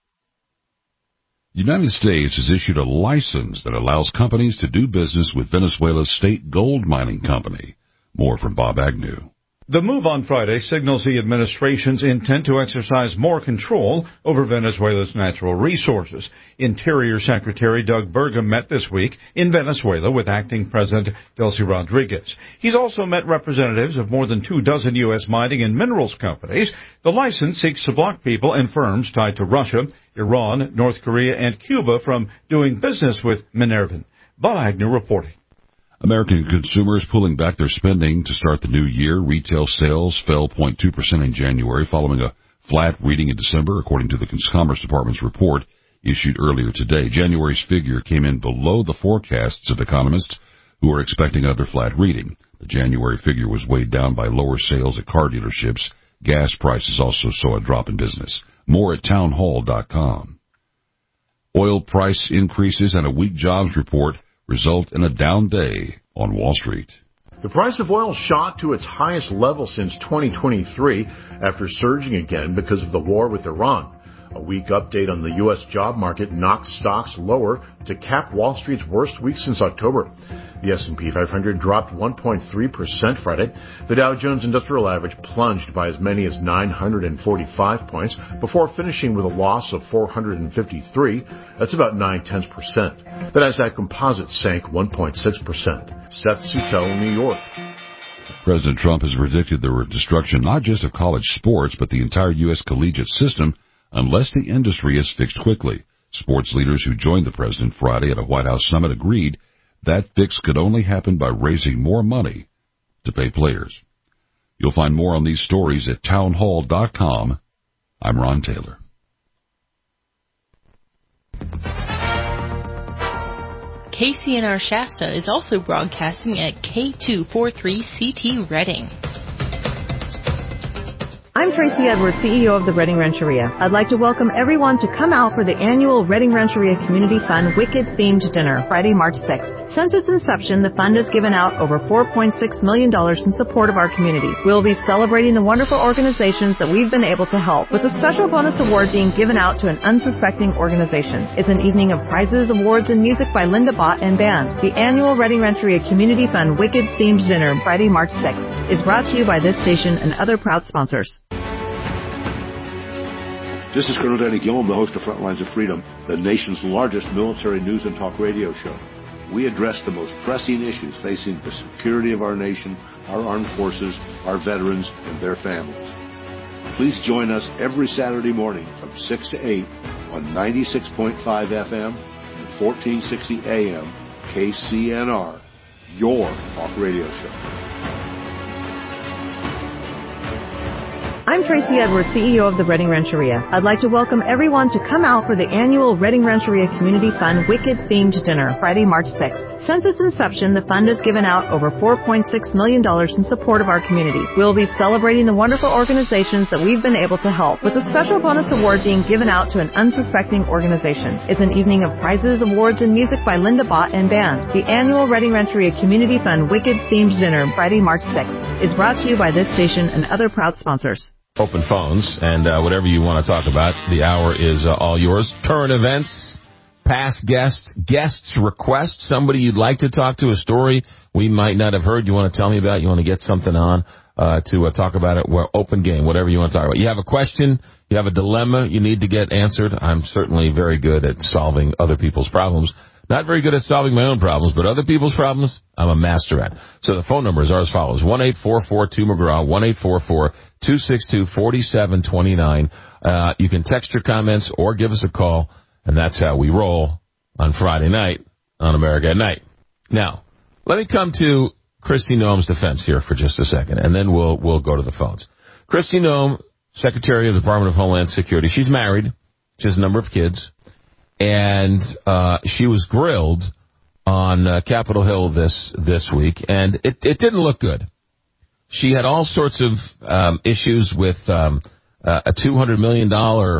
The United States has issued a license that allows companies to do business with Venezuela's state gold mining company. More from Bob Agnew. The move on Friday signals the administration's intent to exercise more control over Venezuela's natural resources. Interior Secretary Doug Burgum met this week in Venezuela with acting President Delcy Rodriguez. He's also met representatives of more than 24 U.S. mining and minerals companies. The license seeks to block people and firms tied to Russia, Iran, North Korea, and Cuba from doing business with Minervan. Bob Agnew reporting. American consumers pulling back their spending to start the new year. Retail sales fell 0.2% in January following a flat reading in December, according to the Commerce Department's report issued earlier today. January's figure came in below the forecasts of economists who are expecting another flat reading. The January figure was weighed down by lower sales at car dealerships. Gas prices also saw a drop in business. More at townhall.com. Oil price increases and a weak jobs report result in a down day on Wall Street. The price of oil shot to its highest level since 2023 after surging again because of the war with Iran. A weak update on the U.S. job market knocked stocks lower to cap Wall Street's worst week since October. The S&P 500 dropped 1.3% Friday. The Dow Jones Industrial Average plunged by as many as 945 points before finishing with a loss of 453. That's about 0.9%. The Nasdaq Composite sank 1.6%. Seth Sutel, New York. President Trump has predicted the destruction not just of college sports, but the entire U.S. collegiate system unless the industry is fixed quickly. Sports leaders who joined the president Friday at a White House summit agreed that fix could only happen by raising more money to pay players. You'll find more on these stories at townhall.com. I'm Ron Taylor. KCNR Shasta is also broadcasting at K243CT Reading. I'm Tracy Edwards, CEO of the Reading Rancheria. I'd like to welcome everyone to come out for the annual Reading Rancheria Community Fund Wicked-themed dinner, Friday, March 6th. Since its inception, the fund has given out over $4.6 million in support of our community. We'll be celebrating the wonderful organizations that we've been able to help, with a special bonus award being given out to an unsuspecting organization. It's an evening of prizes, awards, and music by Linda Bott and band. The annual Reading Rancheria Community Fund Wicked-themed dinner, Friday, March 6th, is brought to you by this station and other proud sponsors. This is Colonel Danny Gillum, the host of Frontlines of Freedom, the nation's largest military news and talk radio show. We address the most pressing issues facing the security of our nation, our armed forces, our veterans, and their families. Please join us every Saturday morning from 6 to 8 on 96.5 FM and 1460 AM KCNR, your talk radio show. I'm Tracy Edwards, CEO of the Reading Rancheria. I'd like to welcome everyone to come out for the annual Reading Rancheria Community Fund Wicked-themed dinner, Friday, March 6th. Since its inception, the fund has given out over $4.6 million in support of our community. We'll be celebrating the wonderful organizations that we've been able to help, with a special bonus award being given out to an unsuspecting organization. It's an evening of prizes, awards, and music by Linda Bott and band. The annual Reading Rancheria Community Fund Wicked-themed dinner, Friday, March 6th, is brought to you by this station and other proud sponsors. Open phones, and whatever you want to talk about, the hour is all yours. Current events, past guests requests, somebody you'd like to talk to, a story we might not have heard you want to tell me about, you want to get something on to talk about it. We're open game, whatever you want to talk about. You have a question, you have a dilemma you need to get answered. I'm certainly very good at solving other people's problems. Not very good at solving my own problems, but other people's problems, I'm a master at. So the phone numbers are as follows: 1-844-2-McGraw, 1-844-262-4729. You can text your comments or give us a call, and that's how we roll on Friday night on America at Night. Now, let me come to Kristi Noem's defense here for just a second, and then we'll go to the phones. Kristi Noem, Secretary of the Department of Homeland Security. She's married. She has a number of kids. And she was grilled on Capitol Hill this week, and it didn't look good. She had all sorts of issues with a $200 million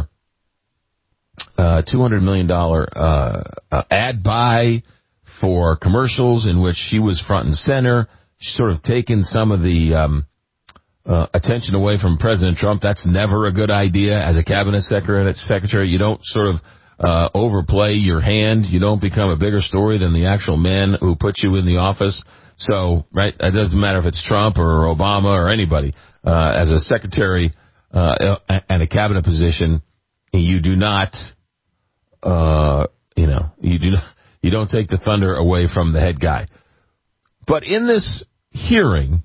ad buy for commercials in which she was front and center. She's sort of taken some of the attention away from President Trump. That's never a good idea as a cabinet secretary. You don't sort of overplay your hand. You don't become a bigger story than the actual man who put you in the office. So, right, it doesn't matter if it's Trump or Obama or anybody. As a secretary and a cabinet position, you do not, you don't take the thunder away from the head guy. But in this hearing,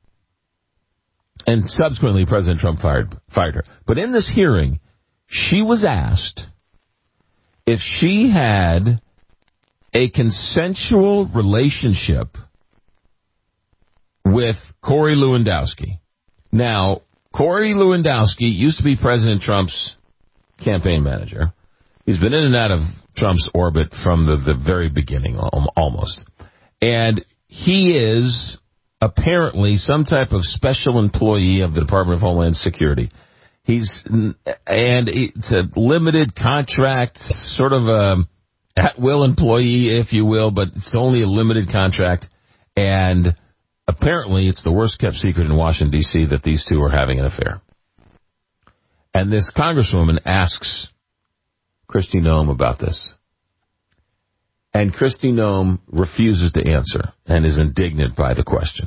and subsequently President Trump fired her. But in this hearing, she was asked if she had a consensual relationship with Corey Lewandowski. Now, Corey Lewandowski used to be President Trump's campaign manager. He's been in and out of Trump's orbit from the very beginning, almost. And he is apparently some type of special employee of the Department of Homeland Security. It's a limited contract, sort of a at-will employee, if you will, but it's only a limited contract. And apparently it's the worst-kept secret in Washington, D.C. that these two are having an affair. And this congresswoman asks Kristi Noem about this. And Kristi Noem refuses to answer and is indignant by the question.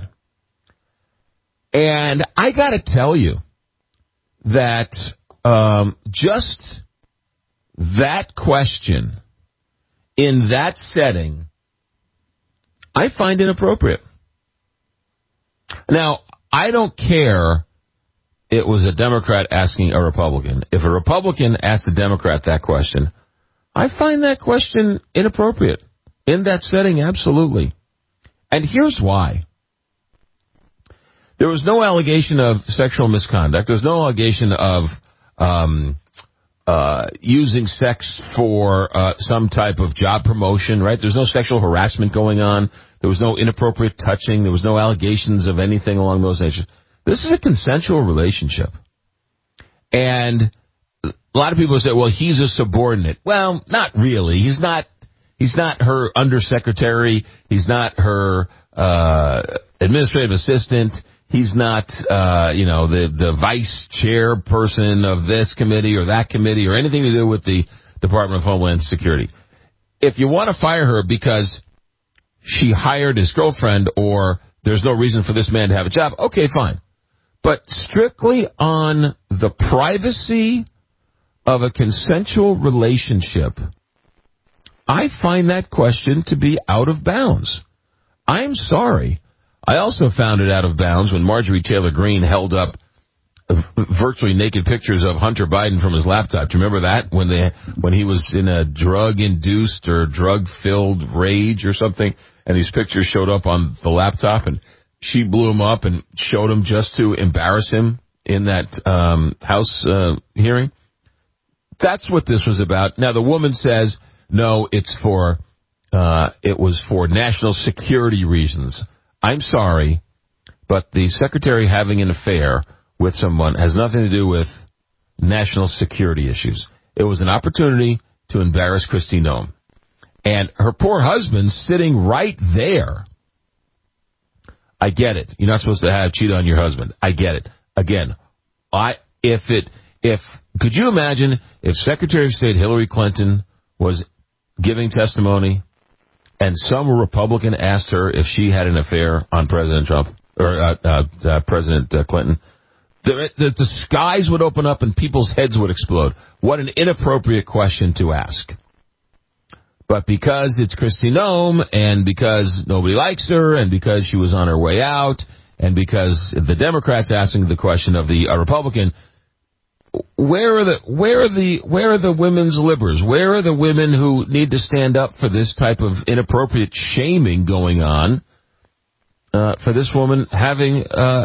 And I got to tell you that just that question in that setting, I find inappropriate. Now, I don't care it was a Democrat asking a Republican. If a Republican asked a Democrat that question, I find that question inappropriate. In that setting, absolutely. And here's why. There was no allegation of sexual misconduct. There's no allegation of using sex for some type of job promotion, right? There's no sexual harassment going on. There was no inappropriate touching. There was no allegations of anything along those lines. This is a consensual relationship. And a lot of people say, well, he's a subordinate. Well, not really. He's not her undersecretary. He's not her administrative assistant. He's not, the vice chairperson of this committee or that committee or anything to do with the Department of Homeland Security. If you want to fire her because she hired his girlfriend or there's no reason for this man to have a job, okay, fine. But strictly on the privacy of a consensual relationship, I find that question to be out of bounds. I'm sorry. I also found it out of bounds when Marjorie Taylor Greene held up virtually naked pictures of Hunter Biden from his laptop. Do you remember that when he was in a drug-induced or drug-filled rage or something, and these pictures showed up on the laptop, and she blew him up and showed him just to embarrass him in that House hearing? That's what this was about. Now, the woman says, no, it was for national security reasons. I'm sorry, but the secretary having an affair with someone has nothing to do with national security issues. It was an opportunity to embarrass Kristi Noem. And her poor husband sitting right there. I get it. You're not supposed to cheat on your husband. I get it. Again, could you imagine if Secretary of State Hillary Clinton was giving testimony and some Republican asked her if she had an affair on President Trump or President Clinton? The skies would open up and people's heads would explode. What an inappropriate question to ask. But because it's Kristi Noem, and because nobody likes her, and because she was on her way out, and because the Democrats asking the question of the Republican, where are the women's libbers? Where are the women who need to stand up for this type of inappropriate shaming going on? For this woman having,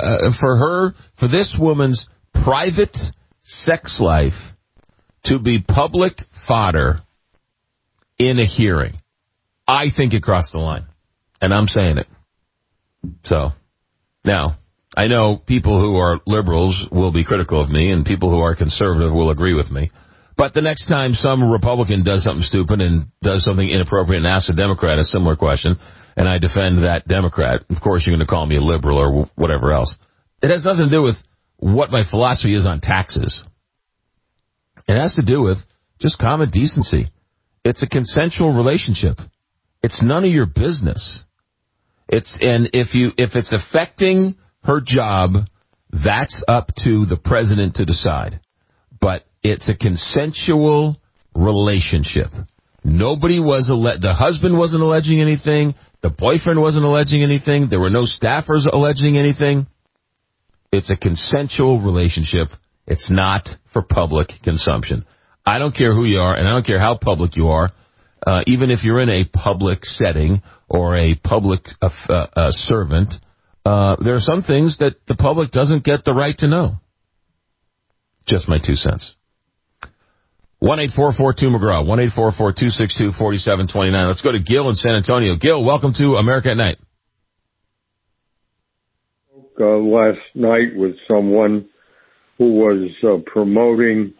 for this woman's private sex life to be public fodder in a hearing. I think it crossed the line. And I'm saying it. So, now, I know people who are liberals will be critical of me, and people who are conservative will agree with me. But the next time some Republican does something stupid and does something inappropriate and asks a Democrat a similar question, and I defend that Democrat, of course you're going to call me a liberal or whatever else. It has nothing to do with what my philosophy is on taxes. It has to do with just common decency. It's a consensual relationship. It's none of your business. If it's affecting her job, that's up to the president to decide. But it's a consensual relationship. The husband wasn't alleging anything. The boyfriend wasn't alleging anything. There were no staffers alleging anything. It's a consensual relationship. It's not for public consumption. I don't care who you are, and I don't care how public you are, even if you're in a public setting or a public servant, there are some things that the public doesn't get the right to know. Just my 2 cents. 1-844-2-McGraw, 1-844-262-4729. Let's go to Gil in San Antonio. Gil, welcome to America at Night. Last night with someone who was promoting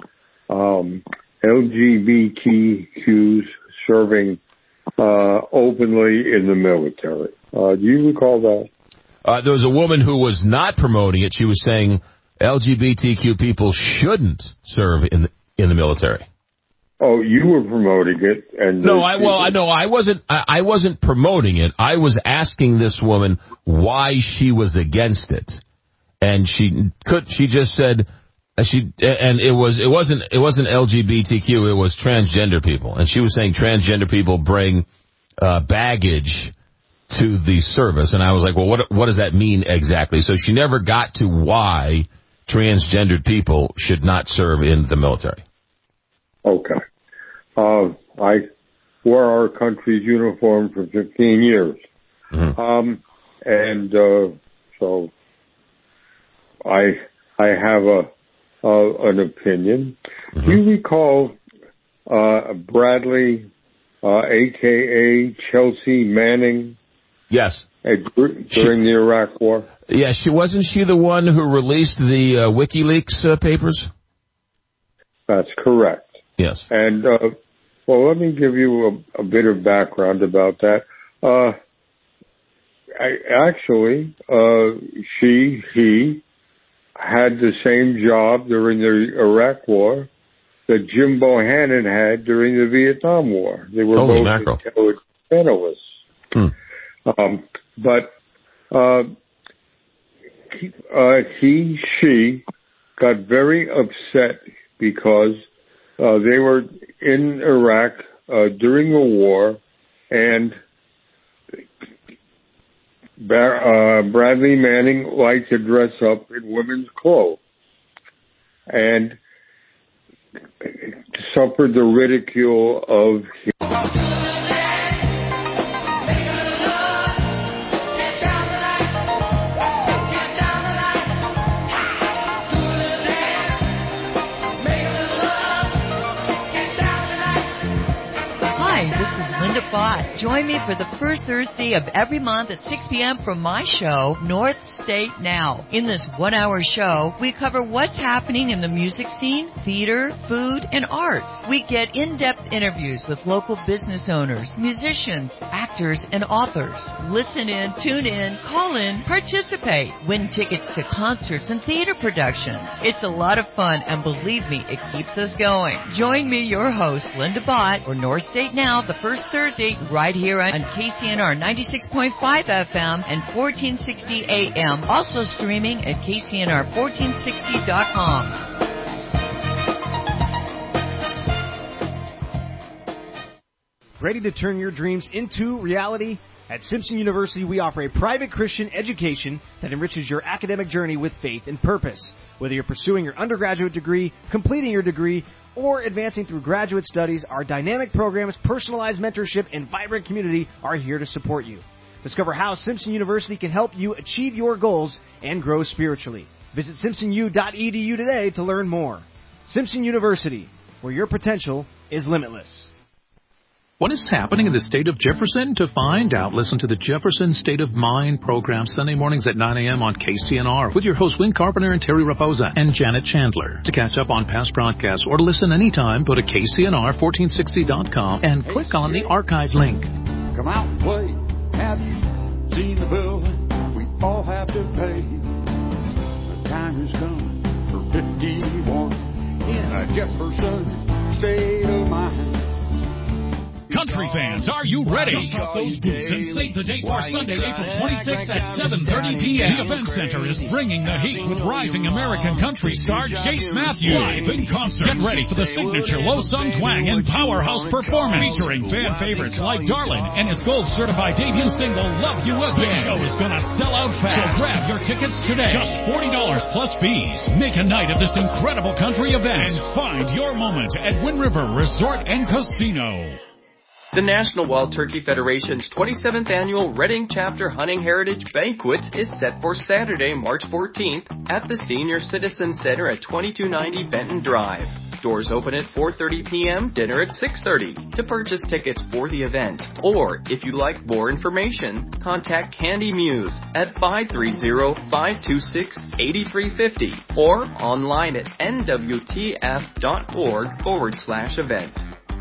LGBTQs serving openly in the military. Do you recall that? There was a woman who was not promoting it. She was saying LGBTQ people shouldn't serve in the military. Oh, you were promoting it, and I wasn't promoting it. I was asking this woman why she was against it, and she just said it wasn't LGBTQ. It was transgender people, and she was saying transgender people bring baggage to the service, and I was like, well, what does that mean exactly? So she never got to why transgendered people should not serve in the military. Okay. I wore our country's uniform for 15 years. Mm-hmm. So I have an opinion. Mm-hmm. Do you recall Bradley, a.k.a. Chelsea Manning? Yes. During the Iraq War? Yeah, wasn't she the one who released the WikiLeaks papers? That's correct. Yes. And, let me give you a bit of background about that. He had the same job during the Iraq War that Jim Bohannon had during the Vietnam War. They were both intelligence analysts. She got very upset because they were in Iraq during the war, and Bradley Manning liked to dress up in women's clothes and suffered the ridicule of him. Join me for the first Thursday of every month at 6 p.m. for my show, North State Now. In this 1-hour show, we cover what's happening in the music scene, theater, food, and arts. We get in-depth interviews with local business owners, musicians, actors, and authors. Listen in, tune in, call in, participate, win tickets to concerts and theater productions. It's a lot of fun, and believe me, it keeps us going. Join me, your host, Linda Bott, for North State Now, the first Thursday, right here on KCNR 96.5 FM and 1460 AM. Also streaming at KCNR1460.com. Ready to turn your dreams into reality? At Simpson University, we offer a private Christian education that enriches your academic journey with faith and purpose. Whether you're pursuing your undergraduate degree, completing your degree, or advancing through graduate studies, our dynamic programs, personalized mentorship, and vibrant community are here to support you. Discover how Simpson University can help you achieve your goals and grow spiritually. Visit simpsonu.edu today to learn more. Simpson University, where your potential is limitless. What is happening in the state of Jefferson? To find out, listen to the Jefferson State of Mind program Sunday mornings at 9 a.m. on KCNR with your hosts Win Carpenter and Terry Raposa and Janet Chandler. To catch up on past broadcasts or to listen anytime, go to KCNR1460.com and click on the archive link. Come out and play. Have you seen the bill we all have to pay? The time has come for 51 in a Jefferson State of Mind. Country fans, are you ready? Just cut those boots and save the date for Sunday, April 26th at 7:30 p.m. The Event Center is bringing the heat with rising American country star Chase Matthews live in concert. Get ready for the signature low-sung twang and powerhouse performance featuring fan favorites like Darlin and his gold-certified debut single, Love You Again. The show is going to sell out fast, so grab your tickets today. Just $40 plus fees. Make a night of this incredible country event and find your moment at Wind River Resort and Casino. The National Wild Turkey Federation's 27th Annual Reading Chapter Hunting Heritage Banquet is set for Saturday, March 14th at the Senior Citizen Center at 2290 Benton Drive. Doors open at 4:30 p.m., dinner at 6:30. To purchase tickets for the event, or if you'd like more information, contact Candy Muse at 530-526-8350 or online at nwtf.org/event.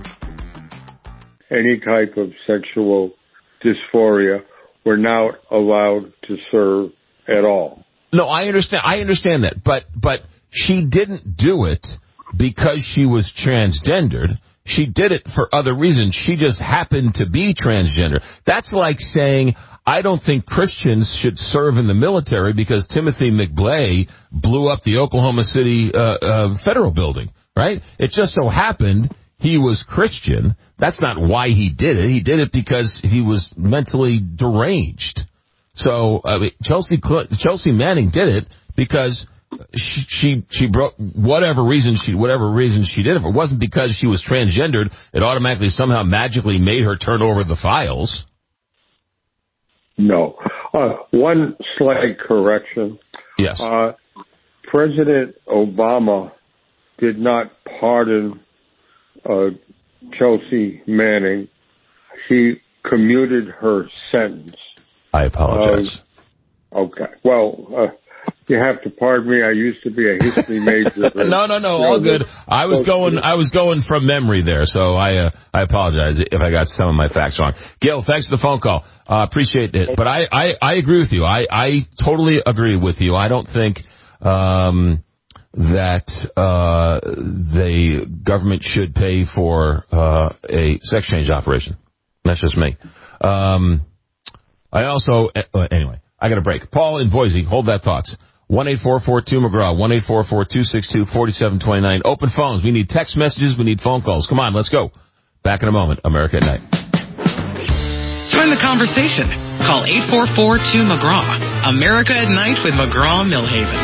Any type of sexual dysphoria, we're not allowed to serve at all. No, I understand that, but she didn't do it because she was transgendered. She did it for other reasons. She just happened to be transgender. That's like saying, I don't think Christians should serve in the military because Timothy McVeigh blew up the Oklahoma City federal building, right? It just so happened he was Christian. That's not why he did it. He did it because he was mentally deranged. So Chelsea Manning did it because she broke whatever reason she did. If it wasn't because she was transgendered, it automatically somehow magically made her turn over the files. No. One slight correction. Yes. President Obama did not pardon Chelsea Manning. He commuted her sentence. I apologize. Okay. Well, you have to pardon me. I used to be a history major. No, all good. I was going from memory there, so I apologize if I got some of my facts wrong. Gil, thanks for the phone call. Appreciate it. But I agree with you. I totally agree with you. I don't think that the government should pay for a sex change operation. That's just me. I also anyway. I got a break. Paul in Boise, hold that thoughts. 1-844-2-McGraw, 1-844-262-4729. Open phones. We need text messages. We need phone calls. Come on, let's go. Back in a moment. America at Night. Join the conversation. Call 844-2-McGraw. America at Night with McGraw-Millhaven.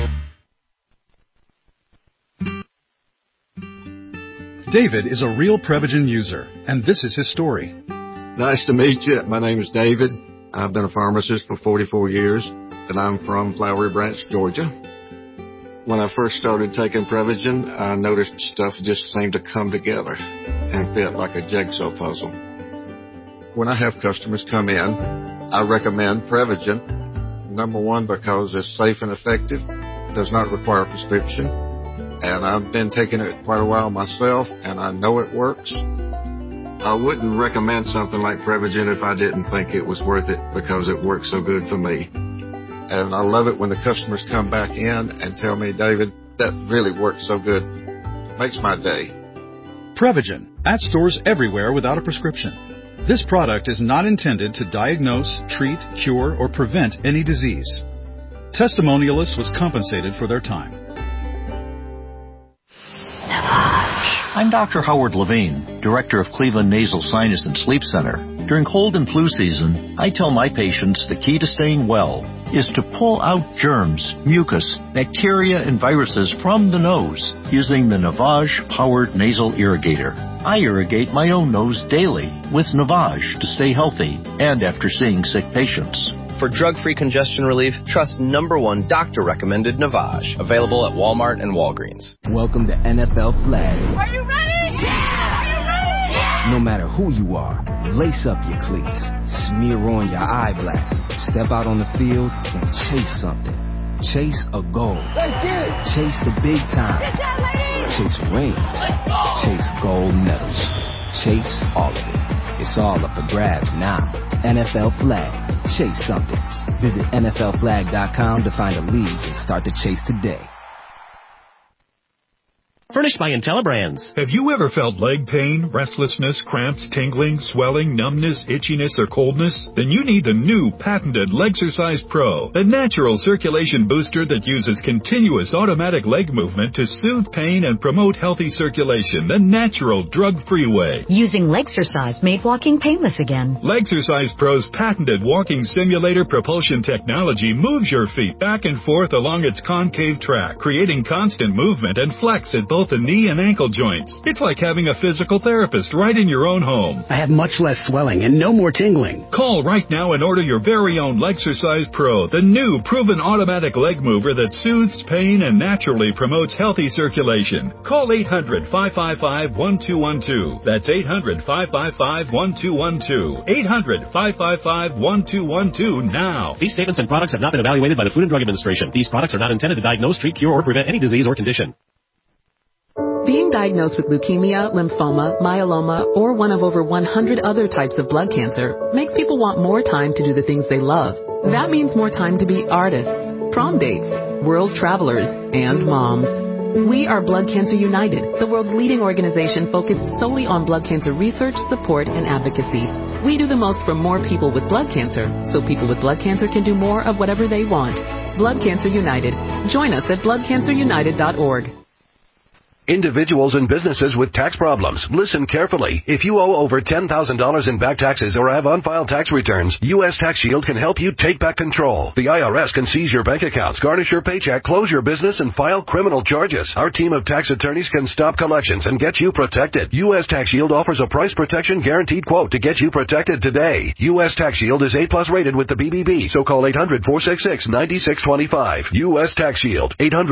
David is a real Prevagen user, and this is his story. Nice to meet you. My name is David. I've been a pharmacist for 44 years, and I'm from Flowery Branch, Georgia. When I first started taking Prevagen, I noticed stuff just seemed to come together and fit like a jigsaw puzzle. When I have customers come in, I recommend Prevagen. Number one, because it's safe and effective, does not require a prescription, and I've been taking it quite a while myself, and I know it works. I wouldn't recommend something like Prevagen if I didn't think it was worth it because it works so good for me. And I love it when the customers come back in and tell me, David, that really works so good. Makes my day. Prevagen, at stores everywhere without a prescription. This product is not intended to diagnose, treat, cure, or prevent any disease. Testimonialist was compensated for their time. I'm Dr. Howard Levine, Director of Cleveland Nasal Sinus and Sleep Center. During cold and flu season, I tell my patients the key to staying well is to pull out germs, mucus, bacteria, and viruses from the nose using the Navage-powered nasal irrigator. I irrigate my own nose daily with Navage to stay healthy and after seeing sick patients. For drug-free congestion relief, trust #1 doctor-recommended Navage. Available at Walmart and Walgreens. Welcome to NFL Flag. Are you ready? Yeah! Are you ready? Yeah! No matter who you are, lace up your cleats, smear on your eye black, step out on the field and chase something. Chase a goal. Let's get it! Chase the big time. Get that, lady! Chase rings. Chase gold medals. Chase all of it. It's all up for grabs now. NFL Flag. Chase something. Visit NFLflag.com to find a league and start the chase today. Furnished by IntelliBrands. Have you ever felt leg pain, restlessness, cramps, tingling, swelling, numbness, itchiness, or coldness? Then you need the new patented Legsercise Pro, a natural circulation booster that uses continuous automatic leg movement to soothe pain and promote healthy circulation the natural, drug-free way. Using Legsercise made walking painless again. Legsercise Pro's patented walking simulator propulsion technology moves your feet back and forth along its concave track, creating constant movement and flex at both both the knee and ankle joints. It's like having a physical therapist right in your own home. I have much less swelling and no more tingling. Call right now and order your very own Legsercise Pro, the new proven automatic leg mover that soothes pain and naturally promotes healthy circulation. Call 800-555-1212. That's 800-555-1212. 800-555-1212 now. These statements and products have not been evaluated by the Food and Drug Administration. These products are not intended to diagnose, treat, cure, or prevent any disease or condition. Being diagnosed with leukemia, lymphoma, myeloma, or one of over 100 other types of blood cancer makes people want more time to do the things they love. That means more time to be artists, prom dates, world travelers, and moms. We are Blood Cancer United, the world's leading organization focused solely on blood cancer research, support, and advocacy. We do the most for more people with blood cancer, so people with blood cancer can do more of whatever they want. Blood Cancer United. Join us at bloodcancerunited.org. Individuals and businesses with tax problems, listen carefully. If you owe over $10,000 in back taxes or have unfiled tax returns, U.S. Tax Shield can help you take back control. The IRS can seize your bank accounts, garnish your paycheck, close your business, and file criminal charges. Our team of tax attorneys can stop collections and get you protected. U.S. Tax Shield offers a price protection guaranteed quote to get you protected today. U.S. Tax Shield is A+ rated with the BBB, so call 800-466-9625. U.S. Tax Shield,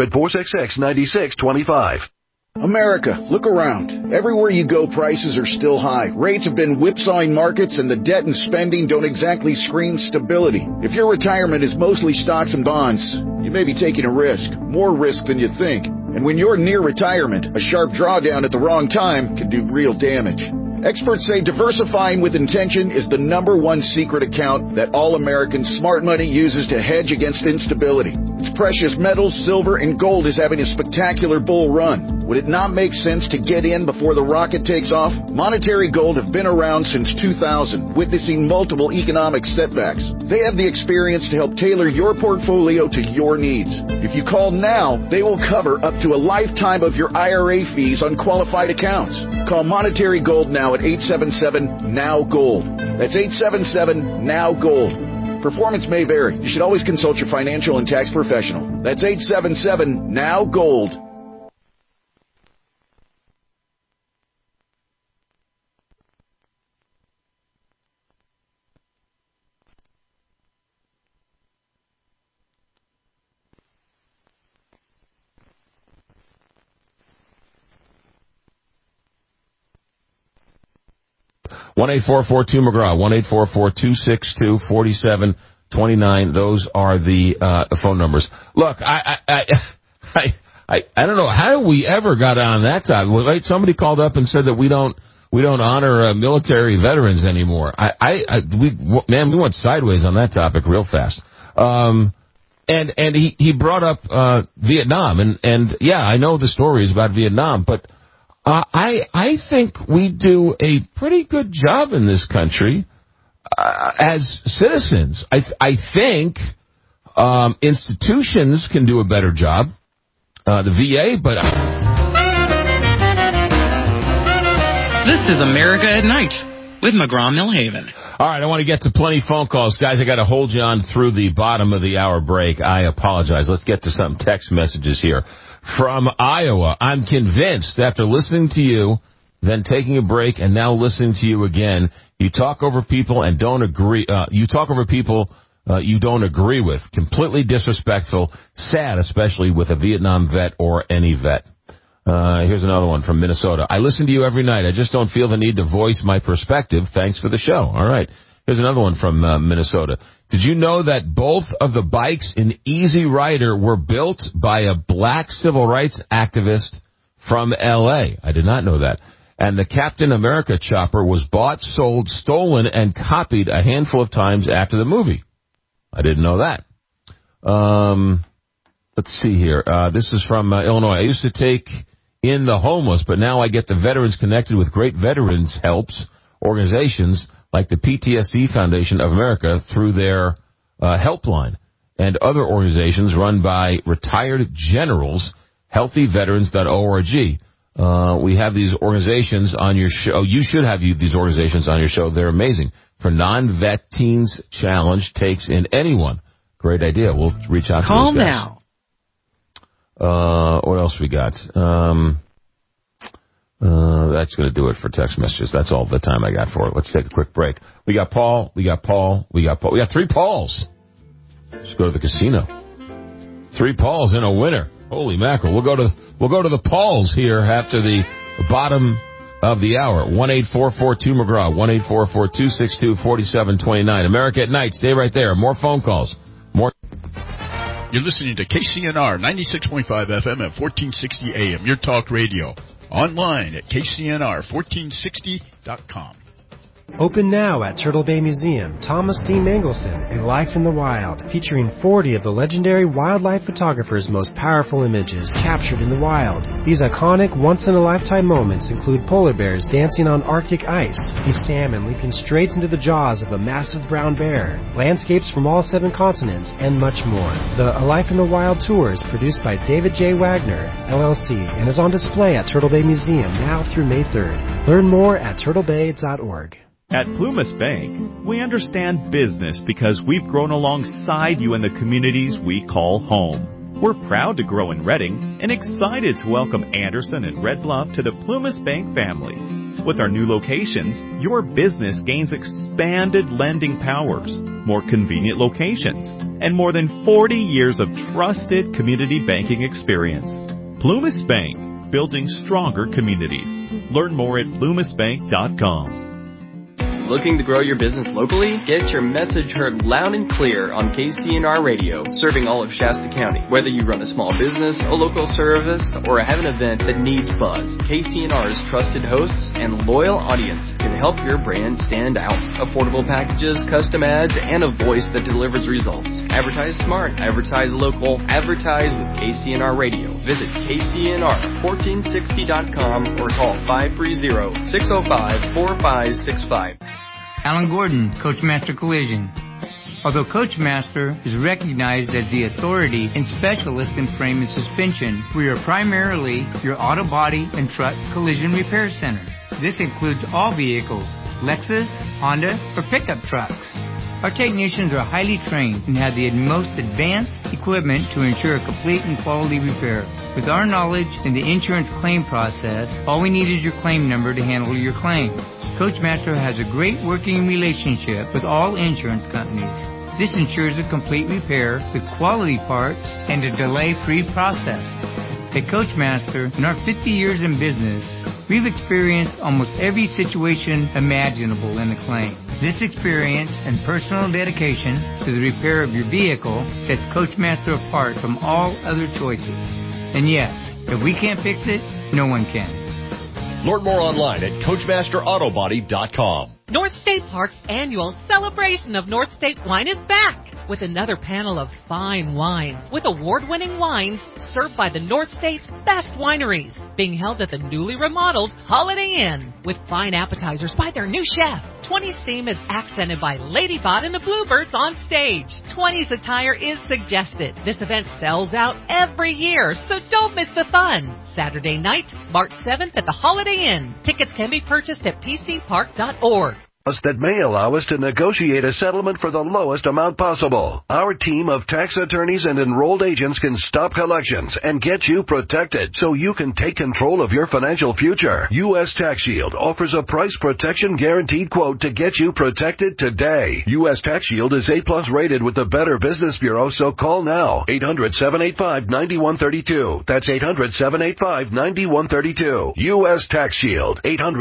800-466-9625. America, look around. Everywhere you go, prices are still high. Rates have been whipsawing markets, and the debt and spending don't exactly scream stability. If your retirement is mostly stocks and bonds, you may be taking a risk, more risk than you think. And when you're near retirement, a sharp drawdown at the wrong time can do real damage. Experts say diversifying with intention is the #1 secret account that all American smart money uses to hedge against instability. Its precious metals, silver, and gold is having a spectacular bull run. Would it not make sense to get in before the rocket takes off? Monetary Gold have been around since 2000, witnessing multiple economic setbacks. They have the experience to help tailor your portfolio to your needs. If you call now, they will cover up to a lifetime of your IRA fees on qualified accounts. Call Monetary Gold now at 877-NOW-GOLD. That's 877-NOW-GOLD. Performance may vary. You should always consult your financial and tax professional. That's 877-NOW-GOLD. One 1-844-2-McGraw, 1-844-262-4729. Those are the phone numbers. Look, I don't know how we ever got on that topic. Wait, somebody called up and said that we don't honor military veterans anymore. We went sideways on that topic real fast. And he brought up Vietnam, and yeah, I know the stories about Vietnam, but I think we do a pretty good job in this country as citizens. I think institutions can do a better job, the VA, but... This is America at Night with McGraw-Milhaven. All right, I want to get to plenty of phone calls. Guys, I got to hold you on through the bottom of the hour break. I apologize. Let's get to some text messages here. From Iowa, I'm convinced after listening to you, then taking a break, and now listening to you again, you talk over people and don't agree. You talk over people you don't agree with. Completely disrespectful. Sad, especially with a Vietnam vet or any vet. Here's another one from Minnesota. I listen to you every night. I just don't feel the need to voice my perspective. Thanks for the show. All right. Here's another one from Minnesota. Did you know that both of the bikes in Easy Rider were built by a black civil rights activist from L.A.? I did not know that. And the Captain America chopper was bought, sold, stolen, and copied a handful of times after the movie. I didn't know that. Let's see here. This is from Illinois. I used to take in the homeless, but now I get the veterans connected with great veterans helps organizations like the PTSD Foundation of America through their helpline and other organizations run by retired generals, healthyveterans.org. We have these organizations on your show. You should have these organizations on your show. They're amazing. For Non-Vet Teens Challenge takes in anyone. Great idea. We'll reach out to those guys. Call now. What else we got? That's going to do it for text messages. That's all the time I got for it. Let's take a quick break. We got Paul. We got 3 Pauls. Let's go to the casino. 3 Pauls and a winner. Holy mackerel. We'll go to the Pauls here after the bottom of the hour. 1-844-2-McGraw. 1-844-262-4729. America at Night. Stay right there. More phone calls. More. You're listening to KCNR 96.5 FM at 1460 AM. Your talk radio. Online at KCNR1460.com. Open now at Turtle Bay Museum, Thomas D. Mangelson, A Life in the Wild, featuring 40 of the legendary wildlife photographer's most powerful images captured in the wild. These iconic, once-in-a-lifetime moments include polar bears dancing on Arctic ice, a salmon leaping straight into the jaws of a massive brown bear, landscapes from all 7 continents, and much more. The A Life in the Wild tour is produced by David J. Wagner, LLC, and is on display at Turtle Bay Museum now through May 3rd. Learn more at turtlebay.org. At Plumas Bank, we understand business because we've grown alongside you in the communities we call home. We're proud to grow in Reading and excited to welcome Anderson and Red Bluff to the Plumas Bank family. With our new locations, your business gains expanded lending powers, more convenient locations, and more than 40 years of trusted community banking experience. Plumas Bank, building stronger communities. Learn more at plumasbank.com. Looking to grow your business locally? Get your message heard loud and clear on KCNR Radio, serving all of Shasta County. Whether you run a small business, a local service, or have an event that needs buzz, KCNR's trusted hosts and loyal audience can help your brand stand out. Affordable packages, custom ads, and a voice that delivers results. Advertise smart, advertise local, advertise with KCNR Radio. Visit KCNR1460.com or call 530-605-4565. Alan Gordon, Coachmaster Collision. Although Coachmaster is recognized as the authority and specialist in frame and suspension, we are primarily your auto body and truck collision repair center. This includes all vehicles, Lexus, Honda, or pickup trucks. Our technicians are highly trained and have the most advanced equipment to ensure a complete and quality repair. With our knowledge in the insurance claim process, all we need is your claim number to handle your claim. Coachmaster has a great working relationship with all insurance companies. This ensures a complete repair with quality parts and a delay-free process. At Coachmaster, in our 50 years in business, we've experienced almost every situation imaginable in a claim. This experience and personal dedication to the repair of your vehicle sets Coachmaster apart from all other choices. And yes, if we can't fix it, no one can. Learn more online at CoachmasterAutobody.com. North State Park's annual celebration of North State wine is back with another panel of fine wine with award-winning wines served by the North State's best wineries, being held at the newly remodeled Holiday Inn with fine appetizers by their new chef. 20's theme is accented by Ladybot and the Bluebirds on stage. 20's attire is suggested. This event sells out every year, so don't miss the fun. Saturday night, March 7th at the Holiday Inn. Tickets can be purchased at pcpark.org. That may allow us to negotiate a settlement for the lowest amount possible. Our team of tax attorneys and enrolled agents can stop collections and get you protected so you can take control of your financial future. U.S. Tax Shield offers a price protection guaranteed quote to get you protected today. U.S. Tax Shield is A+ rated with the Better Business Bureau, so call now. 800-785-9132. That's 800-785-9132. U.S. Tax Shield.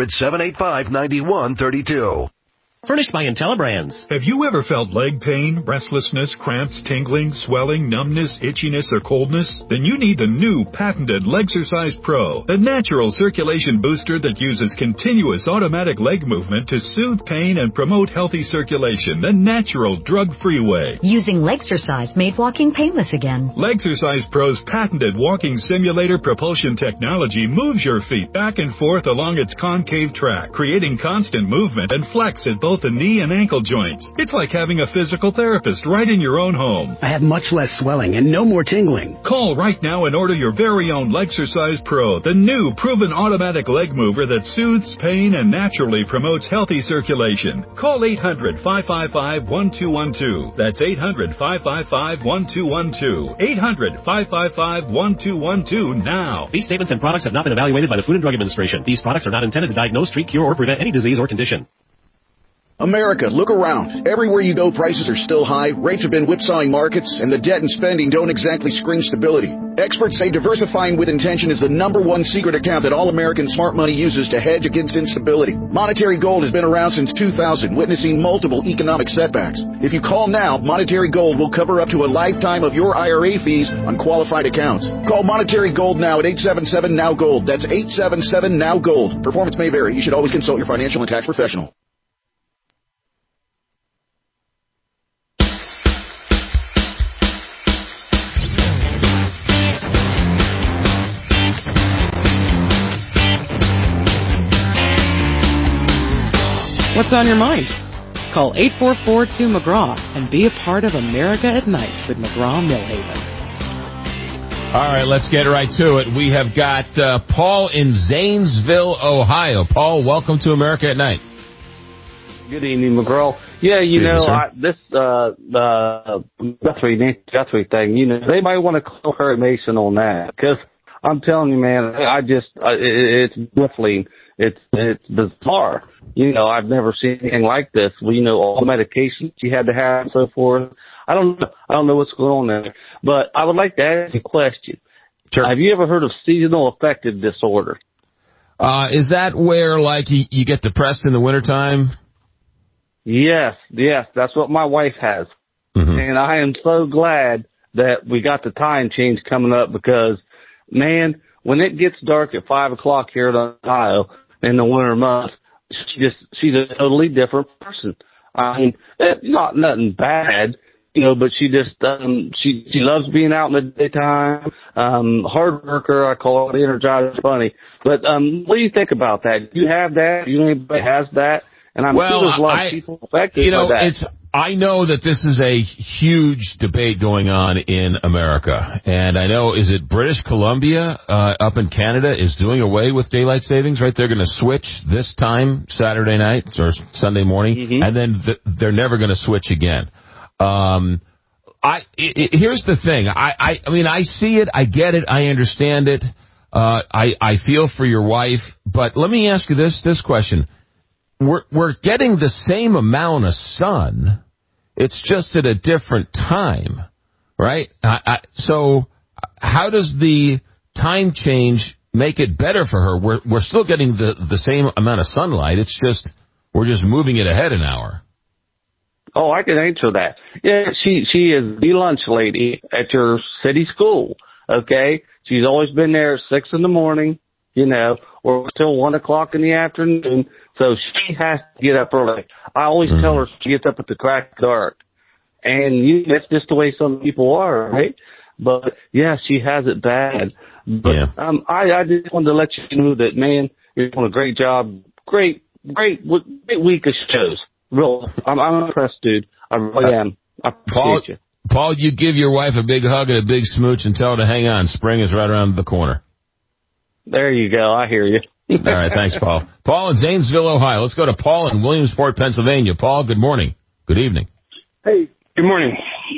800-785-9132. Furnished by IntelliBrands. Have you ever felt leg pain, restlessness, cramps, tingling, swelling, numbness, itchiness, or coldness? Then you need the new patented Legsercise Pro, a natural circulation booster that uses continuous automatic leg movement to soothe pain and promote healthy circulation the natural drug-free way. Using Legsercise made walking painless again. Legsercise Pro's patented walking simulator propulsion technology moves your feet back and forth along its concave track, creating constant movement and flex at both both the knee and ankle joints. It's like having a physical therapist right in your own home. I have much less swelling and no more tingling. Call right now and order your very own Lexercise Pro, the new proven automatic leg mover that soothes pain and naturally promotes healthy circulation. Call 800-555-1212. That's 800-555-1212. 800-555-1212 now. These statements and products have not been evaluated by the Food and Drug Administration. These products are not intended to diagnose, treat, cure, or prevent any disease or condition. America, look around. Everywhere you go, prices are still high, rates have been whipsawing markets, and the debt and spending don't exactly scream stability. Experts say diversifying with intention is the #1 secret account that all American smart money uses to hedge against instability. Monetary Gold has been around since 2000, witnessing multiple economic setbacks. If you call now, Monetary Gold will cover up to a lifetime of your IRA fees on qualified accounts. Call Monetary Gold now at 877-NOW-GOLD. That's 877-NOW-GOLD. Performance may vary. You should always consult your financial and tax professional. What's on your mind? Call 844-2-McGraw and be a part of America at Night with McGraw-Millhaven. All right, let's get right to it. We have got Paul in Zanesville, Ohio. Paul, welcome to America at Night. Good evening, McGraw. Yeah, this Guthrie thing, they might want to call Kurt Mason on that, because I'm telling you, man, it's baffling. It's bizarre. I've never seen anything like this. All the medications you had to have and so forth. I don't know what's going on there. But I would like to ask you a question. Sure. Have you ever heard of seasonal affective disorder? Is that where, you get depressed in the wintertime? Yes, that's what my wife has. Mm-hmm. And I am so glad that we got the time change coming up, because, man, when it gets dark at 5 o'clock here in Ohio in the winter months, she's a totally different person. I mean, not nothing bad, but she just, she loves being out in the daytime. Hard worker, I call it, energized, funny. But, what do you think about that? Do you have that? Do you know anybody has that? And I'm sure there's a lot of people affected by that. I know that this is a huge debate going on in America. And I know, is it British Columbia up in Canada is doing away with daylight savings, right? They're going to switch this time, Saturday night or Sunday morning, mm-hmm. and then they're never going to switch again. Here's the thing. I mean, I see it. I get it. I understand it. I feel for your wife. But let me ask you this question. We're getting the same amount of sun. It's just at a different time, right? So how does the time change make it better for her? We're still getting the same amount of sunlight. It's just we're just moving it ahead an hour. Oh, I can answer that. Yeah, she is the lunch lady at your city school. Okay, she's always been there at 6 a.m, or till 1 o'clock in the afternoon. So she has to get up early. I always tell her she gets up at the crack of dark. And that's just the way some people are, right? But, yeah, she has it bad. But I just wanted to let you know that, man, you're doing a great job. Great week of shows. Real, I'm impressed, dude. I really am. I appreciate you. Paul, you give your wife a big hug and a big smooch and tell her to hang on. Spring is right around the corner. There you go. I hear you. All right, thanks, Paul. Paul in Zanesville, Ohio. Let's go to Paul in Williamsport, Pennsylvania. Paul, good morning. Good evening. Hey, good morning.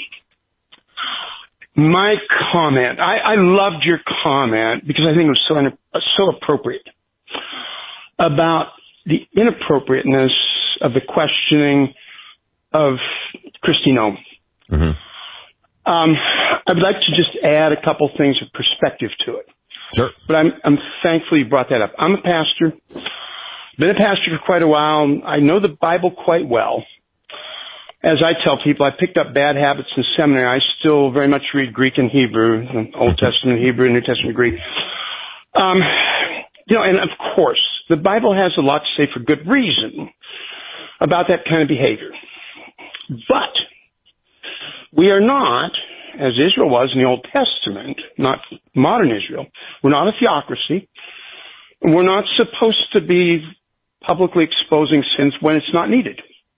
My comment, I loved your comment because I think it was so appropriate about the inappropriateness of the questioning of Kristi Noem. Mm-hmm. I'd like to just add a couple things of perspective to it. Sure. But I'm thankful you brought that up. I'm a pastor. Been a pastor for quite a while. I know the Bible quite well. As I tell people, I picked up bad habits in seminary. I still very much read Greek and Hebrew, Old Testament Hebrew, New Testament Greek. And of course, the Bible has a lot to say for good reason about that kind of behavior. But we are not, as Israel was in the Old Testament, not modern Israel. We're not a theocracy. We're not supposed to be publicly exposing sins when it's not needed.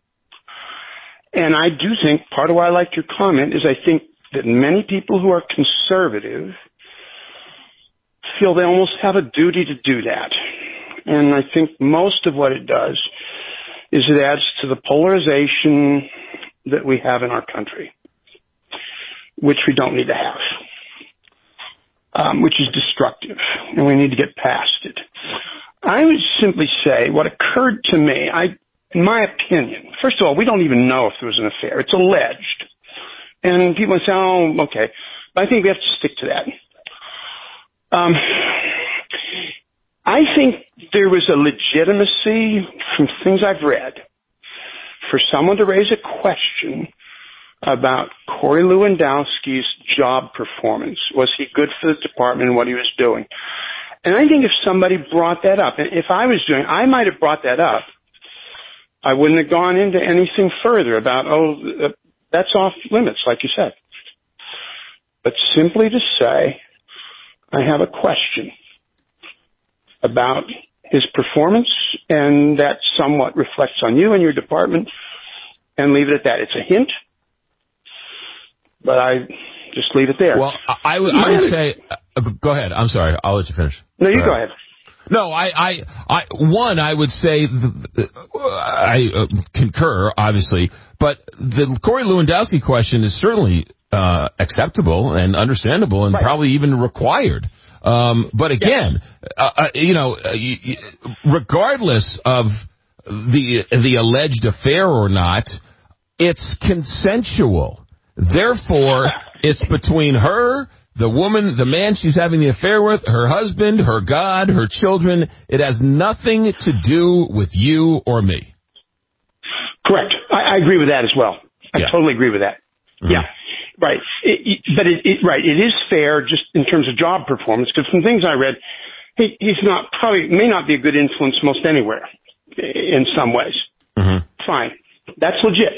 And I do think part of why I liked your comment is I think that many people who are conservative feel they almost have a duty to do that. And I think most of what it does is it adds to the polarization that we have in our country, which we don't need to have, which is destructive, and we need to get past it. I would simply say what occurred to me, in my opinion, first of all, we don't even know if there was an affair. It's alleged. And people say, oh, okay. But I think we have to stick to that. I think there was a legitimacy from things I've read for someone to raise a question about Corey Lewandowski's job performance. Was he good for the department and what he was doing? And I think if somebody brought that up, and if I was doing, I might have brought that up. I wouldn't have gone into anything further about, that's off limits, like you said. But simply to say, I have a question about his performance, and that somewhat reflects on you and your department, and leave it at that. It's a hint, but I just leave it there. Well, I would say, go ahead. I'm sorry. I'll let you finish. No, you go ahead. No, I would say I concur, obviously, but the Corey Lewandowski question is certainly acceptable and understandable and probably even required. But again, regardless of the alleged affair or not, it's consensual. Therefore, it's between her, the woman, the man she's having the affair with, her husband, her God, her children. It has nothing to do with you or me. Correct. I agree with that as well. I totally agree with that. Mm-hmm. Yeah. Right. It is fair just in terms of job performance, because from things I read, he's may not be a good influence most anywhere in some ways. Mm-hmm. Fine. That's legit.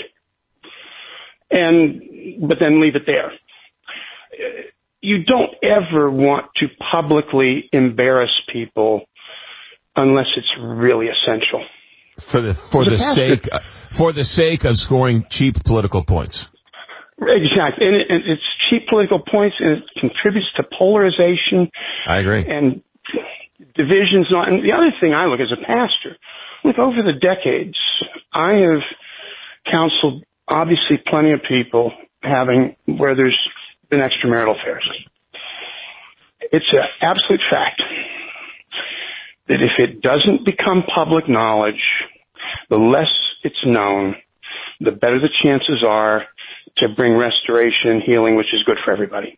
But then leave it there. You don't ever want to publicly embarrass people unless it's really essential. For the sake of scoring cheap political points. Exactly. And it's cheap political points, and it contributes to polarization. I agree. And divisions. And the other thing I look as a pastor, over the decades, I have counseled obviously plenty of people where there's been extramarital affairs. It's an absolute fact that if it doesn't become public knowledge, the less it's known, the better the chances are to bring restoration and healing, which is good for everybody.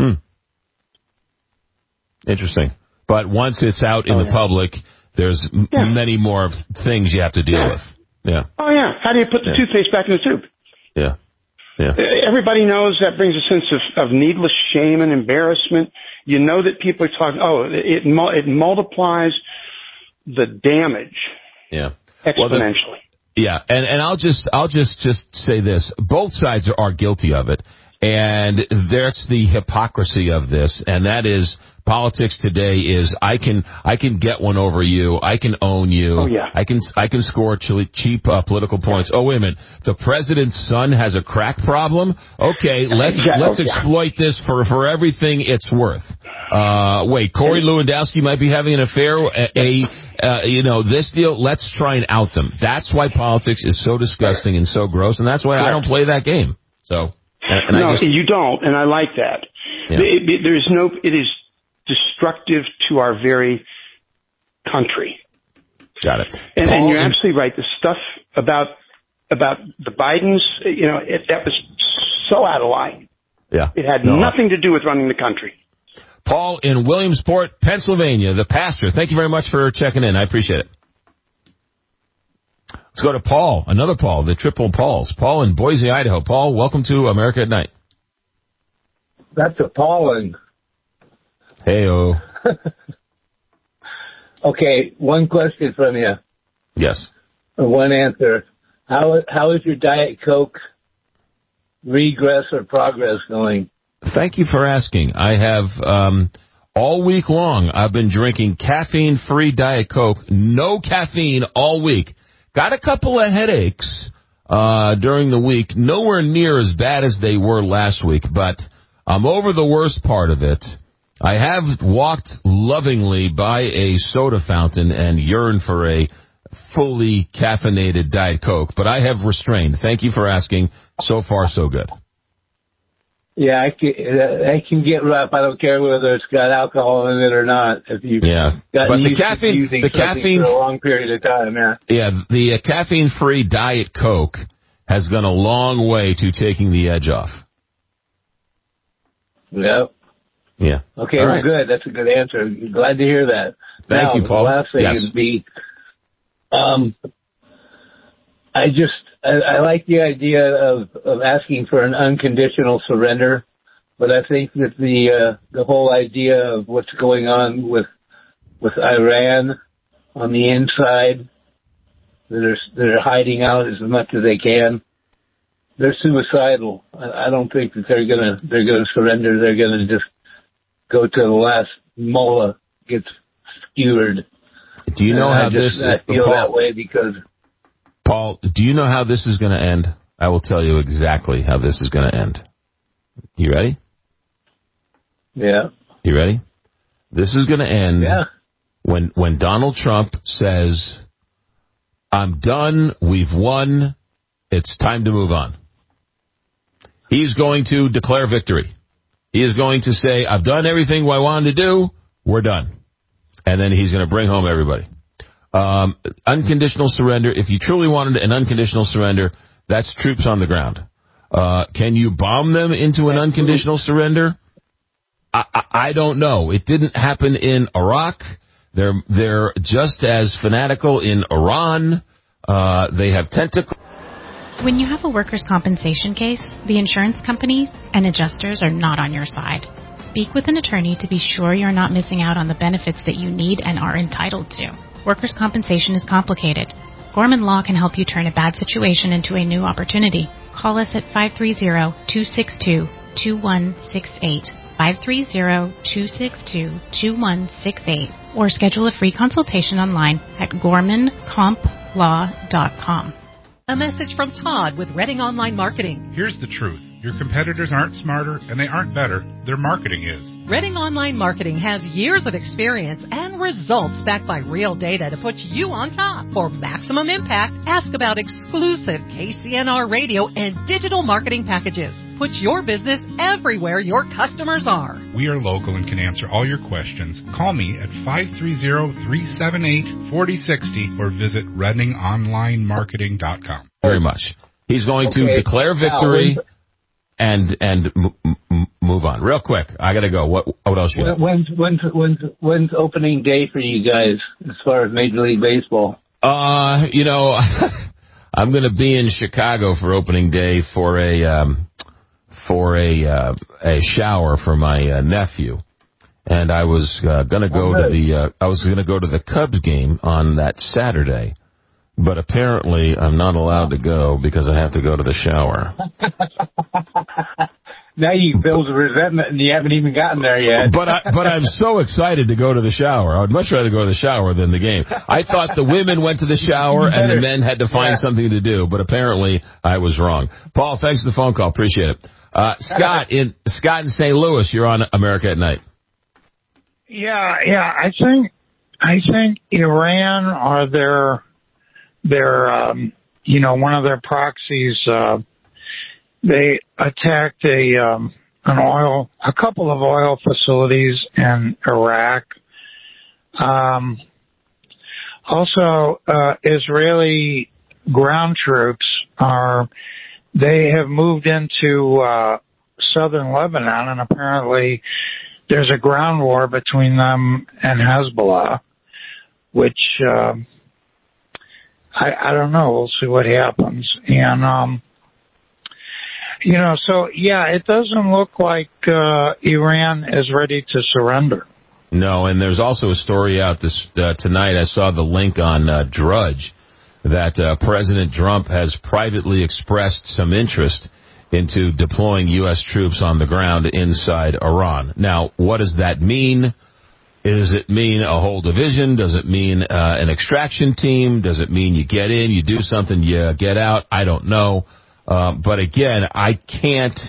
Interesting. But once it's out in the public, there's many more things you have to deal with. Yeah. Oh, yeah. How do you put the toothpaste back in the tube? Yeah. Yeah. Everybody knows that brings a sense of needless shame and embarrassment. You know that people are talking, it multiplies the damage exponentially. And I'll just say this. Both sides are guilty of it. And that's the hypocrisy of this. And that is, politics today is I can get one over you. I can own you. Oh, yeah. I can score cheap political points. Oh, wait a minute. The president's son has a crack problem. Okay, let's exploit this for everything it's worth. Corey Lewandowski might be having an affair. This deal. Let's try and out them. That's why politics is so disgusting and so gross, and that's why I don't play that game. So. You don't, and I like that. Yeah. It is destructive to our very country. Got it. And you're absolutely right. The stuff about the Bidens, that was so out of line. Yeah. It had nothing to do with running the country. Paul in Williamsport, Pennsylvania, the pastor. Thank you very much for checking in. I appreciate it. Let's go to Paul, another Paul, the triple Pauls. Paul in Boise, Idaho. Paul, welcome to America at Night. That's appalling. Hey-o. Okay, one question from you. Yes. One answer. How is your Diet Coke regress or progress going? Thank you for asking. I have, all week long, I've been drinking caffeine-free Diet Coke, no caffeine all week. Got a couple of headaches, during the week. Nowhere near as bad as they were last week, but I'm over the worst part of it. I have walked lovingly by a soda fountain and yearned for a fully caffeinated Diet Coke, but I have restrained. Thank you for asking. So far, so good. Yeah, I can get rough. I don't care whether it's got alcohol in it or not. If you've gotten used to using something for a long period of time, Yeah, the caffeine-free Diet Coke has gone a long way to taking the edge off. Yep. Yeah. Okay, well, good. That's a good answer. Glad to hear that. Thank you, Paul. The last thing would be, I like the idea of asking for an unconditional surrender, but I think that the whole idea of what's going on with Iran on the inside, that are hiding out as much as they can, they're suicidal. I don't think that they're gonna surrender. They're gonna just go to the last mullah gets skewered. Do you know how this? I feel that way because. Paul, do you know how this is going to end? I will tell you exactly how this is going to end. You ready? Yeah. You ready? This is going to end when Donald Trump says, "I'm done. We've won. It's time to move on." He's going to declare victory. He is going to say, "I've done everything I wanted to do. We're done." And then he's going to bring home everybody. Unconditional surrender. If you truly wanted an unconditional surrender, that's troops on the ground. Can you bomb them into an unconditional surrender? I don't know. It didn't happen in Iraq. They're just as fanatical in Iran. They have tentacles. When you have a workers' compensation case, the insurance companies and adjusters are not on your side. Speak with an attorney to be sure you're not missing out on the benefits that you need and are entitled to. Workers' compensation is complicated. Gorman Law can help you turn a bad situation into a new opportunity. Call us at 530-262-2168, 530-262-2168, or schedule a free consultation online at gormancomplaw.com. A message from Todd with Reading Online Marketing. Here's the truth. Your competitors aren't smarter and they aren't better. Their marketing is. Reading Online Marketing has years of experience and results backed by real data to put you on top. For maximum impact, ask about exclusive KCNR radio and digital marketing packages. Put your business everywhere your customers are. We are local and can answer all your questions. Call me at 530-378-4060 or visit ReadingOnlineMarketing.com. Very much. He's going to declare victory and move on. Real quick, I got to go. What else you got? When's opening day for you guys as far as Major League Baseball? I'm going to be in Chicago for opening day for a shower for my nephew, and I was going to go to the Cubs game on that Saturday, but apparently I'm not allowed to go because I have to go to the shower. Now you build a resentment and you haven't even gotten there yet. But I'm so excited to go to the shower. I would much rather go to the shower than the game. I thought the women went to the shower and the men had to find something to do, but apparently I was wrong. Paul, thanks for the phone call. Appreciate it. Scott in St. Louis, you're on America at Night. Yeah. I think Iran or their one of their proxies. They attacked a couple of oil facilities in Iraq. Also, Israeli ground troops they have moved into southern Lebanon, and apparently there's a ground war between them and Hezbollah, which I don't know. We'll see what happens. And it doesn't look like Iran is ready to surrender. No, and there's also a story out tonight. I saw the link on Drudge that President Trump has privately expressed some interest into deploying U.S. troops on the ground inside Iran. Now, what does that mean? Does it mean a whole division? Does it mean an extraction team? Does it mean you get in, you do something, you get out? I don't know. But again, I can't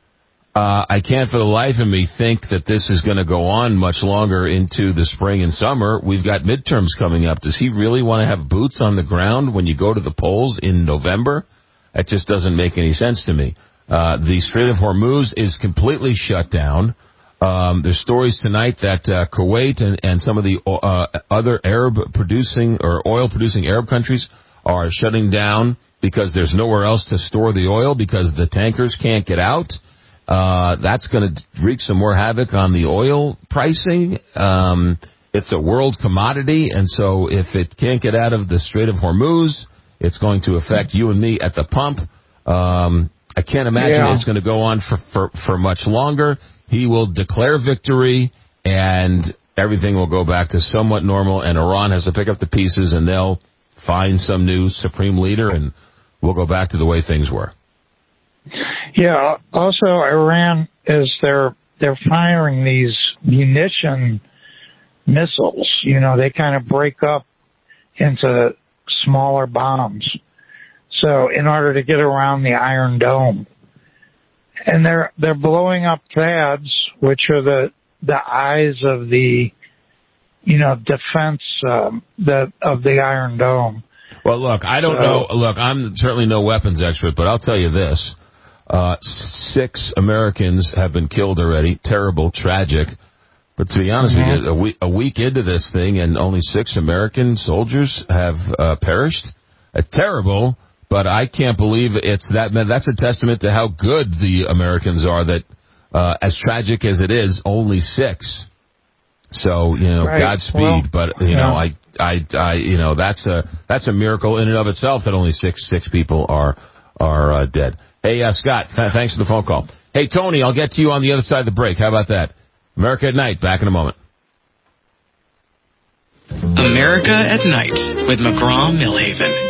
for the life of me think that this is going to go on much longer into the spring and summer. We've got midterms coming up. Does he really want to have boots on the ground when you go to the polls in November? That just doesn't make any sense to me. The Strait of Hormuz is completely shut down. There's stories tonight that Kuwait and some of the other oil-producing Arab countries are shutting down because there's nowhere else to store the oil because the tankers can't get out. That's going to wreak some more havoc on the oil pricing. It's a world commodity, and so if it can't get out of the Strait of Hormuz, it's going to affect you and me at the pump. I can't imagine it's going to go on for much longer. He will declare victory, and everything will go back to somewhat normal, and Iran has to pick up the pieces, and they'll find some new supreme leader, and we'll go back to the way things were. Yeah. Also, Iran they're firing these munition missiles. You know, they kind of break up into smaller bombs. So in order to get around the Iron Dome, and they're blowing up THAADs, which are the eyes of the defense of the Iron Dome. Well, look, I don't know. Look, I'm certainly no weapons expert, but I'll tell you this. 6 Americans have been killed already. Terrible, tragic. But to be honest with you, a week into this thing and only 6 American soldiers have perished. Terrible, but I can't believe it's that. That's a testament to how good the Americans are that, as tragic as it is, only 6. So, Godspeed. Well, but, that's a miracle in and of itself that only six people are dead. Hey, Scott, thanks for the phone call. Hey, Tony, I'll get to you on the other side of the break. How about that? America at Night, back in a moment. America at Night with McGraw-Millhaven.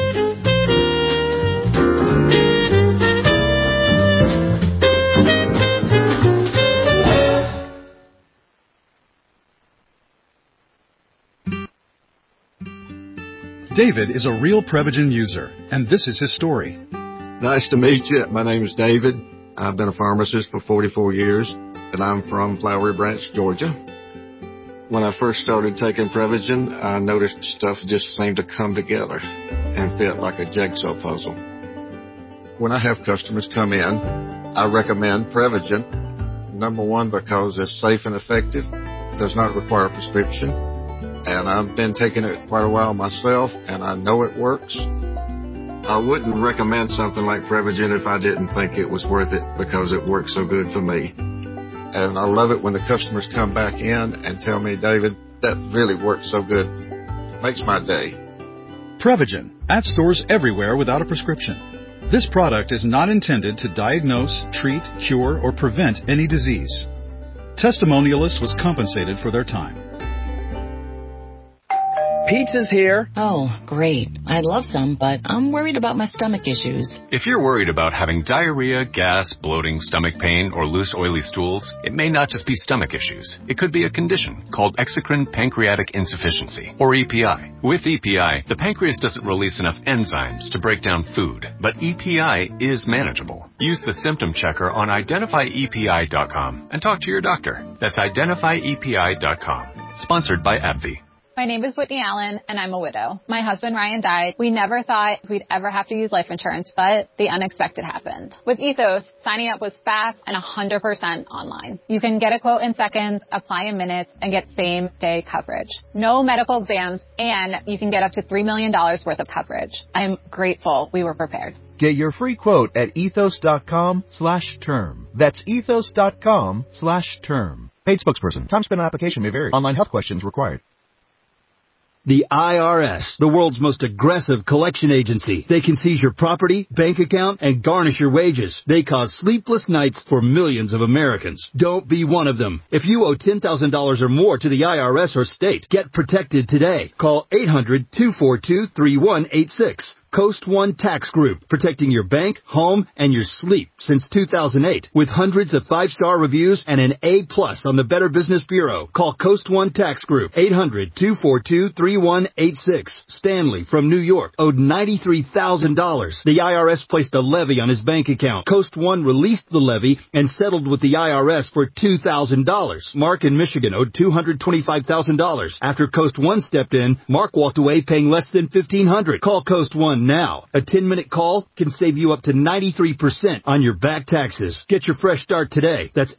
David is a real Prevagen user, and this is his story. Nice to meet you. My name is David. I've been a pharmacist for 44 years, and I'm from Flowery Branch, Georgia. When I first started taking Prevagen, I noticed stuff just seemed to come together and fit like a jigsaw puzzle. When I have customers come in, I recommend Prevagen. Number one, because it's safe and effective, does not require a prescription, and I've been taking it quite a while myself, and I know it works. I wouldn't recommend something like Prevagen if I didn't think it was worth it because it works so good for me. And I love it when the customers come back in and tell me, David, that really works so good. It makes my day. Prevagen, at stores everywhere without a prescription. This product is not intended to diagnose, treat, cure, or prevent any disease. Testimonialist was compensated for their time. Pizza's here. Oh, great. I'd love some, but I'm worried about my stomach issues. If you're worried about having diarrhea, gas, bloating, stomach pain, or loose, oily stools, it may not just be stomach issues. It could be a condition called exocrine pancreatic insufficiency, or EPI. With EPI, the pancreas doesn't release enough enzymes to break down food, but EPI is manageable. Use the symptom checker on identifyepi.com and talk to your doctor. That's identifyepi.com. Sponsored by AbbVie. My name is Whitney Allen, and I'm a widow. My husband, Ryan, died. We never thought we'd ever have to use life insurance, but the unexpected happened. With Ethos, signing up was fast and 100% online. You can get a quote in seconds, apply in minutes, and get same-day coverage. No medical exams, and you can get up to $3 million worth of coverage. I'm grateful we were prepared. Get your free quote at ethos.com/term. That's ethos.com/term. Paid spokesperson. Time spent on application may vary. Online health questions required. The IRS, the world's most aggressive collection agency. They can seize your property, bank account, and garnish your wages. They cause sleepless nights for millions of Americans. Don't be one of them. If you owe $10,000 or more to the IRS or state, get protected today. Call 800-242-3186. Coast One Tax Group, protecting your bank, home, and your sleep since 2008. With hundreds of 5-star reviews and an A+ on the Better Business Bureau. Call Coast One Tax Group, 800-242-3186. Stanley from New York owed $93,000. The IRS placed a levy on his bank account. Coast One released the levy and settled with the IRS for $2,000. Mark in Michigan owed $225,000. After Coast One stepped in, Mark walked away paying less than $1,500. Call Coast One now. A 10-minute call can save you up to 93% on your back taxes. Get your fresh start today. That's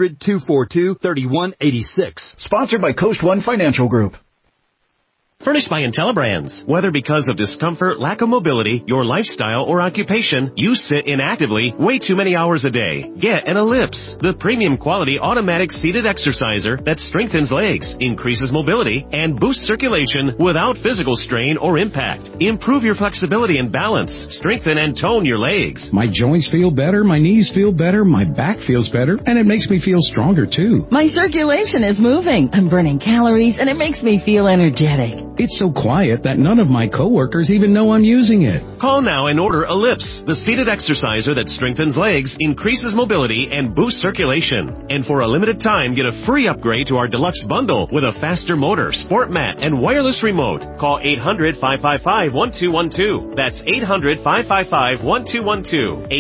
800-242-3186. Sponsored by Coast One Financial Group. Furnished by IntelliBrands. Whether because of discomfort, lack of mobility, your lifestyle, or occupation, you sit inactively way too many hours a day. Get an Ellipse, the premium quality automatic seated exerciser that strengthens legs, increases mobility, and boosts circulation without physical strain or impact. Improve your flexibility and balance. Strengthen and tone your legs. My joints feel better, my knees feel better, my back feels better, and it makes me feel stronger too. My circulation is moving. I'm burning calories, and it makes me feel energetic. It's so quiet that none of my coworkers even know I'm using it. Call now and order Ellipse, the seated exerciser that strengthens legs, increases mobility, and boosts circulation. And for a limited time, get a free upgrade to our deluxe bundle with a faster motor, sport mat, and wireless remote. Call 800-555-1212. That's 800-555-1212.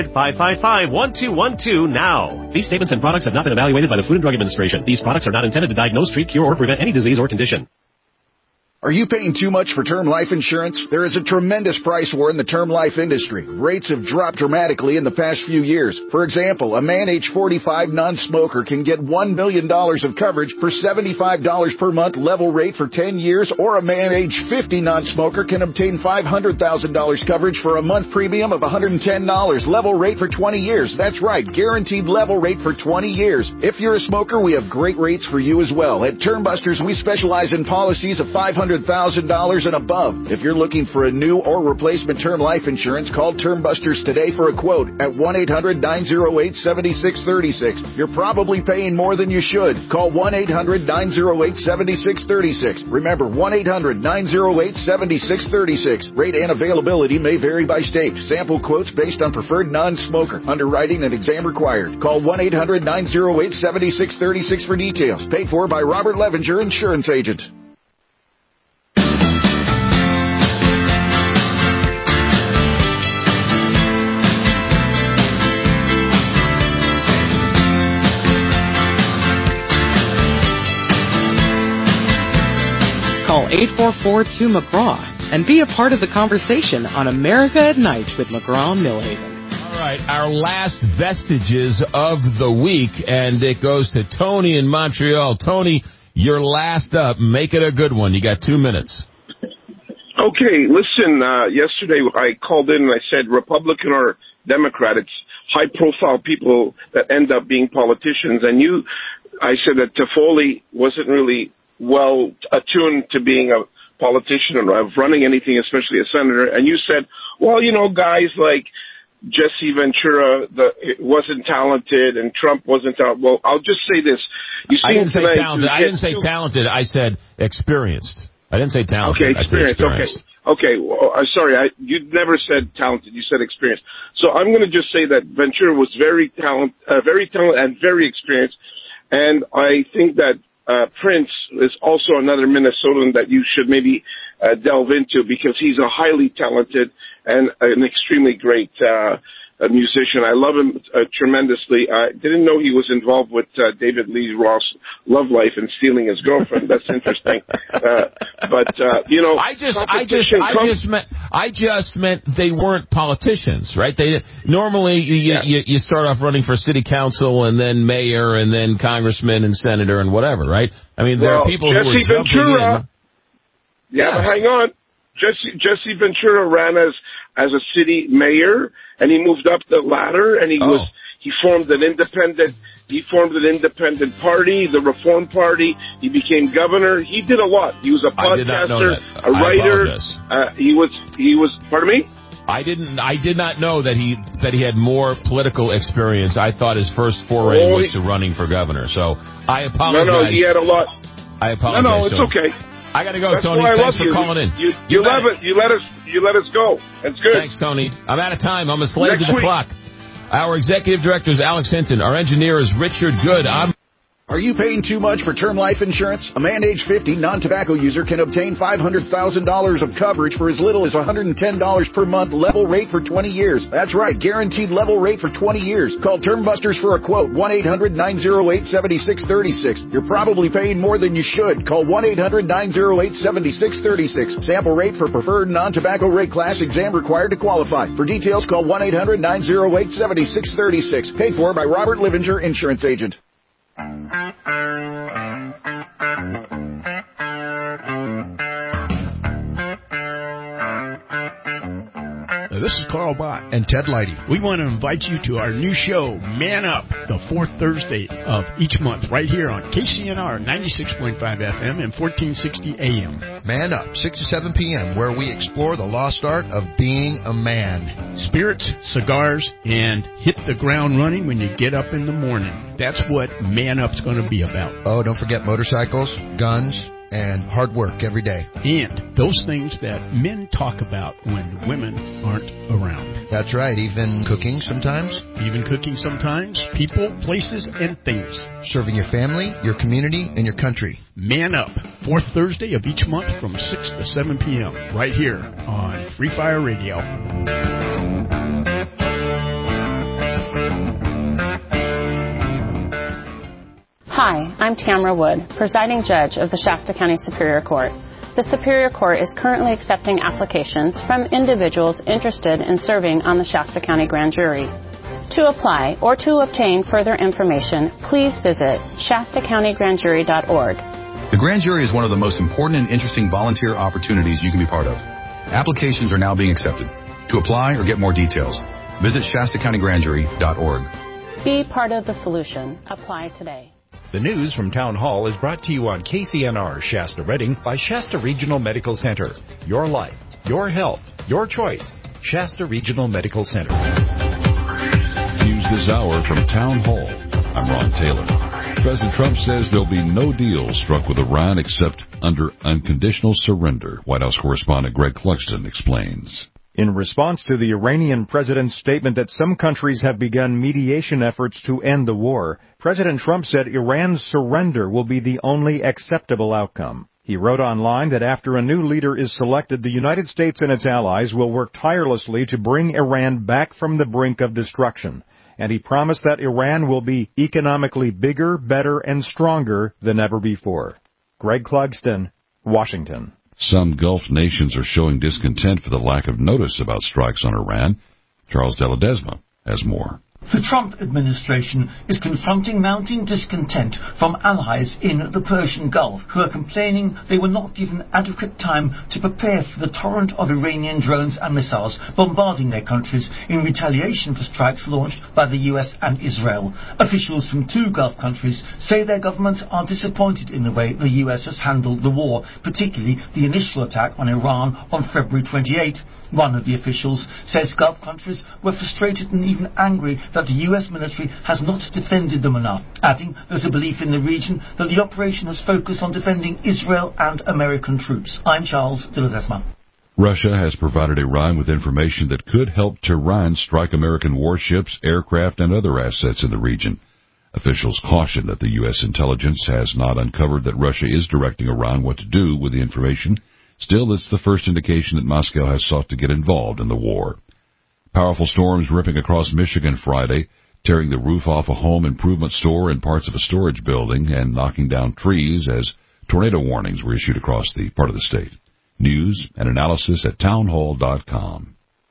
800-555-1212 now. These statements and products have not been evaluated by the Food and Drug Administration. These products are not intended to diagnose, treat, cure, or prevent any disease or condition. Are you paying too much for term life insurance? There is a tremendous price war in the term life industry. Rates have dropped dramatically in the past few years. For example, a man age 45 non-smoker can get $1 million of coverage for $75 per month level rate for 10 years, or a man age 50 non-smoker can obtain $500,000 coverage for a month premium of $110 level rate for 20 years. That's right, guaranteed level rate for 20 years. If you're a smoker, we have great rates for you as well. At Term Busters, we specialize in policies of $500,000 and above. If you're looking for a new or replacement term life insurance, call Term Busters today for a quote at 1-800-908-7636. You're probably paying more than you should. Call 1-800-908-7636. Remember, 1-800-908-7636. Rate and availability may vary by state. Sample quotes based on preferred non-smoker. Underwriting and exam required. Call 1-800-908-7636 for details. Paid for by Robert Levenger, Insurance Agent. Call 844-2-McGraw and be a part of the conversation on America at Night with McGraw Millhaven. All right, our last vestiges of the week, and it goes to Tony in Montreal. Tony, you're last up. Make it a good one. You got 2 minutes. Okay, listen, yesterday I called in and I said Republican or Democrat, it's high-profile people that end up being politicians. And I said that Toffoli wasn't really well attuned to being a politician or of running anything, especially a senator. And you said, well, guys like Jesse Ventura wasn't talented and Trump wasn't talented. Well, I'll just say this. I didn't say talented. I didn't say talented. I said experienced. I didn't say talented. Okay, experienced. Okay. Well, sorry. You never said talented. You said experienced. So I'm going to just say that Ventura was very talented and very experienced. And I think that Prince is also another Minnesotan that you should maybe delve into, because he's a highly talented and an extremely great musician. I love him tremendously. I didn't know he was involved with David Lee Roth's love life and stealing his girlfriend. That's interesting. I just meant they weren't politicians, right? They normally you start off running for city council and then mayor and then congressman and senator and whatever, right? I mean, there are people who are jumping in. Yeah, but hang on. Jesse Ventura ran as a city mayor, and he moved up the ladder, and he formed an independent party, the Reform Party. He became governor. He did a lot. He was a podcaster, a writer. He was. Pardon me? I did not know that he had more political experience. I thought his first foray was to running for governor. So I apologize. No, he had a lot. I apologize. No, it's okay. I got to go, That's Tony. why I Thanks love for you. calling in. You love it. You let us go. That's good. Thanks, Tony. I'm out of time. I'm a slave Next to the week. clock. Our executive director is Alex Hinton. Our engineer is Richard Good. Are you paying too much for term life insurance? A man age 50 non-tobacco user can obtain $500,000 of coverage for as little as $110 per month, level rate for 20 years. That's right, guaranteed level rate for 20 years. Call Term Busters for a quote, 1-800-908-7636. You're probably paying more than you should. Call 1-800-908-7636. Sample rate for preferred non-tobacco rate class, exam required to qualify. For details, call 1-800-908-7636. Paid for by Robert Livinger, Insurance Agent. This is Carl Bott and Ted Leidy. We want to invite you to our new show, Man Up, the fourth Thursday of each month, right here on KCNR 96.5 FM and 1460 AM. Man Up, 6 to 7 p.m., where we explore the lost art of being a man. Spirits, cigars, and hit the ground running when you get up in the morning. That's what Man Up's going to be about. Oh, don't forget motorcycles, guns, and hard work every day. And those things that men talk about when women aren't around. That's right, even cooking sometimes. People, places, and things. Serving your family, your community, and your country. Man Up, fourth Thursday of each month from 6 to 7 p.m. right here on Free Fire Radio. Hi, I'm Tamara Wood, presiding judge of the Shasta County Superior Court. The Superior Court is currently accepting applications from individuals interested in serving on the Shasta County Grand Jury. To apply or to obtain further information, please visit shastacountygrandjury.org. The Grand Jury is one of the most important and interesting volunteer opportunities you can be part of. Applications are now being accepted. To apply or get more details, visit shastacountygrandjury.org. Be part of the solution. Apply today. The news from Town Hall is brought to you on KCNR Shasta Redding by Shasta Regional Medical Center. Your life, your health, your choice. Shasta Regional Medical Center. News this hour from Town Hall. I'm Ron Taylor. President Trump says there'll be no deal struck with Iran except under unconditional surrender. White House correspondent Greg Clugston explains. In response to the Iranian president's statement that some countries have begun mediation efforts to end the war, President Trump said Iran's surrender will be the only acceptable outcome. He wrote online that after a new leader is selected, the United States and its allies will work tirelessly to bring Iran back from the brink of destruction. And he promised that Iran will be economically bigger, better, and stronger than ever before. Greg Clugston, Washington. Some Gulf nations are showing discontent for the lack of notice about strikes on Iran. Charles de Ledesma has more. The Trump administration is confronting mounting discontent from allies in the Persian Gulf who are complaining they were not given adequate time to prepare for the torrent of Iranian drones and missiles bombarding their countries in retaliation for strikes launched by the US and Israel. Officials from two Gulf countries say their governments are disappointed in the way the US has handled the war, particularly the initial attack on Iran on February 28. One of the officials says Gulf countries were frustrated and even angry that the US military has not defended them enough, adding there's a belief in the region that the operation has focused on defending Israel and American troops. I'm Charles de Ledesma. Russia has provided Iran with information that could help Tehran strike American warships, aircraft, and other assets in the region. Officials caution that the U.S. intelligence has not uncovered that Russia is directing Iran what to do with the information. Still, it's the first indication that Moscow has sought to get involved in the war. Powerful storms ripping across Michigan Friday, tearing the roof off a home improvement store and parts of a storage building and knocking down trees as tornado warnings were issued across the part of the state. News and analysis at townhall.com.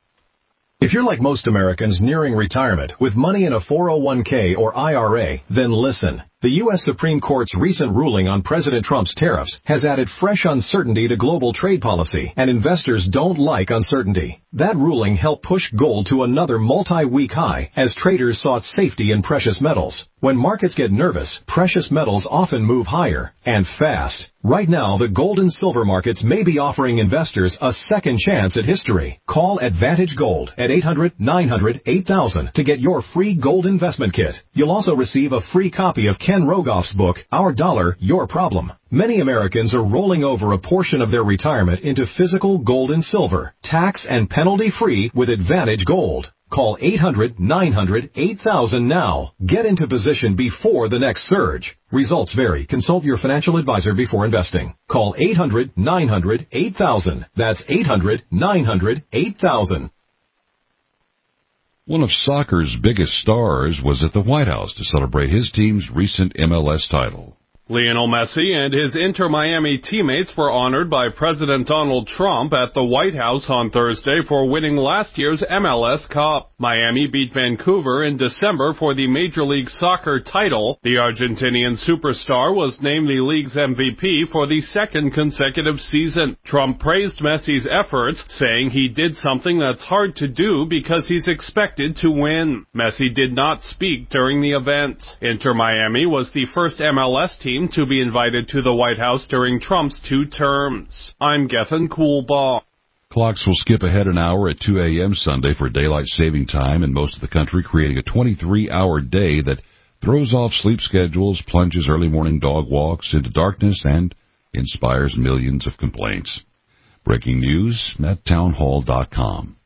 If you're like most Americans nearing retirement with money in a 401k or IRA, then listen. The U.S. Supreme Court's recent ruling on President Trump's tariffs has added fresh uncertainty to global trade policy, and investors don't like uncertainty. That ruling helped push gold to another multi-week high as traders sought safety in precious metals. When markets get nervous, precious metals often move higher, and fast. Right now, the gold and silver markets may be offering investors a second chance at history. Call Advantage Gold at 800-900-8000 to get your free gold investment kit. You'll also receive a free copy of Ken Rogoff's book, Our Dollar, Your Problem. Many Americans are rolling over a portion of their retirement into physical gold and silver, tax and penalty-free with Advantage Gold. Call 800-900-8000 now. Get into position before the next surge. Results vary. Consult your financial advisor before investing. Call 800-900-8000. That's 800-900-8000. One of soccer's biggest stars was at the White House to celebrate his team's recent MLS title. Lionel Messi and his Inter Miami teammates were honored by President Donald Trump at the White House on Thursday for winning last year's MLS Cup. Miami beat Vancouver in December for the Major League Soccer title. The Argentinian superstar was named the league's MVP for the second consecutive season. Trump praised Messi's efforts, saying he did something that's hard to do because he's expected to win. Messi did not speak during the event. Inter Miami was the first MLS team to be invited to the White House during Trump's 2 terms. I'm Gethin Coolbaugh. Clocks will skip ahead an hour at 2 a.m. Sunday for daylight saving time in most of the country, creating a 23-hour day that throws off sleep schedules, plunges early morning dog walks into darkness, and inspires millions of complaints. Breaking news at townhall.com.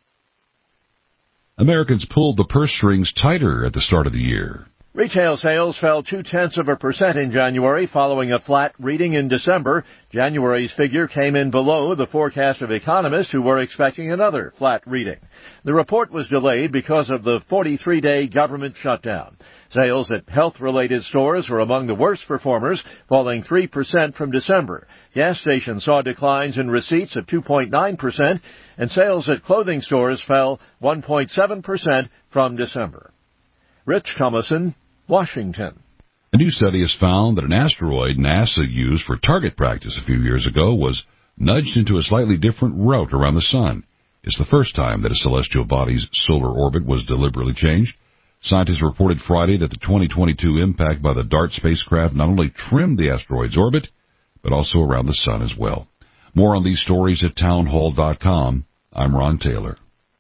Americans pulled the purse strings tighter at the start of the year. Retail sales fell 0.2% in January following a flat reading in December. January's figure came in below the forecast of economists who were expecting another flat reading. The report was delayed because of the 43-day government shutdown. Sales at health-related stores were among the worst performers, falling 3% from December. Gas stations saw declines in receipts of 2.9%, and sales at clothing stores fell 1.7% from December. Rich Thomason, Washington. A new study has found that an asteroid NASA used for target practice a few years ago was nudged into a slightly different route around the sun. It's the first time that a celestial body's solar orbit was deliberately changed. Scientists reported Friday that the 2022 impact by the DART spacecraft not only trimmed the asteroid's orbit, but also around the sun as well. More on these stories at townhall.com. I'm Ron Taylor.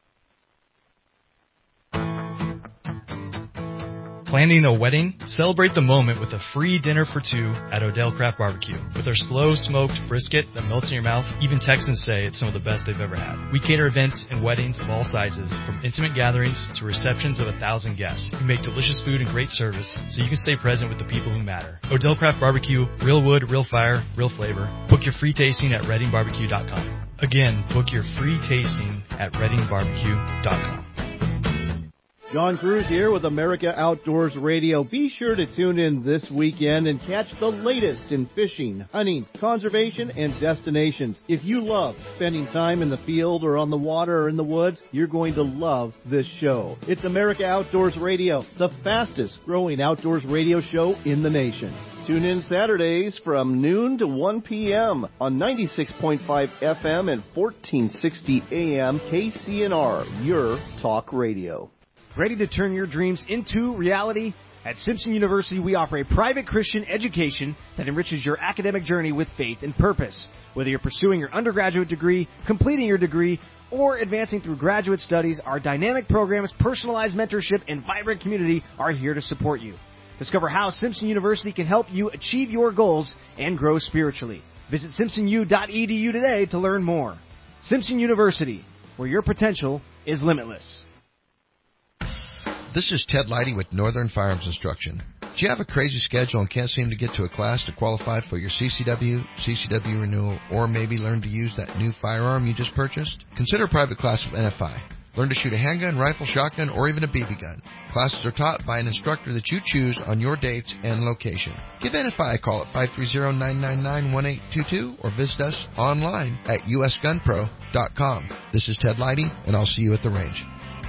Planning a wedding? Celebrate the moment with a free dinner for 2 at Odell Craft Barbecue. With our slow-smoked brisket that melts in your mouth, even Texans say it's some of the best they've ever had. We cater events and weddings of all sizes, from intimate gatherings to receptions of 1,000 guests. We make delicious food and great service, so you can stay present with the people who matter. Odell Craft Barbecue, real wood, real fire, real flavor. Book your free tasting at ReddingBarbecue.com. Again, book your free tasting at ReddingBarbecue.com. John Cruz here with America Outdoors Radio. Be sure to tune in this weekend and catch the latest in fishing, hunting, conservation, and destinations. If you love spending time in the field or on the water or in the woods, you're going to love this show. It's America Outdoors Radio, the fastest growing outdoors radio show in the nation. Tune in Saturdays from noon to 1 p.m. on 96.5 FM and 1460 AM KCNR, your talk radio. Ready to turn your dreams into reality? At Simpson University, we offer a private Christian education that enriches your academic journey with faith and purpose. Whether you're pursuing your undergraduate degree, completing your degree, or advancing through graduate studies, our dynamic programs, personalized mentorship, and vibrant community are here to support you. Discover how Simpson University can help you achieve your goals and grow spiritually. Visit simpsonu.edu today to learn more. Simpson University, where your potential is limitless. This is Ted Leidy with Northern Firearms Instruction. Do you have a crazy schedule and can't seem to get to a class to qualify for your CCW renewal, or maybe learn to use that new firearm you just purchased? Consider a private class with NFI. Learn to shoot a handgun, rifle, shotgun, or even a BB gun. Classes are taught by an instructor that you choose on your dates and location. Give NFI a call at 530-999-1822 or visit us online at usgunpro.com. This is Ted Leidy, and I'll see you at the range.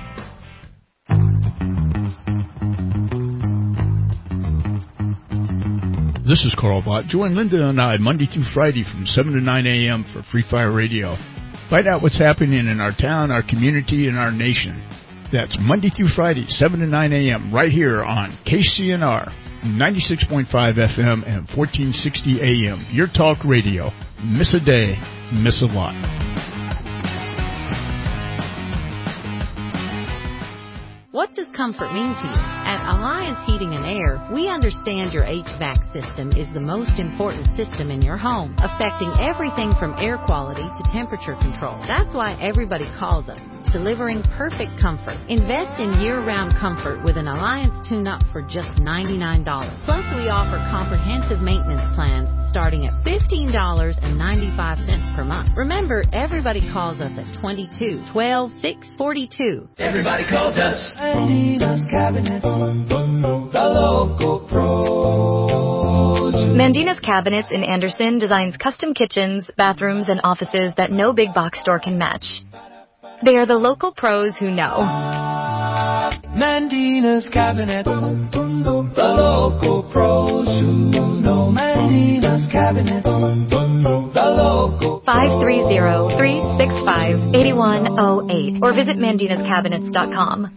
This is Carl Bott. Join Linda and I Monday through Friday from 7 to 9 a.m. for Free Fire Radio. Find out what's happening in our town, our community, and our nation. That's Monday through Friday, 7 to 9 a.m. right here on KCNR. 96.5 FM and 1460 AM. Your talk radio. Miss a day, miss a lot. What does comfort mean to you? At Alliance Heating and Air, we understand your HVAC system is the most important system in your home, affecting everything from air quality to temperature control. That's why everybody calls us, delivering perfect comfort. Invest in year-round comfort with an Alliance tune-up for just $99. Plus, we offer comprehensive maintenance plans starting at $15.95 per month. Remember, everybody calls us at 22-12-642. Everybody calls us. Mandina's Cabinets, the local pros. Mandina's Cabinets in Anderson designs custom kitchens, bathrooms, and offices that no big box store can match. They are the local pros who know. Mandina's Cabinets, the local pros who know. Mandina's Cabinets, the local 530-365-8108 or visit mandinascabinets.com.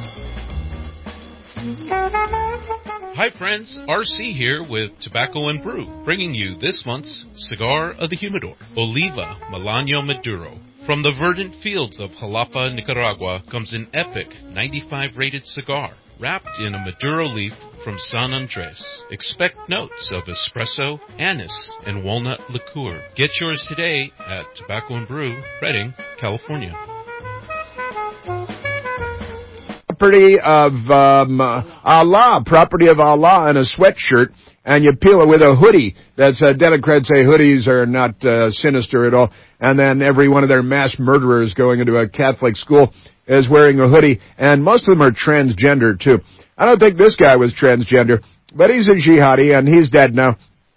Hi friends, RC here with Tobacco and Brew, bringing you this month's Cigar of the Humidor, Oliva Melanio Maduro. From the verdant fields of Jalapa, Nicaragua, comes an epic 95-rated cigar, wrapped in a Maduro leaf from San Andres. Expect notes of espresso, anise, and walnut liqueur. Get yours today at Tobacco and Brew, Redding, California. Property of Allah, property of Allah, and a sweatshirt, and you peel it with a hoodie. That's Democrats say hoodies are not sinister at all. And then every one of their mass murderers going into a Catholic school is wearing a hoodie, and most of them are transgender too. I don't think this guy was transgender, but he's a jihadi, and he's dead now.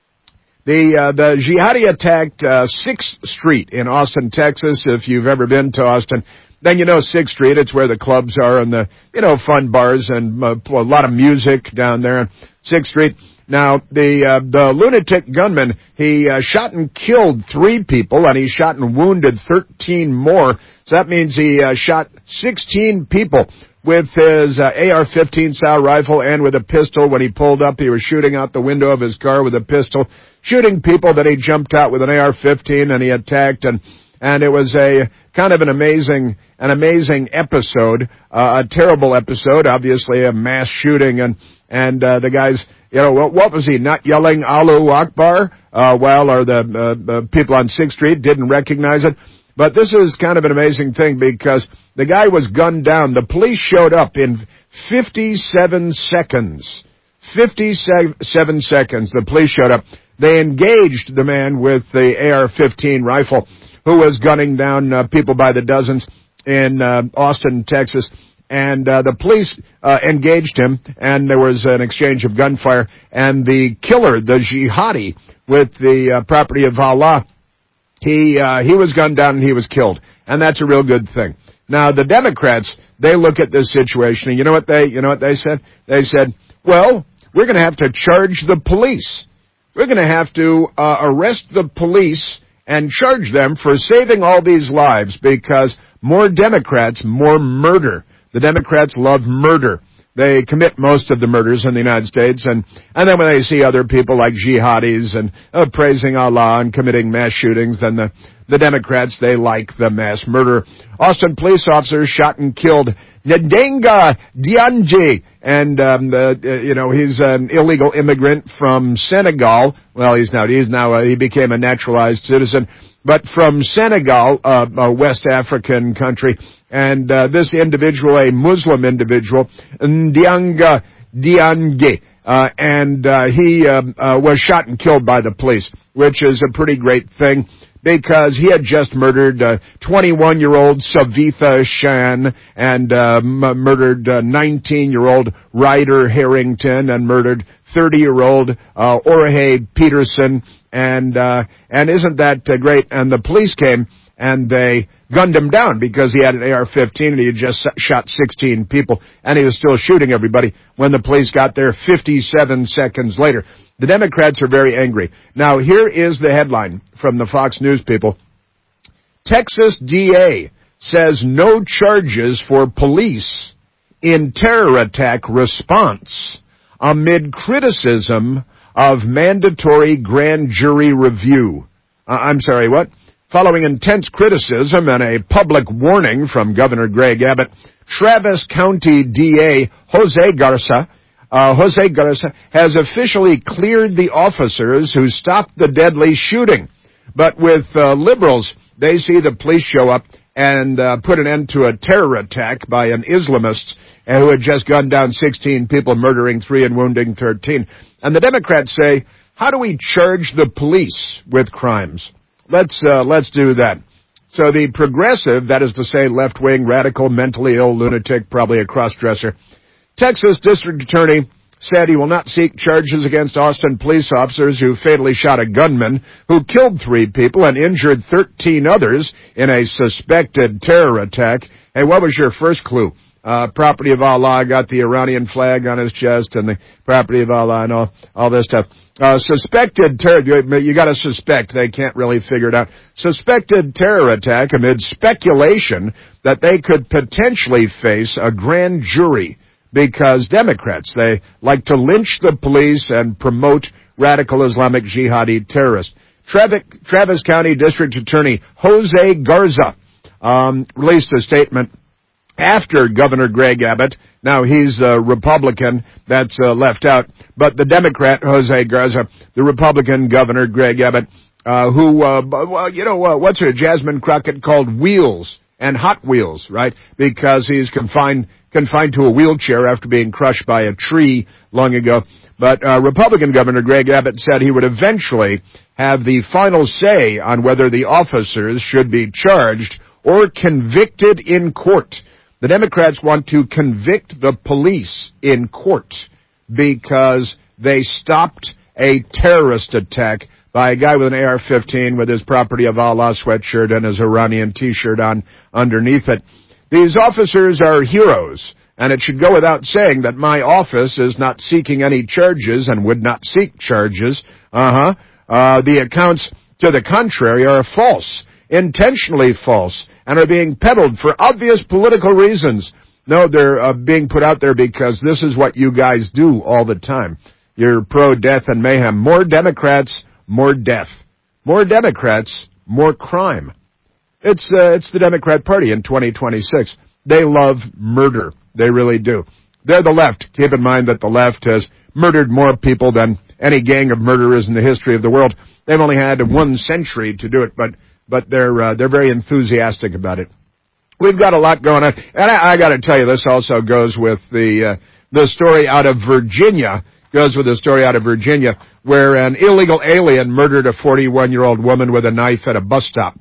The jihadi attacked 6th Street in Austin, Texas. If you've ever been to Austin, then you know 6th Street. It's where the clubs are and the, fun bars and a lot of music down there on 6th Street. Now, the lunatic gunman, he shot and killed 3 people, and he shot and wounded 13 more. So that means he shot 16 people with his AR-15 style rifle and with a pistol. When he pulled up, he was shooting out the window of his car with a pistol, shooting people. Then he jumped out with an AR-15 and he attacked, and it was a kind of an amazing episode, a terrible episode, obviously a mass shooting, and the guys, what was he, not yelling Allahu Akbar, or the people on 6th Street didn't recognize it. But this is kind of an amazing thing because the guy was gunned down. The police showed up in 57 seconds. 57 seconds, the police showed up. They engaged the man with the AR-15 rifle who was gunning down people by the dozens in Austin, Texas. And the police engaged him, and there was an exchange of gunfire. And the killer, the jihadi with the property of Allah, he was gunned down and he was killed. And that's a real good thing. Now, the Democrats, they look at this situation, and you know what they said? They said, well, we're going to have to charge the police. We're going to have to arrest the police and charge them for saving all these lives, because more Democrats, more murder. The Democrats love murder. They commit most of the murders in the United States, and then when they see other people like jihadis and praising Allah and committing mass shootings, then the Democrats, they like the mass murder. Austin police officers shot and killed Ndenga Dianji, and he's an illegal immigrant from Senegal. Well, he became a naturalized citizen, but from Senegal, a West African country. And this individual, a Muslim individual, Ndianga Diange, he was shot and killed by the police, which is a pretty great thing, because he had just murdered 21-year-old Savitha Shan, and murdered 19-year-old Ryder Harrington, and murdered 30-year-old Jorge Peterson, and isn't that great? And the police came and they gunned him down because he had an AR-15 and he had just shot 16 people, and he was still shooting everybody when the police got there 57 seconds later. The Democrats are very angry. Now, here is the headline from the Fox News people. Texas DA says no charges for police in terror attack response. amid criticism of mandatory grand jury review. Following intense criticism and a public warning from Governor Greg Abbott, Travis County DA Jose Garza has officially cleared the officers who stopped the deadly shooting. But with liberals, they see the police show up and put an end to a terror attack by an Islamist who had just gunned down 16 people, murdering 3 and wounding 13. And the Democrats say, how do we charge the police with crimes? Let's do that. So the progressive, that is to say left-wing, radical, mentally ill lunatic, probably a cross-dresser, Texas District Attorney said he will not seek charges against Austin police officers who fatally shot a gunman who killed 3 people and injured 13 others in a suspected terror attack. Hey, what was your first clue? Property of Allah, got the Iranian flag on his chest and the property of Allah and all this stuff. Suspected terror, you gotta suspect, they can't really figure it out. Suspected terror attack amid speculation that they could potentially face a grand jury because Democrats, they like to lynch the police and promote radical Islamic jihadi terrorists. Travis County District Attorney Jose Garza released a statement after Governor Greg Abbott. Now, he's a Republican, that's left out, but the Democrat, Jose Garza, the Republican Governor Greg Abbott, what's her Jasmine Crockett called Wheels and Hot Wheels, right? Because he's confined to a wheelchair after being crushed by a tree long ago. But Republican Governor Greg Abbott said he would eventually have the final say on whether the officers should be charged or convicted in court. The Democrats want to convict the police in court because they stopped a terrorist attack by a guy with an AR-15 with his Property of Allah sweatshirt and his Iranian T-shirt on underneath it. These officers are heroes, and it should go without saying that my office is not seeking any charges and would not seek charges. The accounts to the contrary are false, intentionally false, and are being peddled for obvious political reasons. No, they're being put out there because this is what you guys do all the time. You're pro-death and mayhem. More Democrats, more death. More Democrats, more crime. It's the Democrat Party in 2026. They love murder. They really do. They're the left. Keep in mind that the left has murdered more people than any gang of murderers in the history of the world. They've only had 1 century to do it, but they're very enthusiastic about it. We've got a lot going on, and I got to tell you, this also goes with the story out of Virginia. Goes with the story out of Virginia, where an illegal alien murdered a 41-year-old woman with a knife at a bus stop.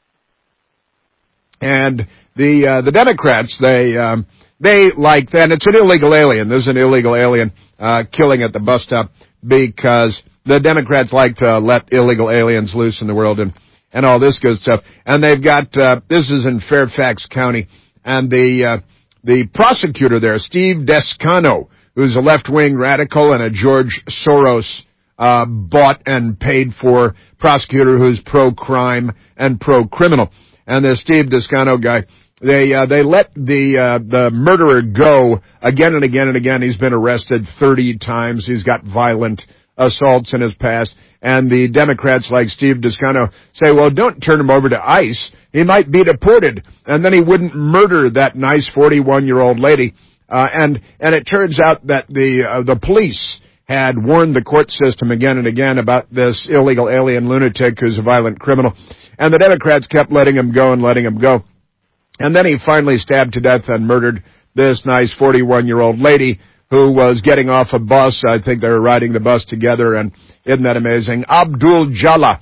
And the Democrats, they like that. It's an illegal alien. This is an illegal alien killing at the bus stop because the Democrats like to let illegal aliens loose in the world and all this good stuff. And they've got this is in Fairfax County, and the prosecutor there, Steve Descano, who's a left-wing radical and a George Soros bought and paid for prosecutor who's pro-crime and pro-criminal. And the Steve Descano guy, they let the murderer go again and again and again. He's been arrested 30 times. He's got violent assaults in his past. And the Democrats like Steve Descano say, well, don't turn him over to ICE. He might be deported. And then he wouldn't murder that nice 41-year-old lady. And it turns out that the police had warned the court system again and again about this illegal alien lunatic who's a violent criminal. And the Democrats kept letting him go and letting him go. And then he finally stabbed to death and murdered this nice 41-year-old lady who was getting off a bus. I think they were riding the bus together, and isn't that amazing? Abdul Jallah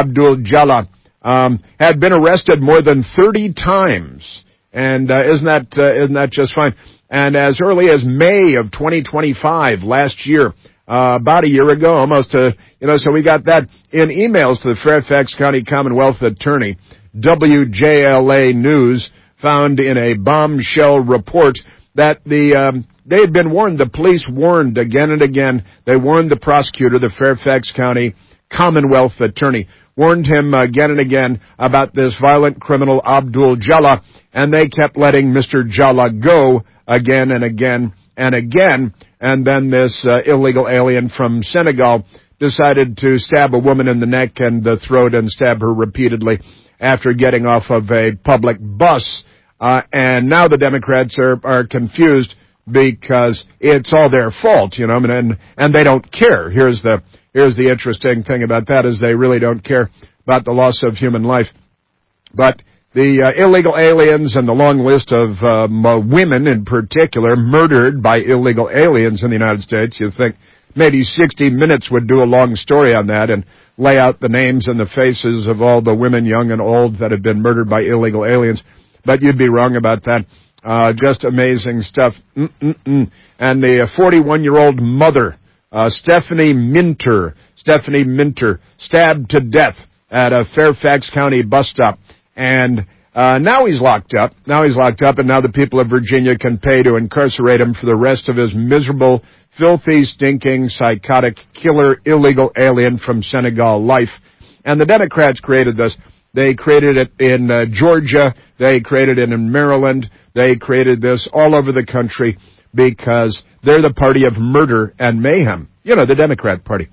had been arrested more than 30 times. And isn't that just fine? And as early as May of 2025, last year, about a year ago, almost, so we got that in emails to the Fairfax County Commonwealth Attorney. WJLA News found in a bombshell report that they had been warned, the police warned again and again, they warned the prosecutor, the Fairfax County Commonwealth Attorney, warned him again and again about this violent criminal Abdul Jallah, and they kept letting Mr. Jallah go again and again and again. And then this illegal alien from Senegal decided to stab a woman in the neck and the throat and stab her repeatedly after getting off of a public bus. And now the Democrats are confused because it's all their fault, you know, and they don't care. Here's the interesting thing about that is they really don't care about the loss of human life. But the illegal aliens and the long list of women in particular murdered by illegal aliens in the United States, you think maybe 60 Minutes would do a long story on that and lay out the names and the faces of all the women, young and old, that have been murdered by illegal aliens. But you'd be wrong about that. Just amazing stuff. And the 41-year-old mother, Stephanie Minter, stabbed to death at a Fairfax County bus stop. And now he's locked up. And now the people of Virginia can pay to incarcerate him for the rest of his miserable, filthy, stinking, psychotic, killer, illegal alien from Senegal life. And the Democrats created this. They created it in Georgia. They created it in Maryland. They created this all over the country because they're the party of murder and mayhem. You know, the Democrat Party.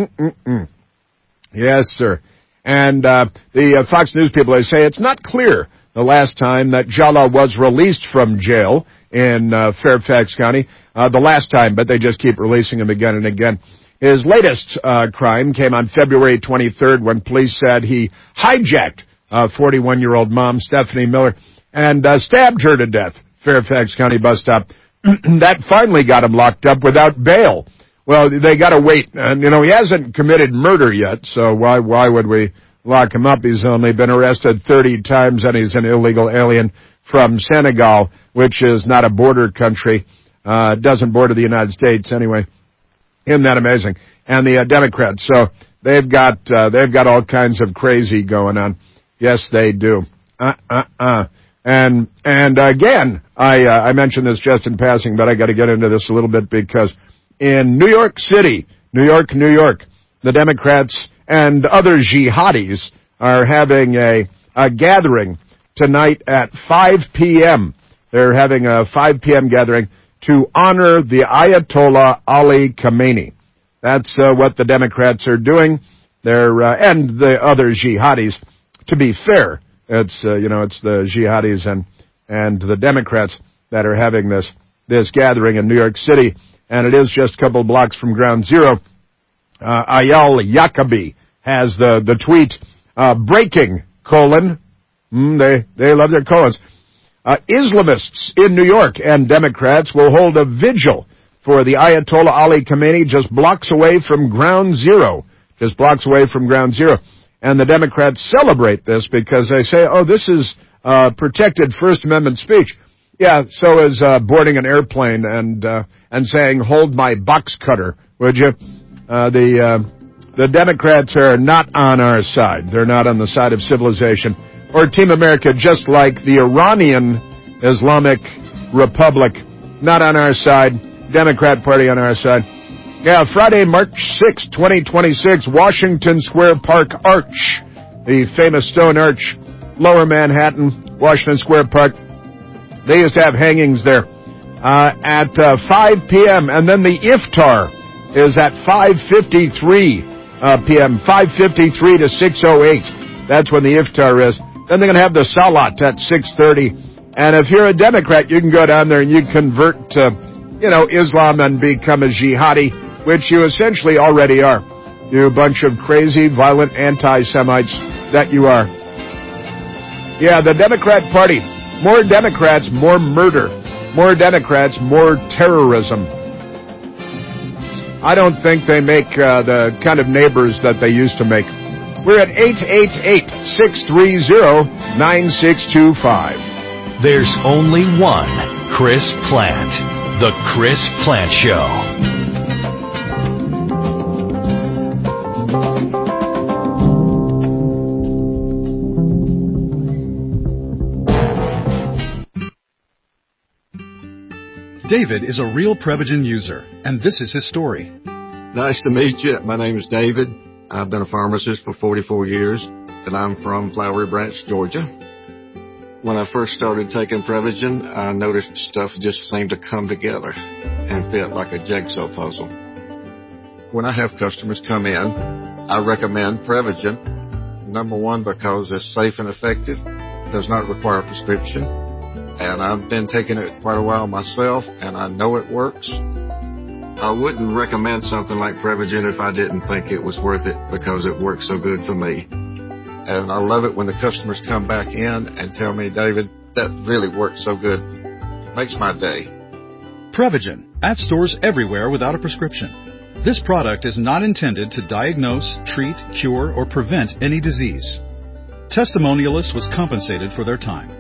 Yes, sir. And the Fox News people, they say it's not clear the last time that Jallow was released from jail in Fairfax County. The last time, but they just keep releasing him again and again. His latest crime came on February 23rd when police said he hijacked 41-year-old mom, Stephanie Miller, and stabbed her to death. Fairfax County bus stop. That finally got him locked up without bail. Well, they got to wait. And, you know, he hasn't committed murder yet, so why would we lock him up? He's only been arrested 30 times, and he's an illegal alien from Senegal, which is not a border country. Doesn't border the United States anyway. Isn't that amazing? And the Democrats, so they've got all kinds of crazy going on. Yes, they do. And again, I mentioned this just in passing, but I got to get into this a little bit because in New York City, New York, the Democrats and other jihadis are having a gathering tonight at 5 p.m. They're having a 5 p.m. gathering to honor the Ayatollah Ali Khamenei. That's what the Democrats are doing. And the other jihadis. To be fair, it's the jihadis and the Democrats that are having this gathering in New York City, and it is just a couple blocks from Ground Zero. Ayal Yacobi has the tweet, breaking, : they love their colons. Islamists in New York and Democrats will hold a vigil for the Ayatollah Ali Khamenei just blocks away from Ground Zero. And the Democrats celebrate this because they say, oh, this is protected First Amendment speech. Yeah, so is boarding an airplane and saying, hold my box cutter, would you? The Democrats are not on our side. They're not on the side of civilization or Team America, just like the Iranian Islamic Republic. Not on our side. Democrat Party on our side. Yeah, Friday, March 6, 2026, Washington Square Park Arch. The famous stone arch, Lower Manhattan, Washington Square Park. They used to have hangings there at 5 p.m. And then the iftar is at 5:53 p.m., 5:53 to 6:08. That's when the iftar is. Then they're going to have the salat at 6:30. And if you're a Democrat, you can go down there and you convert to, Islam and become a jihadi, which you essentially already are. You bunch of crazy, violent anti-Semites that you are. Yeah, the Democrat Party. More Democrats, more murder. More Democrats, more terrorism. I don't think they make the kind of neighbors that they used to make. We're at 888-630-9625. There's only one Chris Plant. The Chris Plant Show. David is a real Prevagen user, and this is his story. Nice to meet you. My name is David. I've been a pharmacist for 44 years, and I'm from Flowery Branch, Georgia. When I first started taking Prevagen, I noticed stuff just seemed to come together. and fit like a jigsaw puzzle. When I have customers come in, I recommend Prevagen. Number one, because it's safe and effective, does not require a prescription, and I've been taking it quite a while myself, and I know it works. I wouldn't recommend something like Prevagen if I didn't think it was worth it, because it works so good for me. And I love it when the customers come back in and tell me, David, that really works so good. Makes my day. Prevagen, at stores everywhere without a prescription. This product is not intended to diagnose, treat, cure, or prevent any disease. Testimonialist was compensated for their time.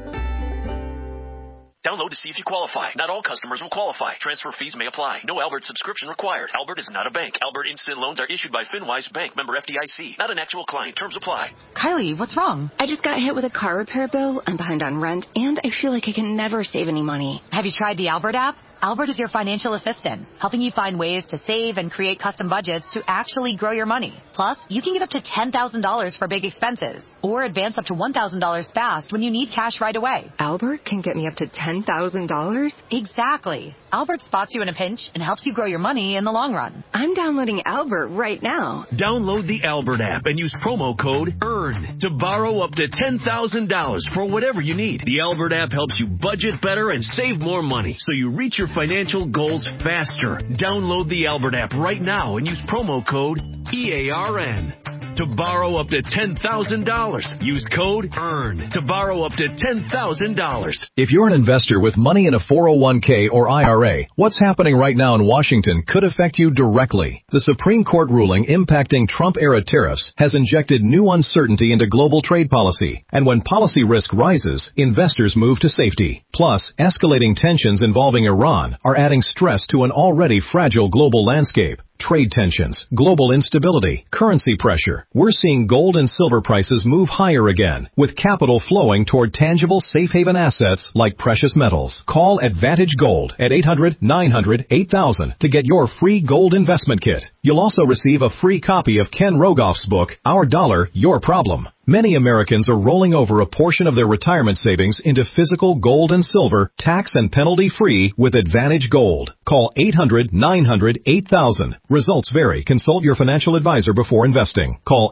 Download to see if you qualify. Not all customers will qualify. Transfer fees may apply. No Albert subscription required. Albert is not a bank. Albert Instant Loans are issued by FinWise Bank, member FDIC. Not an actual client. Terms apply. Kylie, what's wrong? I just got hit with a car repair bill. I'm behind on rent, and I feel like I can never save any money. Have you tried the Albert app? Albert is your financial assistant, helping you find ways to save and create custom budgets to actually grow your money. Plus, you can get up to $10,000 for big expenses, or advance up to $1,000 fast when you need cash right away. Albert can get me up to $10,000? Exactly. Albert spots you in a pinch and helps you grow your money in the long run. I'm downloading Albert right now. Download the Albert app and use promo code EARN to borrow up to $10,000 for whatever you need. The Albert app helps you budget better and save more money, so you reach your financial goals faster. Download the Albert app right now and use promo code EARN to borrow up to $10,000. Use code EARN to borrow up to $10,000. If you're an investor with money in a 401k or IRA, what's happening right now in Washington could affect you directly. The Supreme Court ruling impacting Trump-era tariffs has injected new uncertainty into global trade policy. And when policy risk rises, investors move to safety. Plus, escalating tensions involving Iran are adding stress to an already fragile global landscape. Trade tensions, global instability, currency pressure. We're seeing gold and silver prices move higher again, with capital flowing toward tangible safe haven assets like precious metals. Call Advantage Gold at 800-900-8000 to get your free gold investment kit. You'll also receive a free copy of Ken Rogoff's book, Our Dollar, Your Problem. Many Americans are rolling over a portion of their retirement savings into physical gold and silver, tax and penalty-free with Advantage Gold. Call 800-900-8000. Results vary. Consult your financial advisor before investing. Call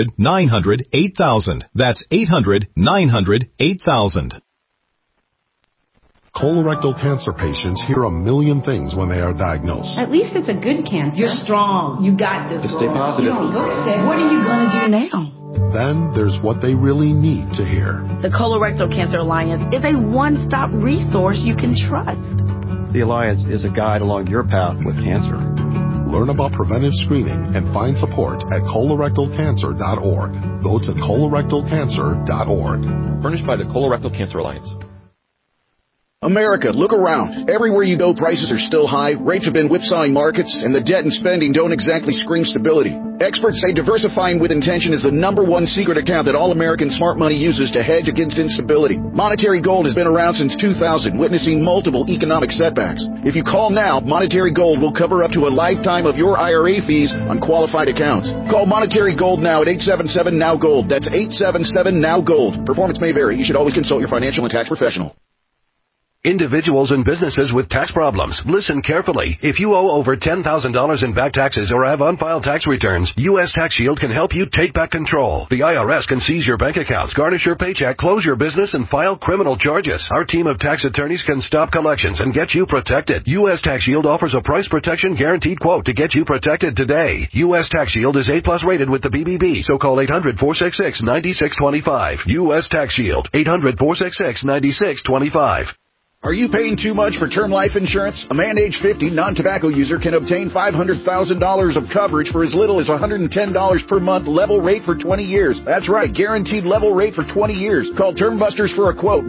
800-900-8000. That's 800-900-8000. Colorectal cancer patients hear a million things when they are diagnosed. At least it's a good cancer. You're strong. You got this. Just stay positive. You don't look sick. What are you going to do now? Then there's what they really need to hear. The Colorectal Cancer Alliance is a one-stop resource you can trust. The Alliance is a guide along your path with cancer. Learn about preventive screening and find support at colorectalcancer.org. Go to colorectalcancer.org. Furnished by the Colorectal Cancer Alliance. America, look around. Everywhere you go, prices are still high, rates have been whipsawing markets, and the debt and spending don't exactly scream stability. Experts say diversifying with intention is the #1 secret account that all American smart money uses to hedge against instability. Monetary Gold has been around since 2000, witnessing multiple economic setbacks. If you call now, Monetary Gold will cover up to a lifetime of your IRA fees on qualified accounts. Call Monetary Gold now at 877-NOW-GOLD. That's 877-NOW-GOLD. Performance may vary. You should always consult your financial and tax professional. Individuals and businesses with tax problems, listen carefully. If you owe over $10,000 in back taxes or have unfiled tax returns, U.S. Tax Shield can help you take back control. The IRS can seize your bank accounts, garnish your paycheck, close your business, and file criminal charges. Our team of tax attorneys can stop collections and get you protected. U.S. Tax Shield offers a price protection guaranteed quote to get you protected today. U.S. Tax Shield is A+ rated with the BBB, so call 800-466-9625. U.S. Tax Shield, 800-466-9625. Are you paying too much for term life insurance? A man age 50, non-tobacco user can obtain $500,000 of coverage for as little as $110 per month, level rate for 20 years. That's right, guaranteed level rate for 20 years. Call Term Busters for a quote,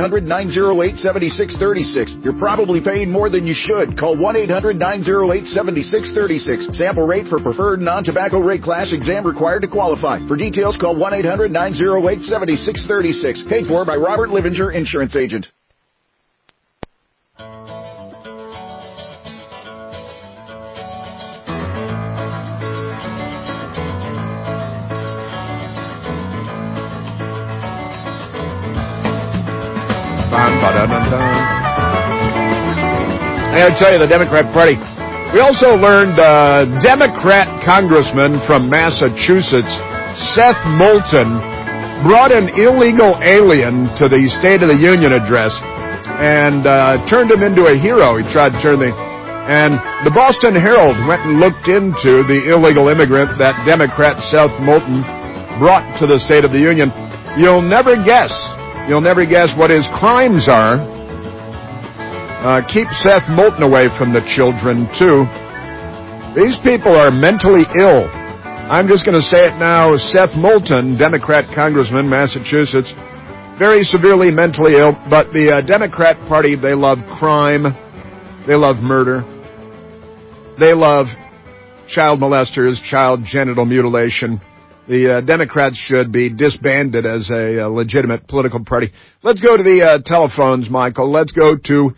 1-800-908-7636. You're probably paying more than you should. Call 1-800-908-7636. Sample rate for preferred non-tobacco rate class, exam required to qualify. For details, call 1-800-908-7636. Paid for by Robert Livinger, Insurance Agent. I tell you, the Democrat Party. We also learned Democrat congressman from Massachusetts, Seth Moulton, brought an illegal alien to the State of the Union address and turned him into a hero. He tried to turn And the Boston Herald went and looked into the illegal immigrant that Democrat Seth Moulton brought to the State of the Union. You'll never guess what his crimes are. Keep Seth Moulton away from the children, too. These people are mentally ill. I'm just going to say it now. Seth Moulton, Democrat congressman, Massachusetts, very severely mentally ill. But the Democrat Party, they love crime. They love murder. They love child molesters, child genital mutilation. The Democrats should be disbanded as a legitimate political party. Let's go to the telephones, Michael. Let's go to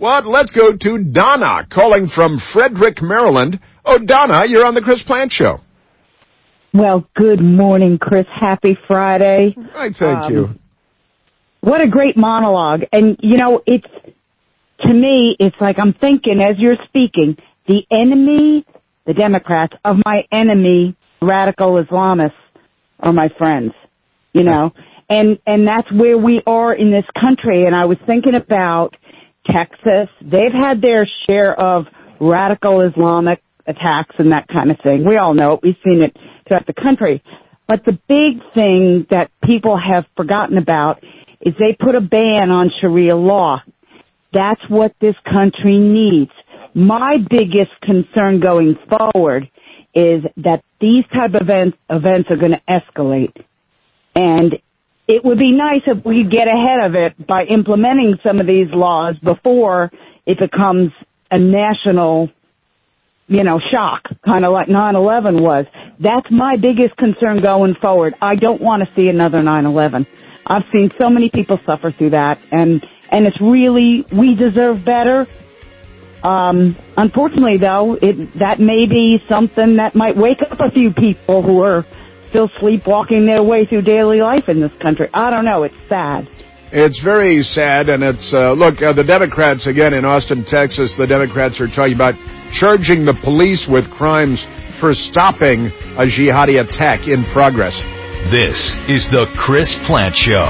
Donna, calling from Frederick, Maryland. Oh, Donna, you're on the Chris Plant Show. Well, good morning, Chris. Happy Friday. Right, thank you. What a great monologue. And, to me, it's like I'm thinking as you're speaking, the enemy, the Democrats, of my enemy, radical Islamists, are my friends, And that's where we are in this country. And I was thinking about Texas. They've had their share of radical Islamic attacks and that kind of thing. We all know it. We've seen it throughout the country. But the big thing that people have forgotten about is they put a ban on Sharia law. That's what this country needs. My biggest concern going forward is that these type of events are going to escalate. And it would be nice if we could get ahead of it by implementing some of these laws before it becomes a national, shock, kind of like 9/11 was. That's my biggest concern going forward. I don't want to see another 9/11. I've seen so many people suffer through that, and it's really, we deserve better. Unfortunately, though, that may be something that might wake up a few people who are still sleepwalking their way through daily life in this country. I don't know. It's sad. It's very sad, and it's, the Democrats, again, in Austin, Texas, the Democrats are talking about charging the police with crimes for stopping a jihadi attack in progress. This is the Chris Plant Show.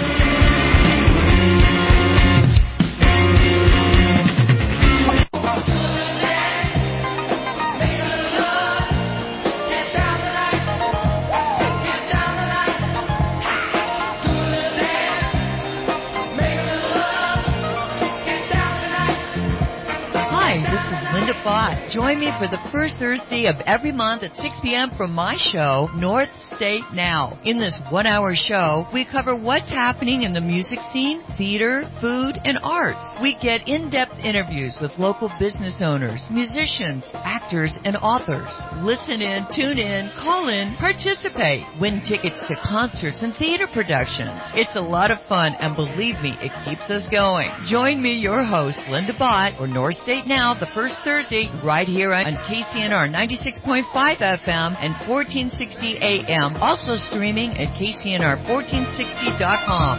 Join me for the first Thursday of every month at 6 p.m. from my show, North State Now. In this 1-hour show, we cover what's happening in the music scene, theater, food, and arts. We get in-depth interviews with local business owners, musicians, actors, and authors. Listen in, tune in, call in, participate. Win tickets to concerts and theater productions. It's a lot of fun, and believe me, it keeps us going. Join me, your host, Linda Bott, for North State Now, the first Thursday, right here on KCNR 96.5 FM and 1460 AM. Also streaming at KCNR1460.com.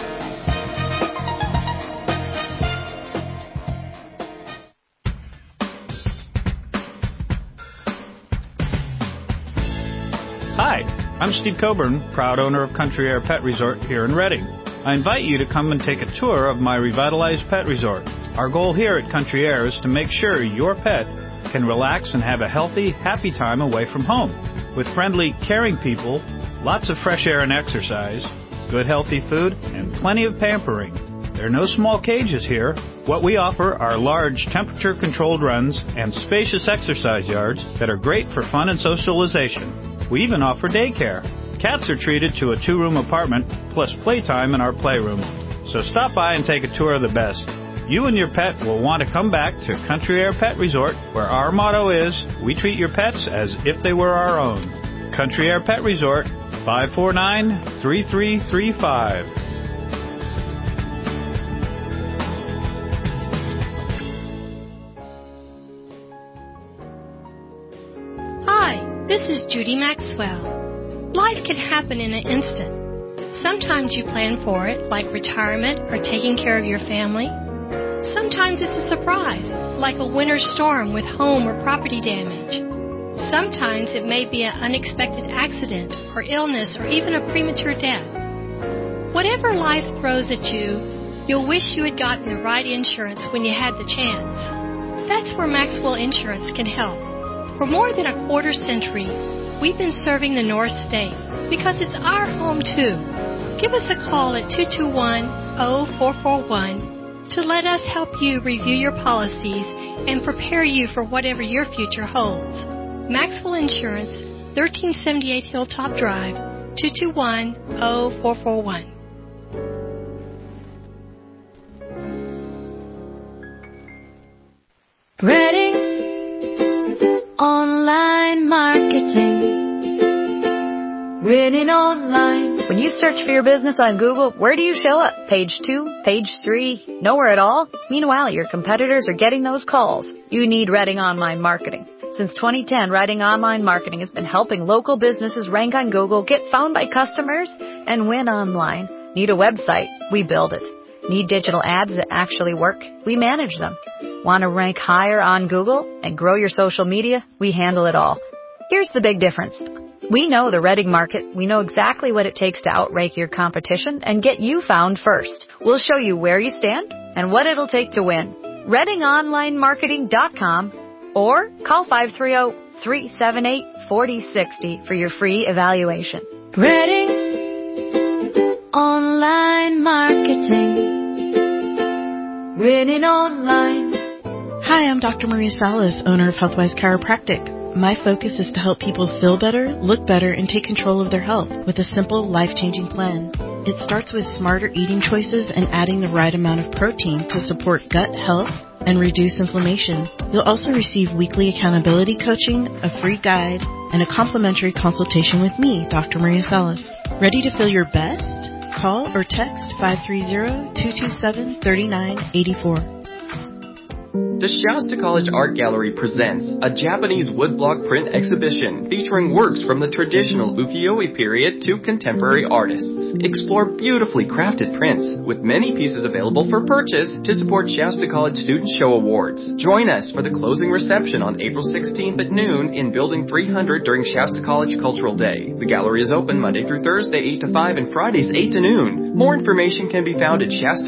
Hi, I'm Steve Coburn, proud owner of Country Air Pet Resort here in Redding. I invite you to come and take a tour of my revitalized pet resort. Our goal here at Country Air is to make sure your pet can relax and have a healthy, happy time away from home. With friendly, caring people, lots of fresh air and exercise, good healthy food, and plenty of pampering. There are no small cages here. What we offer are large temperature-controlled runs and spacious exercise yards that are great for fun and socialization. We even offer daycare. Cats are treated to a 2-room apartment plus playtime in our playroom. So stop by and take a tour of the best. You and your pet will want to come back to Country Air Pet Resort, where our motto is, we treat your pets as if they were our own. Country Air Pet Resort, 549-3335. Hi, this is Judy Maxwell. Life can happen in an instant. Sometimes you plan for it, like retirement or taking care of your family. Sometimes it's a surprise, like a winter storm with home or property damage. Sometimes it may be an unexpected accident or illness or even a premature death. Whatever life throws at you, you'll wish you had gotten the right insurance when you had the chance. That's where Maxwell Insurance can help. For more than a quarter century, we've been serving the North State because it's our home too. Give us a call at 221-0441 to let us help you review your policies and prepare you for whatever your future holds. Maxwell Insurance, 1378 Hilltop Drive, 221-0441. Ready? Online marketing. Winning online. When you search for your business on Google, where do you show up? Page 2? Page 3? Nowhere at all? Meanwhile, your competitors are getting those calls. You need Reading Online Marketing. Since 2010, Reading Online Marketing has been helping local businesses rank on Google, get found by customers, and win online. Need a website? We build it. Need digital ads that actually work? We manage them. Want to rank higher on Google and grow your social media? We handle it all. Here's the big difference. We know the Reading market. We know exactly what it takes to outrank your competition and get you found first. We'll show you where you stand and what it'll take to win. ReadingOnlineMarketing.com or call 530-378-4060 for your free evaluation. Reading Online Marketing. Winning online. Hi, I'm Dr. Maria Salas, owner of Healthwise Chiropractic. My focus is to help people feel better, look better, and take control of their health with a simple, life-changing plan. It starts with smarter eating choices and adding the right amount of protein to support gut health and reduce inflammation. You'll also receive weekly accountability coaching, a free guide, and a complimentary consultation with me, Dr. Maria Salas. Ready to feel your best? Call or text 530-227-3984. The Shasta College Art Gallery presents a Japanese woodblock print exhibition featuring works from the traditional ukiyo-e period to contemporary artists. Explore beautifully crafted prints with many pieces available for purchase to support Shasta College Student Show Awards. Join us for the closing reception on April 16th at noon in Building 300 during Shasta College Cultural Day. The gallery is open Monday through Thursday 8 to 5 and Fridays 8 to noon. More information can be found at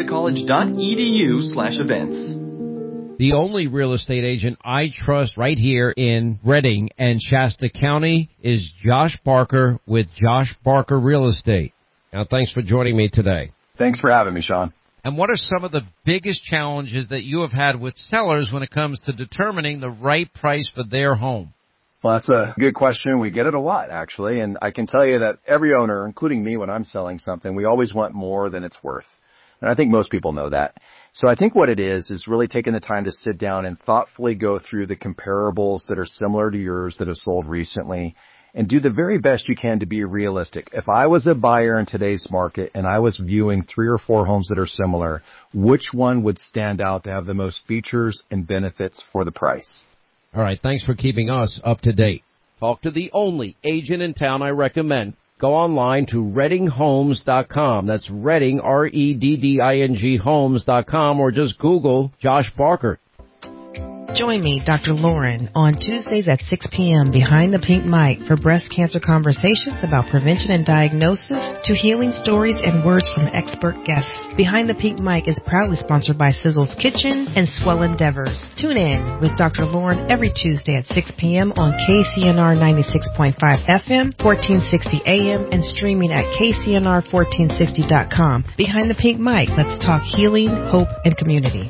shastacollege.edu/events. The only real estate agent I trust right here in Reading and Shasta County is Josh Barker with Josh Barker Real Estate. Now, thanks for joining me today. Thanks for having me, Sean. And what are some of the biggest challenges that you have had with sellers when it comes to determining the right price for their home? Well, that's a good question. We get it a lot, actually. And I can tell you that every owner, including me when I'm selling something, we always want more than it's worth. And I think most people know that. So I think what it is really taking the time to sit down and thoughtfully go through the comparables that are similar to yours that have sold recently and do the very best you can to be realistic. If I was a buyer in today's market and I was viewing 3 or 4 homes that are similar, which one would stand out to have the most features and benefits for the price? All right. Thanks for keeping us up to date. Talk to the only agent in town I recommend. Go online to ReddingHomes.com. That's Redding, REDDING Homes.com, or just Google Josh Barker. Join me, Dr. Lauren, on Tuesdays at 6 p.m. behind the pink mic for breast cancer conversations about prevention and diagnosis to healing stories and words from expert guests. Behind the Pink Mic is proudly sponsored by Sizzle's Kitchen and Swell Endeavor. Tune in with Dr. Lauren every Tuesday at 6 p.m. on KCNR 96.5 FM, 1460 AM, and streaming at KCNR1460.com. Behind the Pink Mic, let's talk healing, hope, and community.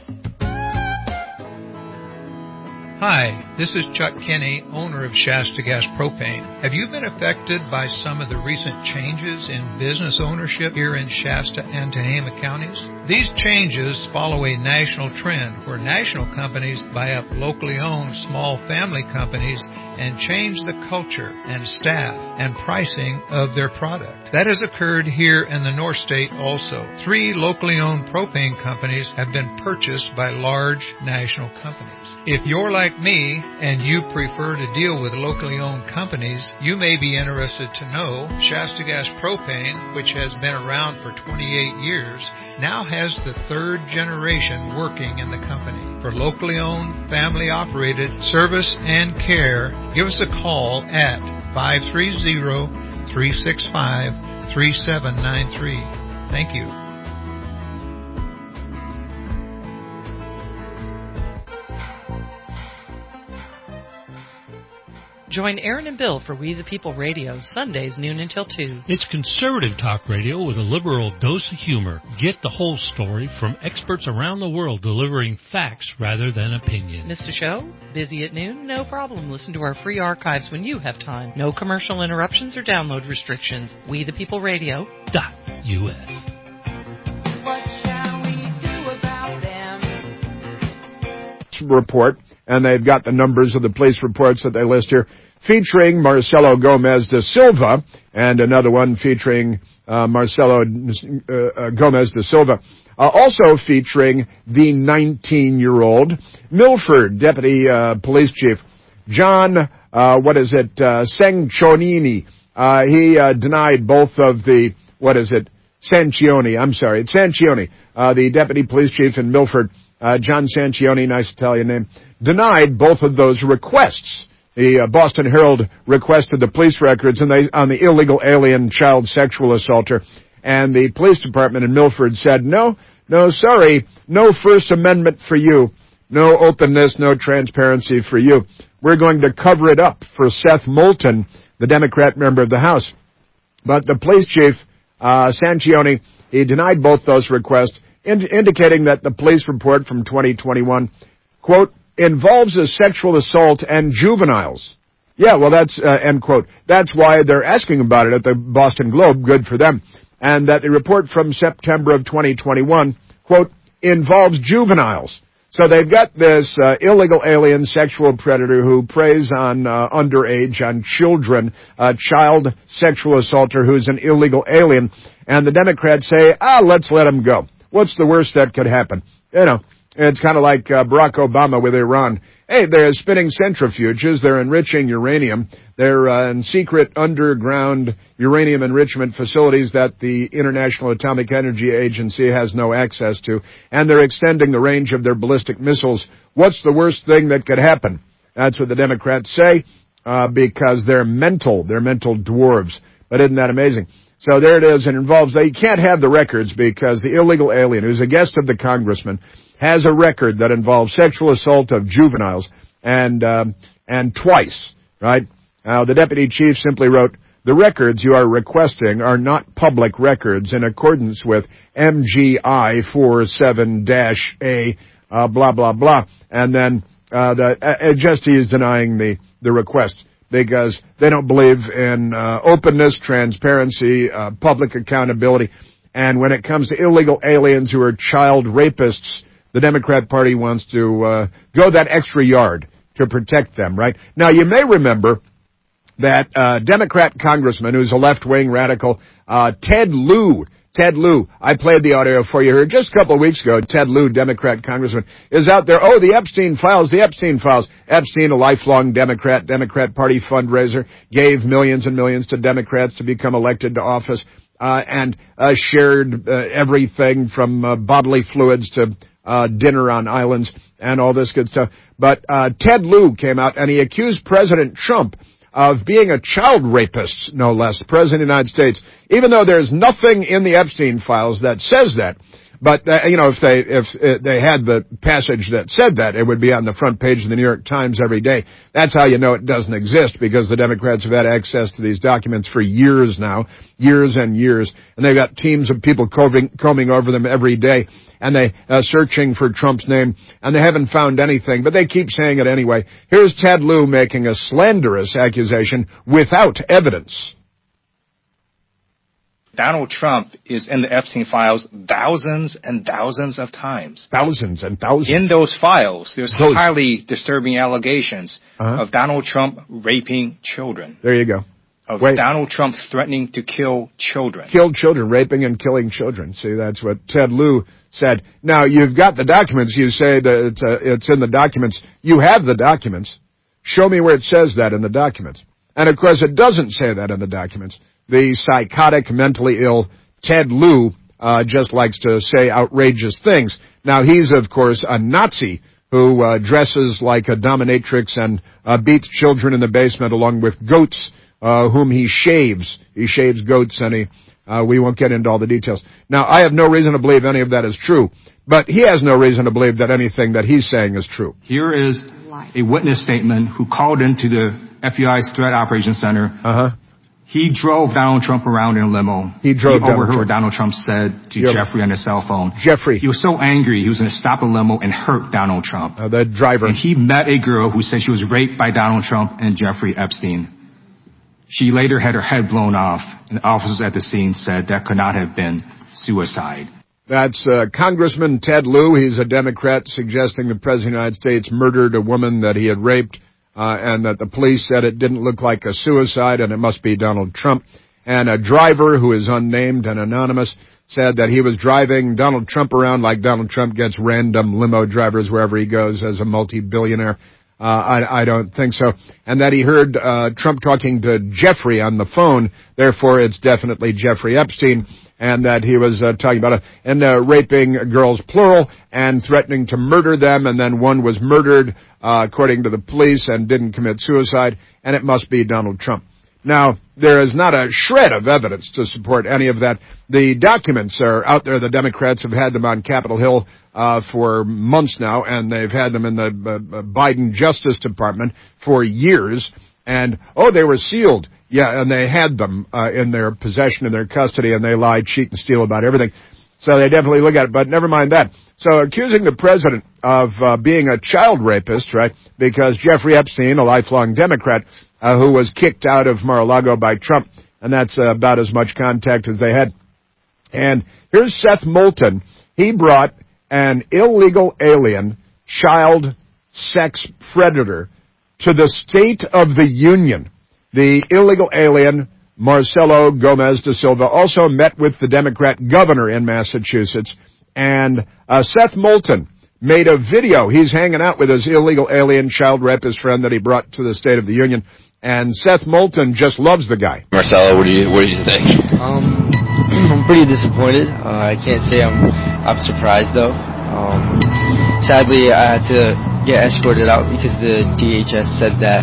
Hi, this is Chuck Kinney, owner of Shasta Gas Propane. Have you been affected by some of the recent changes in business ownership here in Shasta and Tehama counties? These changes follow a national trend where national companies buy up locally owned small family companies and change the culture and staff and pricing of their product. That has occurred here in the North State also. 3 locally owned propane companies have been purchased by large national companies. If you're like like me and you prefer to deal with locally owned companies, you may be interested to know Shasta Gas Propane, which has been around for 28 years, now has the third generation working in the company. For locally owned, family operated service and care, give us a call at 530-365-3793. Thank you. Join Aaron and Bill for We the People Radio, Sundays noon until 2. It's conservative talk radio with a liberal dose of humor. Get the whole story from experts around the world delivering facts rather than opinion. Missed a show? Busy at noon? No problem. Listen to our free archives when you have time. No commercial interruptions or download restrictions. We the People Radio.us. Report, and they've got the numbers of the police reports that they list here, featuring Marcelo Gomez da Silva, and another one featuring Marcelo Gomez da Silva. Also featuring the 19-year-old Milford Deputy Police Chief John, Sanchionini. He denied both of the, Sanchioni, it's Sanchioni, the Deputy Police Chief in Milford, John Sanchioni, nice Italian name, denied both of those requests. The Boston Herald requested the police records on the illegal alien child sexual assaulter, and the police department in Milford said, no, sorry, no First Amendment for you, no openness, no transparency for you. We're going to cover it up for Seth Moulton, the Democrat member of the House. But the police chief, Sanchioni, he denied both those requests, indicating that the police report from 2021, quote, involves a sexual assault and juveniles. Yeah, well, that's, end quote. That's why they're asking about it at the Boston Globe. Good for them. And that the report from September of 2021, quote, involves juveniles. So they've got this illegal alien sexual predator who preys on underage, on children, a child sexual assaulter who's an illegal alien. And the Democrats say, let's let him go. What's the worst that could happen? You know, it's kind of like Barack Obama with Iran. Hey, they're spinning centrifuges. They're enriching uranium. They're in secret underground uranium enrichment facilities that the International Atomic Energy Agency has no access to. And they're extending the range of their ballistic missiles. What's the worst thing that could happen? That's what the Democrats say, because they're mental. They're mental dwarves. But isn't that amazing? So there it is. It involves, you can't have the records because the illegal alien, who's a guest of the congressman, has a record that involves sexual assault of juveniles and twice, right? Now, the deputy chief simply wrote, the records you are requesting are not public records in accordance with MGI 47-A, blah, blah, blah. And then, he is denying the request, because they don't believe in openness, transparency, public accountability. And when it comes to illegal aliens who are child rapists, the Democrat Party wants to go that extra yard to protect them, right? Now, you may remember that Democrat congressman who's a left-wing radical, Ted Lieu, I played the audio for you here just a couple of weeks ago. Ted Lieu, Democrat congressman, is out there. Oh, the Epstein files. Epstein, a lifelong Democrat Party fundraiser, gave millions and millions to Democrats to become elected to office, and shared everything from bodily fluids to dinner on islands and all this good stuff. But Ted Lieu came out and he accused President Trump of being a child rapist, no less, President of the United States, even though there's nothing in the Epstein files that says that. But, if they had the passage that said that, it would be on the front page of the New York Times every day. That's how you know it doesn't exist, because the Democrats have had access to these documents for years now, years and years, and they've got teams of people combing over them every day, and they searching for Trump's name, and they haven't found anything, but they keep saying it anyway. Here's Ted Lieu making a slanderous accusation without evidence. Donald Trump is in the Epstein files thousands and thousands of times. Thousands and thousands. In those files, there's highly disturbing allegations of Donald Trump raping children. There you go. of Donald Trump threatening to kill children. Kill children, raping and killing children. See, that's what Ted Lieu said. Now, you've got the documents. You say that it's in the documents. You have the documents. Show me where it says that in the documents. And, of course, it doesn't say that in the documents. The psychotic, mentally ill Ted Lieu just likes to say outrageous things. Now, he's, of course, a Nazi who dresses like a dominatrix and beats children in the basement along with goats whom he shaves. He shaves goats, and we won't get into all the details. Now, I have no reason to believe any of that is true, but he has no reason to believe that anything that he's saying is true. Here is a witness statement who called into the FBI's Threat Operations Center. He drove Donald Trump around in a limo. He overheard what Donald Trump said to Jeffrey on his cell phone. He was so angry, he was going to stop the limo and hurt Donald Trump. The driver. And he met a girl who said she was raped by Donald Trump and Jeffrey Epstein. She later had her head blown off, and officers at the scene said that could not have been suicide. That's Congressman Ted Lieu. He's a Democrat suggesting the President of the United States murdered a woman that he had raped, and that the police said it didn't look like a suicide and it must be Donald Trump. And a driver who is unnamed and anonymous said that he was driving Donald Trump around like Donald Trump gets random limo drivers wherever he goes as a multi-billionaire. I don't think so. And that he heard Trump talking to Jeffrey on the phone, therefore it's definitely Jeffrey Epstein, and that he was talking about raping girls, plural, and threatening to murder them, and then one was murdered, according to the police, and didn't commit suicide, and it must be Donald Trump. Now, there is not a shred of evidence to support any of that. The documents are out there. The Democrats have had them on Capitol Hill for months now, and they've had them in the Biden Justice Department for years. And, they were sealed. Yeah, and they had them in their possession, in their custody, and they lie, cheat, and steal about everything. So they definitely look at it, but never mind that. So accusing the president of being a child rapist, right, because Jeffrey Epstein, a lifelong Democrat, who was kicked out of Mar-a-Lago by Trump, and that's about as much contact as they had. And here's Seth Moulton. He brought an illegal alien child sex predator to the State of the Union. The illegal alien, Marcelo Gomez da Silva, also met with the Democrat governor in Massachusetts. And Seth Moulton made a video. He's hanging out with his illegal alien child rapist friend that he brought to the State of the Union. And Seth Moulton just loves the guy. Marcelo, what do you think? I'm pretty disappointed. I can't say I'm surprised though. Sadly, I had to get escorted out because the DHS said that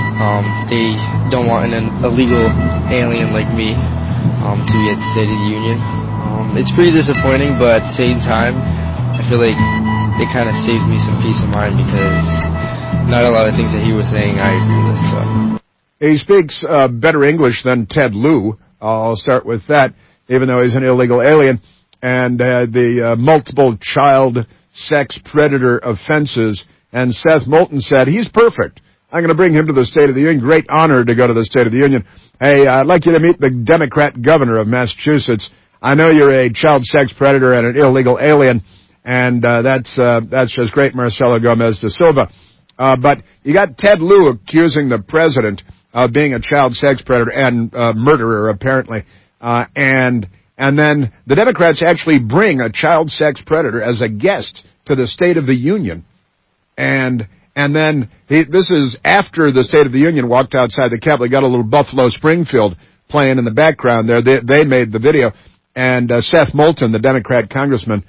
they don't want an illegal alien like me to get the State of the Union. It's pretty disappointing, but at the same time, I feel like they kind of saved me some peace of mind because not a lot of things that he was saying I agree with. So. He speaks better English than Ted Lieu. I'll start with that, even though he's an illegal alien. And the multiple child sex predator offenses. And Seth Moulton said, he's perfect. I'm going to bring him to the State of the Union. Great honor to go to the State of the Union. Hey, I'd like you to meet the Democrat governor of Massachusetts. I know you're a child sex predator and an illegal alien, and that's just great, Marcelo Gomez da Silva. But you got Ted Lieu accusing the president of being a child sex predator and murderer, apparently. And then the Democrats actually bring a child sex predator as a guest to the State of the Union. And then this is after the State of the Union walked outside the Capitol. They got a little Buffalo Springfield playing in the background there. They made the video. And Seth Moulton, the Democrat congressman,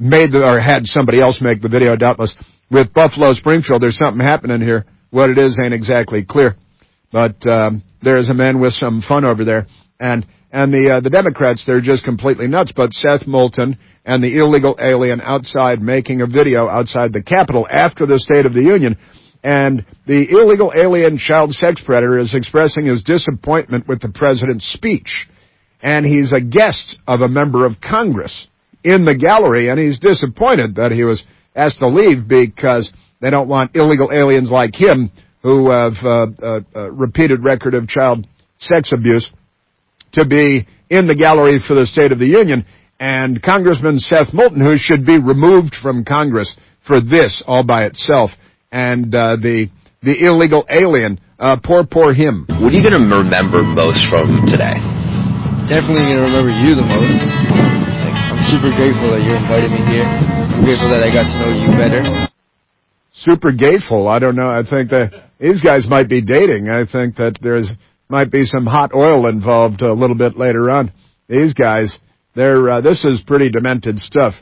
had somebody else make the video, doubtless. With Buffalo Springfield, there's something happening here. What it is ain't exactly clear. But there is a man with some fun over there. And the Democrats, they're just completely nuts. But Seth Moulton and the illegal alien outside making a video outside the Capitol after the State of the Union. And the illegal alien child sex predator is expressing his disappointment with the president's speech. And he's a guest of a member of Congress in the gallery, and he's disappointed that he was asked to leave because they don't want illegal aliens like him who have a repeated record of child sex abuse to be in the gallery for the State of the Union. And Congressman Seth Moulton, who should be removed from Congress for this all by itself, and the illegal alien Poor him. What are you going to remember most from today? Definitely going to remember you the most. I'm super grateful that you invited me here. I'm grateful that I got to know you better. Super grateful. I don't know. I think that these guys might be dating. I think that might be some hot oil involved a little bit later on. These guys, this is pretty demented stuff.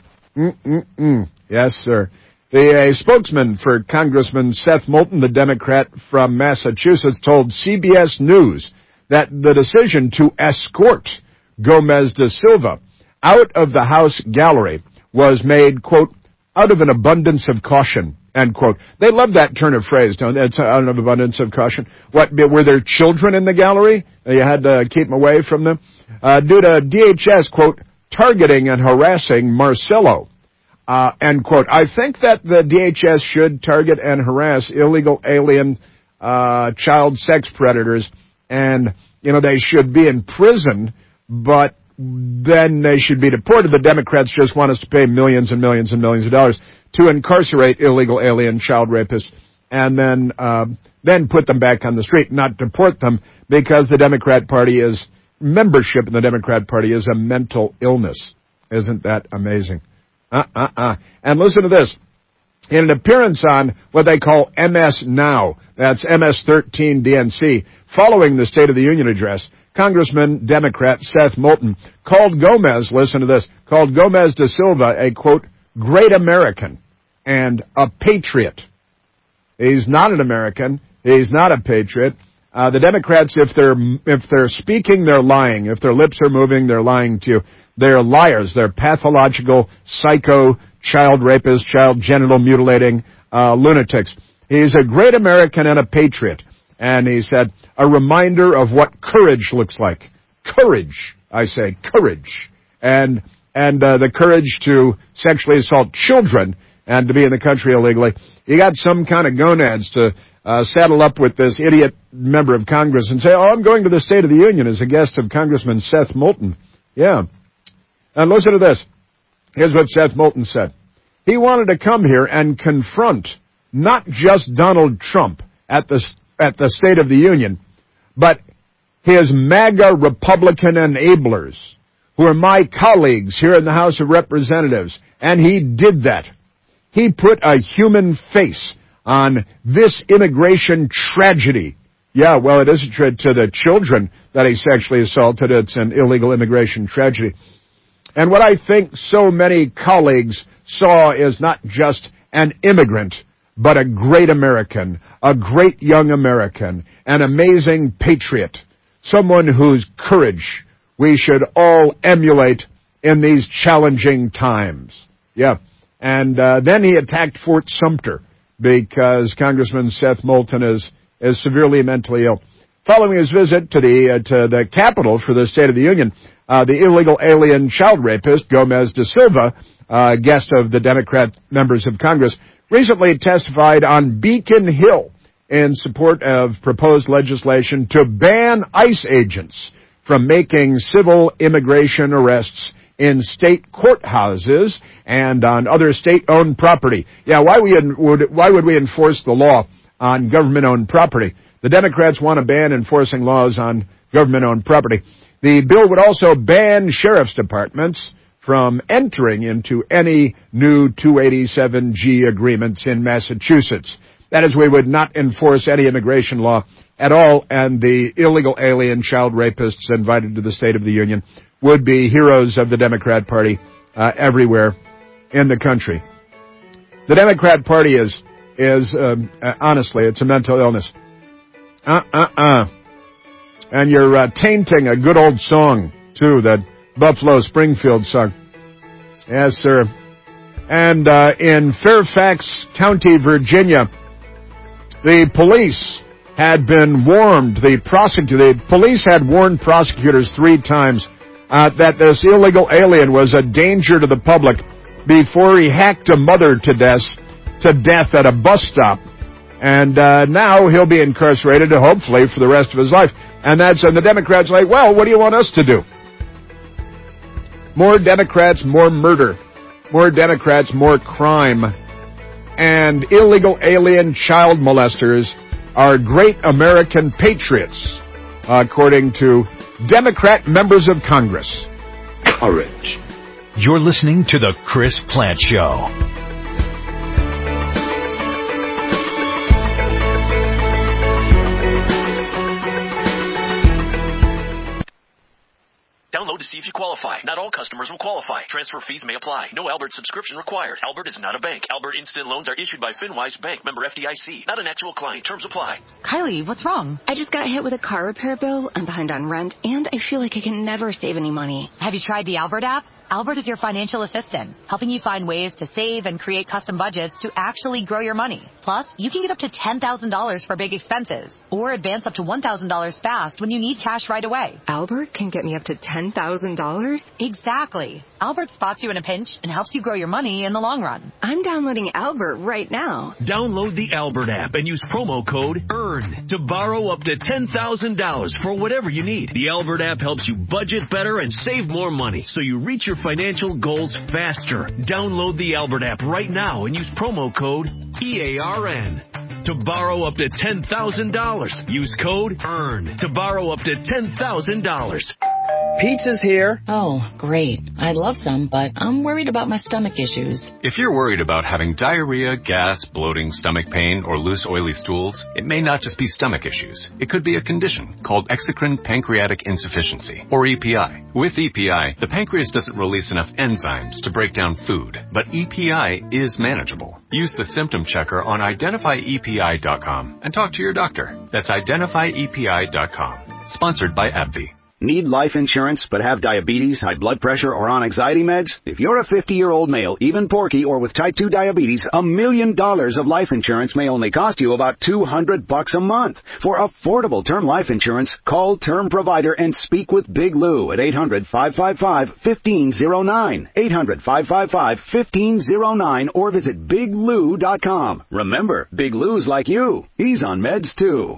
Yes, sir. The spokesman for Congressman Seth Moulton, the Democrat from Massachusetts, told CBS News that the decision to escort Gomez da Silva out of the House gallery was made, quote, out of an abundance of caution, end quote. They love that turn of phrase, don't they? It's out of abundance of caution. What, were there children in the gallery? You had to keep them away from them? Due to DHS, quote, targeting and harassing Marcelo, end quote. I think that the DHS should target and harass illegal alien child sex predators, and, they should be in prison, but then they should be deported. The Democrats just want us to pay millions and millions and millions of dollars to incarcerate illegal alien child rapists and then put them back on the street, not deport them, because the Democrat Party membership in the Democrat Party is a mental illness. Isn't that amazing? And listen to this. In an appearance on what they call MS Now, that's MS-13 DNC, following the State of the Union address, Congressman Democrat Seth Moulton called Gomez da Silva a, quote, great American and a patriot. He's not an American. He's not a patriot. The Democrats, if they're speaking, they're lying. If their lips are moving, they're lying to you. They're liars. They're pathological, psycho, child rapists, child genital mutilating lunatics. He's a great American and a patriot. And he said, a reminder of what courage looks like. Courage, I say, courage. And the courage to sexually assault children and to be in the country illegally. You got some kind of gonads to saddle up with this idiot member of Congress and say, I'm going to the State of the Union as a guest of Congressman Seth Moulton. Yeah. And listen to this. Here's what Seth Moulton said. He wanted to come here and confront not just Donald Trump at the State of the Union, but his MAGA Republican enablers, who are my colleagues here in the House of Representatives. And he did that. He put a human face on this immigration tragedy. Yeah, well, it is a tragedy to the children that he sexually assaulted. It's an illegal immigration tragedy. And what I think so many colleagues saw is not just an immigrant, but a great American, a great young American, an amazing patriot, someone whose courage we should all emulate in these challenging times. Yeah. And then he attacked Fort Sumter because Congressman Seth Moulton is severely mentally ill. Following his visit to the Capitol for the State of the Union, the illegal alien child rapist Gomez da Silva, guest of the Democrat members of Congress, recently testified on Beacon Hill in support of proposed legislation to ban ICE agents from making civil immigration arrests in state courthouses and on other state-owned property. Yeah, why would we enforce the law on government-owned property? The Democrats want to ban enforcing laws on government-owned property. The bill would also ban sheriff's departments from entering into any new 287G agreements in Massachusetts. That is, we would not enforce any immigration law at all, and the illegal alien child rapists invited to the State of the Union would be heroes of the Democrat Party everywhere in the country. The Democrat Party is honestly, it's a mental illness. And you're tainting a good old song, too, that Buffalo Springfield song. Yes, sir. And in Fairfax County, Virginia, the police had been warned, the police had warned prosecutors 3 times that this illegal alien was a danger to the public before he hacked a mother to death at a bus stop. And now he'll be incarcerated, hopefully, for the rest of his life. And the Democrats are like, well, what do you want us to do? More Democrats, more murder. More Democrats, more crime. And illegal alien child molesters are great American patriots, according to Democrat members of Congress. Courage. You're listening to The Chris Plant Show. Download to see if you qualify. Not all customers will qualify. Transfer fees may apply. No Albert subscription required. Albert is not a bank. Albert Instant Loans are issued by FinWise Bank, member FDIC. Not an actual client. Terms apply. Kylie, what's wrong? I just got hit with a car repair bill. I'm behind on rent, and I feel like I can never save any money. Have you tried the Albert app? Albert is your financial assistant, helping you find ways to save and create custom budgets to actually grow your money. Plus, you can get up to $10,000 for big expenses, or advance up to $1,000 fast when you need cash right away. Albert can get me up to $10,000? Exactly. Albert spots you in a pinch and helps you grow your money in the long run. I'm downloading Albert right now. Download the Albert app and use promo code EARN to borrow up to $10,000 for whatever you need. The Albert app helps you budget better and save more money, so you reach your financial goals faster. Download the Albert app right now and use promo code EARN to borrow up to $10,000. Use code EARN to borrow up to $10,000. Pizza's here. Oh, great. I'd love some, but I'm worried about my stomach issues. If you're worried about having diarrhea, gas, bloating, stomach pain, or loose, oily stools, it may not just be stomach issues. It could be a condition called exocrine pancreatic insufficiency, or EPI. With EPI, the pancreas doesn't release enough enzymes to break down food, but EPI is manageable. Use the symptom checker on identifyepi.com and talk to your doctor. That's identifyepi.com. Sponsored by AbbVie. Need life insurance but have diabetes, high blood pressure, or on anxiety meds? If you're a 50-year-old male, even porky, or with type 2 diabetes, $1 million of life insurance may only cost you about $200 a month. For affordable term life insurance, call Term Provider and speak with Big Lou at 800-555-1509. 800-555-1509 or visit BigLou.com. Remember, Big Lou's like you. He's on meds too.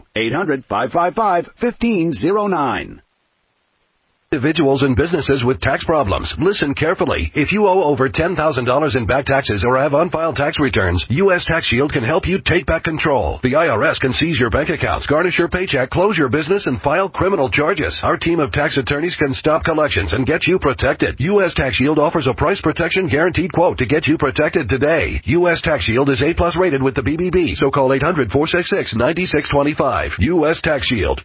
800-555-1509. Individuals and businesses with tax problems, listen carefully. If you owe over $10,000 in back taxes or have unfiled tax returns, U.S. Tax Shield can help you take back control. The IRS can seize your bank accounts, garnish your paycheck, close your business, and file criminal charges. Our team of tax attorneys can stop collections and get you protected. U.S. Tax Shield offers a price protection guaranteed quote to get you protected today. U.S. Tax Shield is A+ rated with the BBB, so call 800-466-9625. U.S. Tax Shield,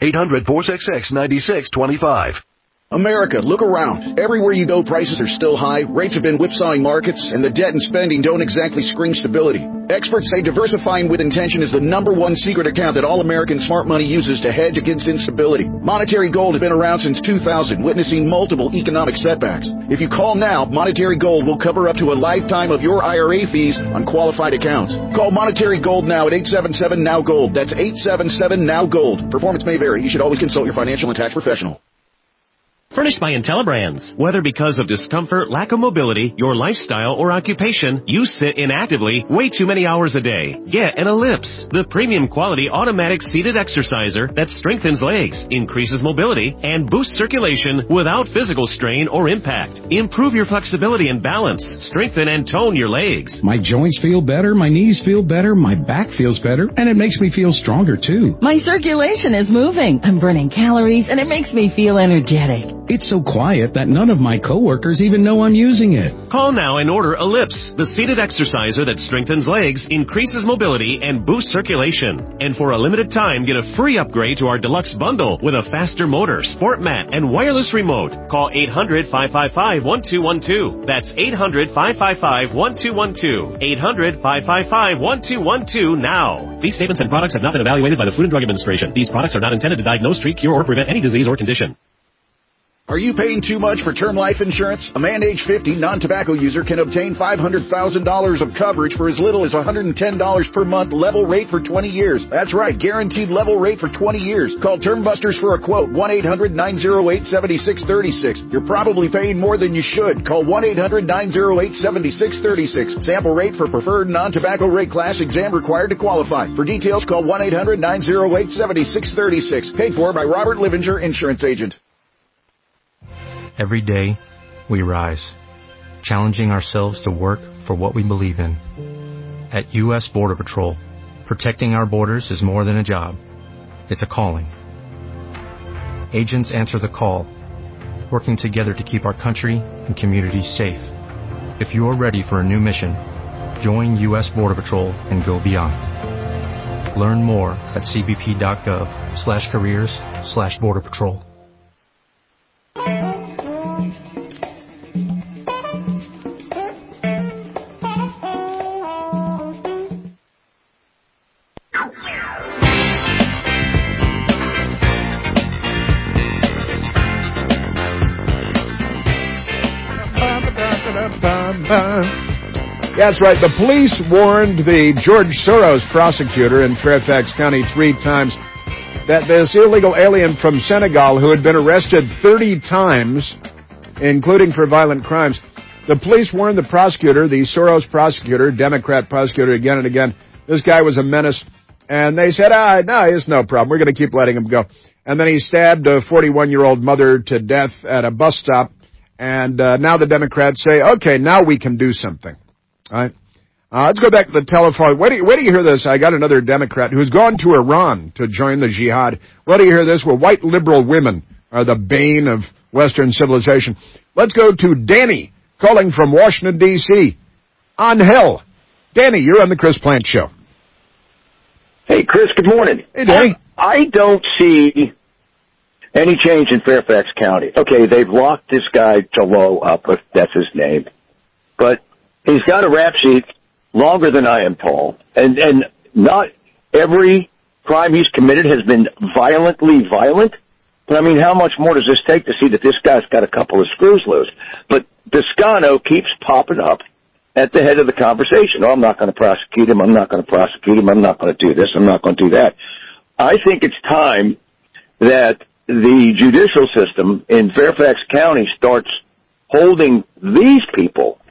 800-466-9625. America, look around. Everywhere you go, prices are still high, rates have been whipsawing markets, and the debt and spending don't exactly scream stability. Experts say diversifying with intention is the #1 secret account that all American smart money uses to hedge against instability. Monetary Gold has been around since 2000, witnessing multiple economic setbacks. If you call now, Monetary Gold will cover up to a lifetime of your IRA fees on qualified accounts. Call Monetary Gold now at 877-NOW-GOLD. That's 877-NOW-GOLD. Performance may vary. You should always consult your financial and tax professional. Furnished by IntelliBrands. Whether because of discomfort, lack of mobility, your lifestyle, or occupation, you sit inactively way too many hours a day. Get an Ellipse, the premium quality automatic seated exerciser that strengthens legs, increases mobility, and boosts circulation without physical strain or impact. Improve your flexibility and balance. Strengthen and tone your legs. My joints feel better, my knees feel better, my back feels better, and it makes me feel stronger too. My circulation is moving. I'm burning calories, and it makes me feel energetic. It's so quiet that none of my coworkers even know I'm using it. Call now and order Ellipse, the seated exerciser that strengthens legs, increases mobility, and boosts circulation. And for a limited time, get a free upgrade to our deluxe bundle with a faster motor, sport mat, and wireless remote. Call 800-555-1212. That's 800-555-1212. 800-555-1212 now. These statements and products have not been evaluated by the Food and Drug Administration. These products are not intended to diagnose, treat, cure, or prevent any disease or condition. Are you paying too much for term life insurance? A man age 50 non-tobacco user can obtain $500,000 of coverage for as little as $110 per month, level rate for 20 years. That's right, guaranteed level rate for 20 years. Call Term Busters for a quote, 1-800-908-7636. You're probably paying more than you should. Call 1-800-908-7636. Sample rate for preferred non-tobacco rate class, exam required to qualify. For details, call 1-800-908-7636. Paid for by Robert Livinger, Insurance Agent. Every day, we rise, challenging ourselves to work for what we believe in. At U.S. Border Patrol, Protecting our borders is more than a job. It's a calling. Agents answer the call, working together to keep our country and communities safe. If you are ready for a new mission, join U.S. Border Patrol and go beyond. Learn more at cbp.gov/careers/Border Patrol. That's right. The police warned the George Soros prosecutor in Fairfax County 3 times that this illegal alien from Senegal, who had been arrested 30 times, including for violent crimes, the police warned the prosecutor, the Soros prosecutor, Democrat prosecutor, again and again, this guy was a menace. And they said, no, it's no problem. We're going to keep letting him go. And then he stabbed a 41-year-old mother to death at a bus stop. And now the Democrats say, okay, now we can do something. All right. Let's go back to the telephone. Wait do you hear this? I got another Democrat who's gone to Iran to join the jihad. Wait do you hear this? Well, white liberal women are the bane of Western civilization. Let's go to Danny, calling from Washington, D.C. On Hill. Danny, you're on the Chris Plant Show. Hey, Chris, good morning. Hey, Danny. I don't see any change in Fairfax County. Okay, they've locked this guy Jallo up, if that's his name. But he's got a rap sheet longer than I am tall, and not every crime he's committed has been violently violent. But, I mean, how much more does this take to see that this guy's got a couple of screws loose? But Biscano keeps popping up at the head of the conversation. Oh, I'm not going to prosecute him. I'm not going to prosecute him. I'm not going to do this. I'm not going to do that. I think it's time that the judicial system in Fairfax County starts holding these people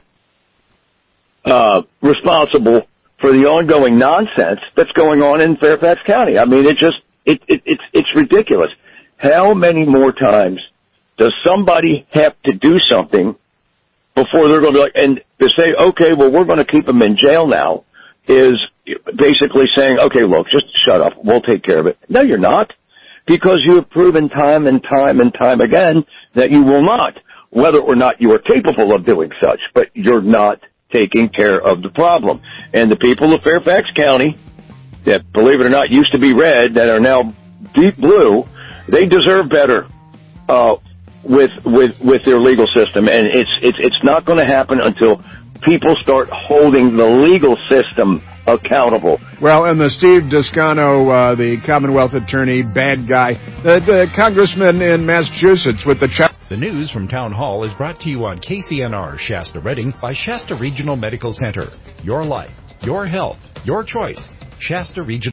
responsible for the ongoing nonsense that's going on in Fairfax County. I mean, it's ridiculous. How many more times does somebody have to do something before they're going to be like, and to say, okay, well, we're going to keep them in jail now, is basically saying, okay, look, just shut up. We'll take care of it. No, you're not, because you have proven time and time and time again that you will not, whether or not you are capable of doing such, but you're not taking care of the problem. And the people of Fairfax County, that, believe it or not, used to be red, that are now deep blue, they deserve better with their legal system. And it's not going to happen until people start holding the legal system accountable. Well, and the Steve Biscano, the Commonwealth attorney, bad guy, the congressman in Massachusetts with the The news from Town Hall is brought to you on KCNR Shasta Redding by Shasta Regional Medical Center. Your life, your health, your choice. Shasta Regional.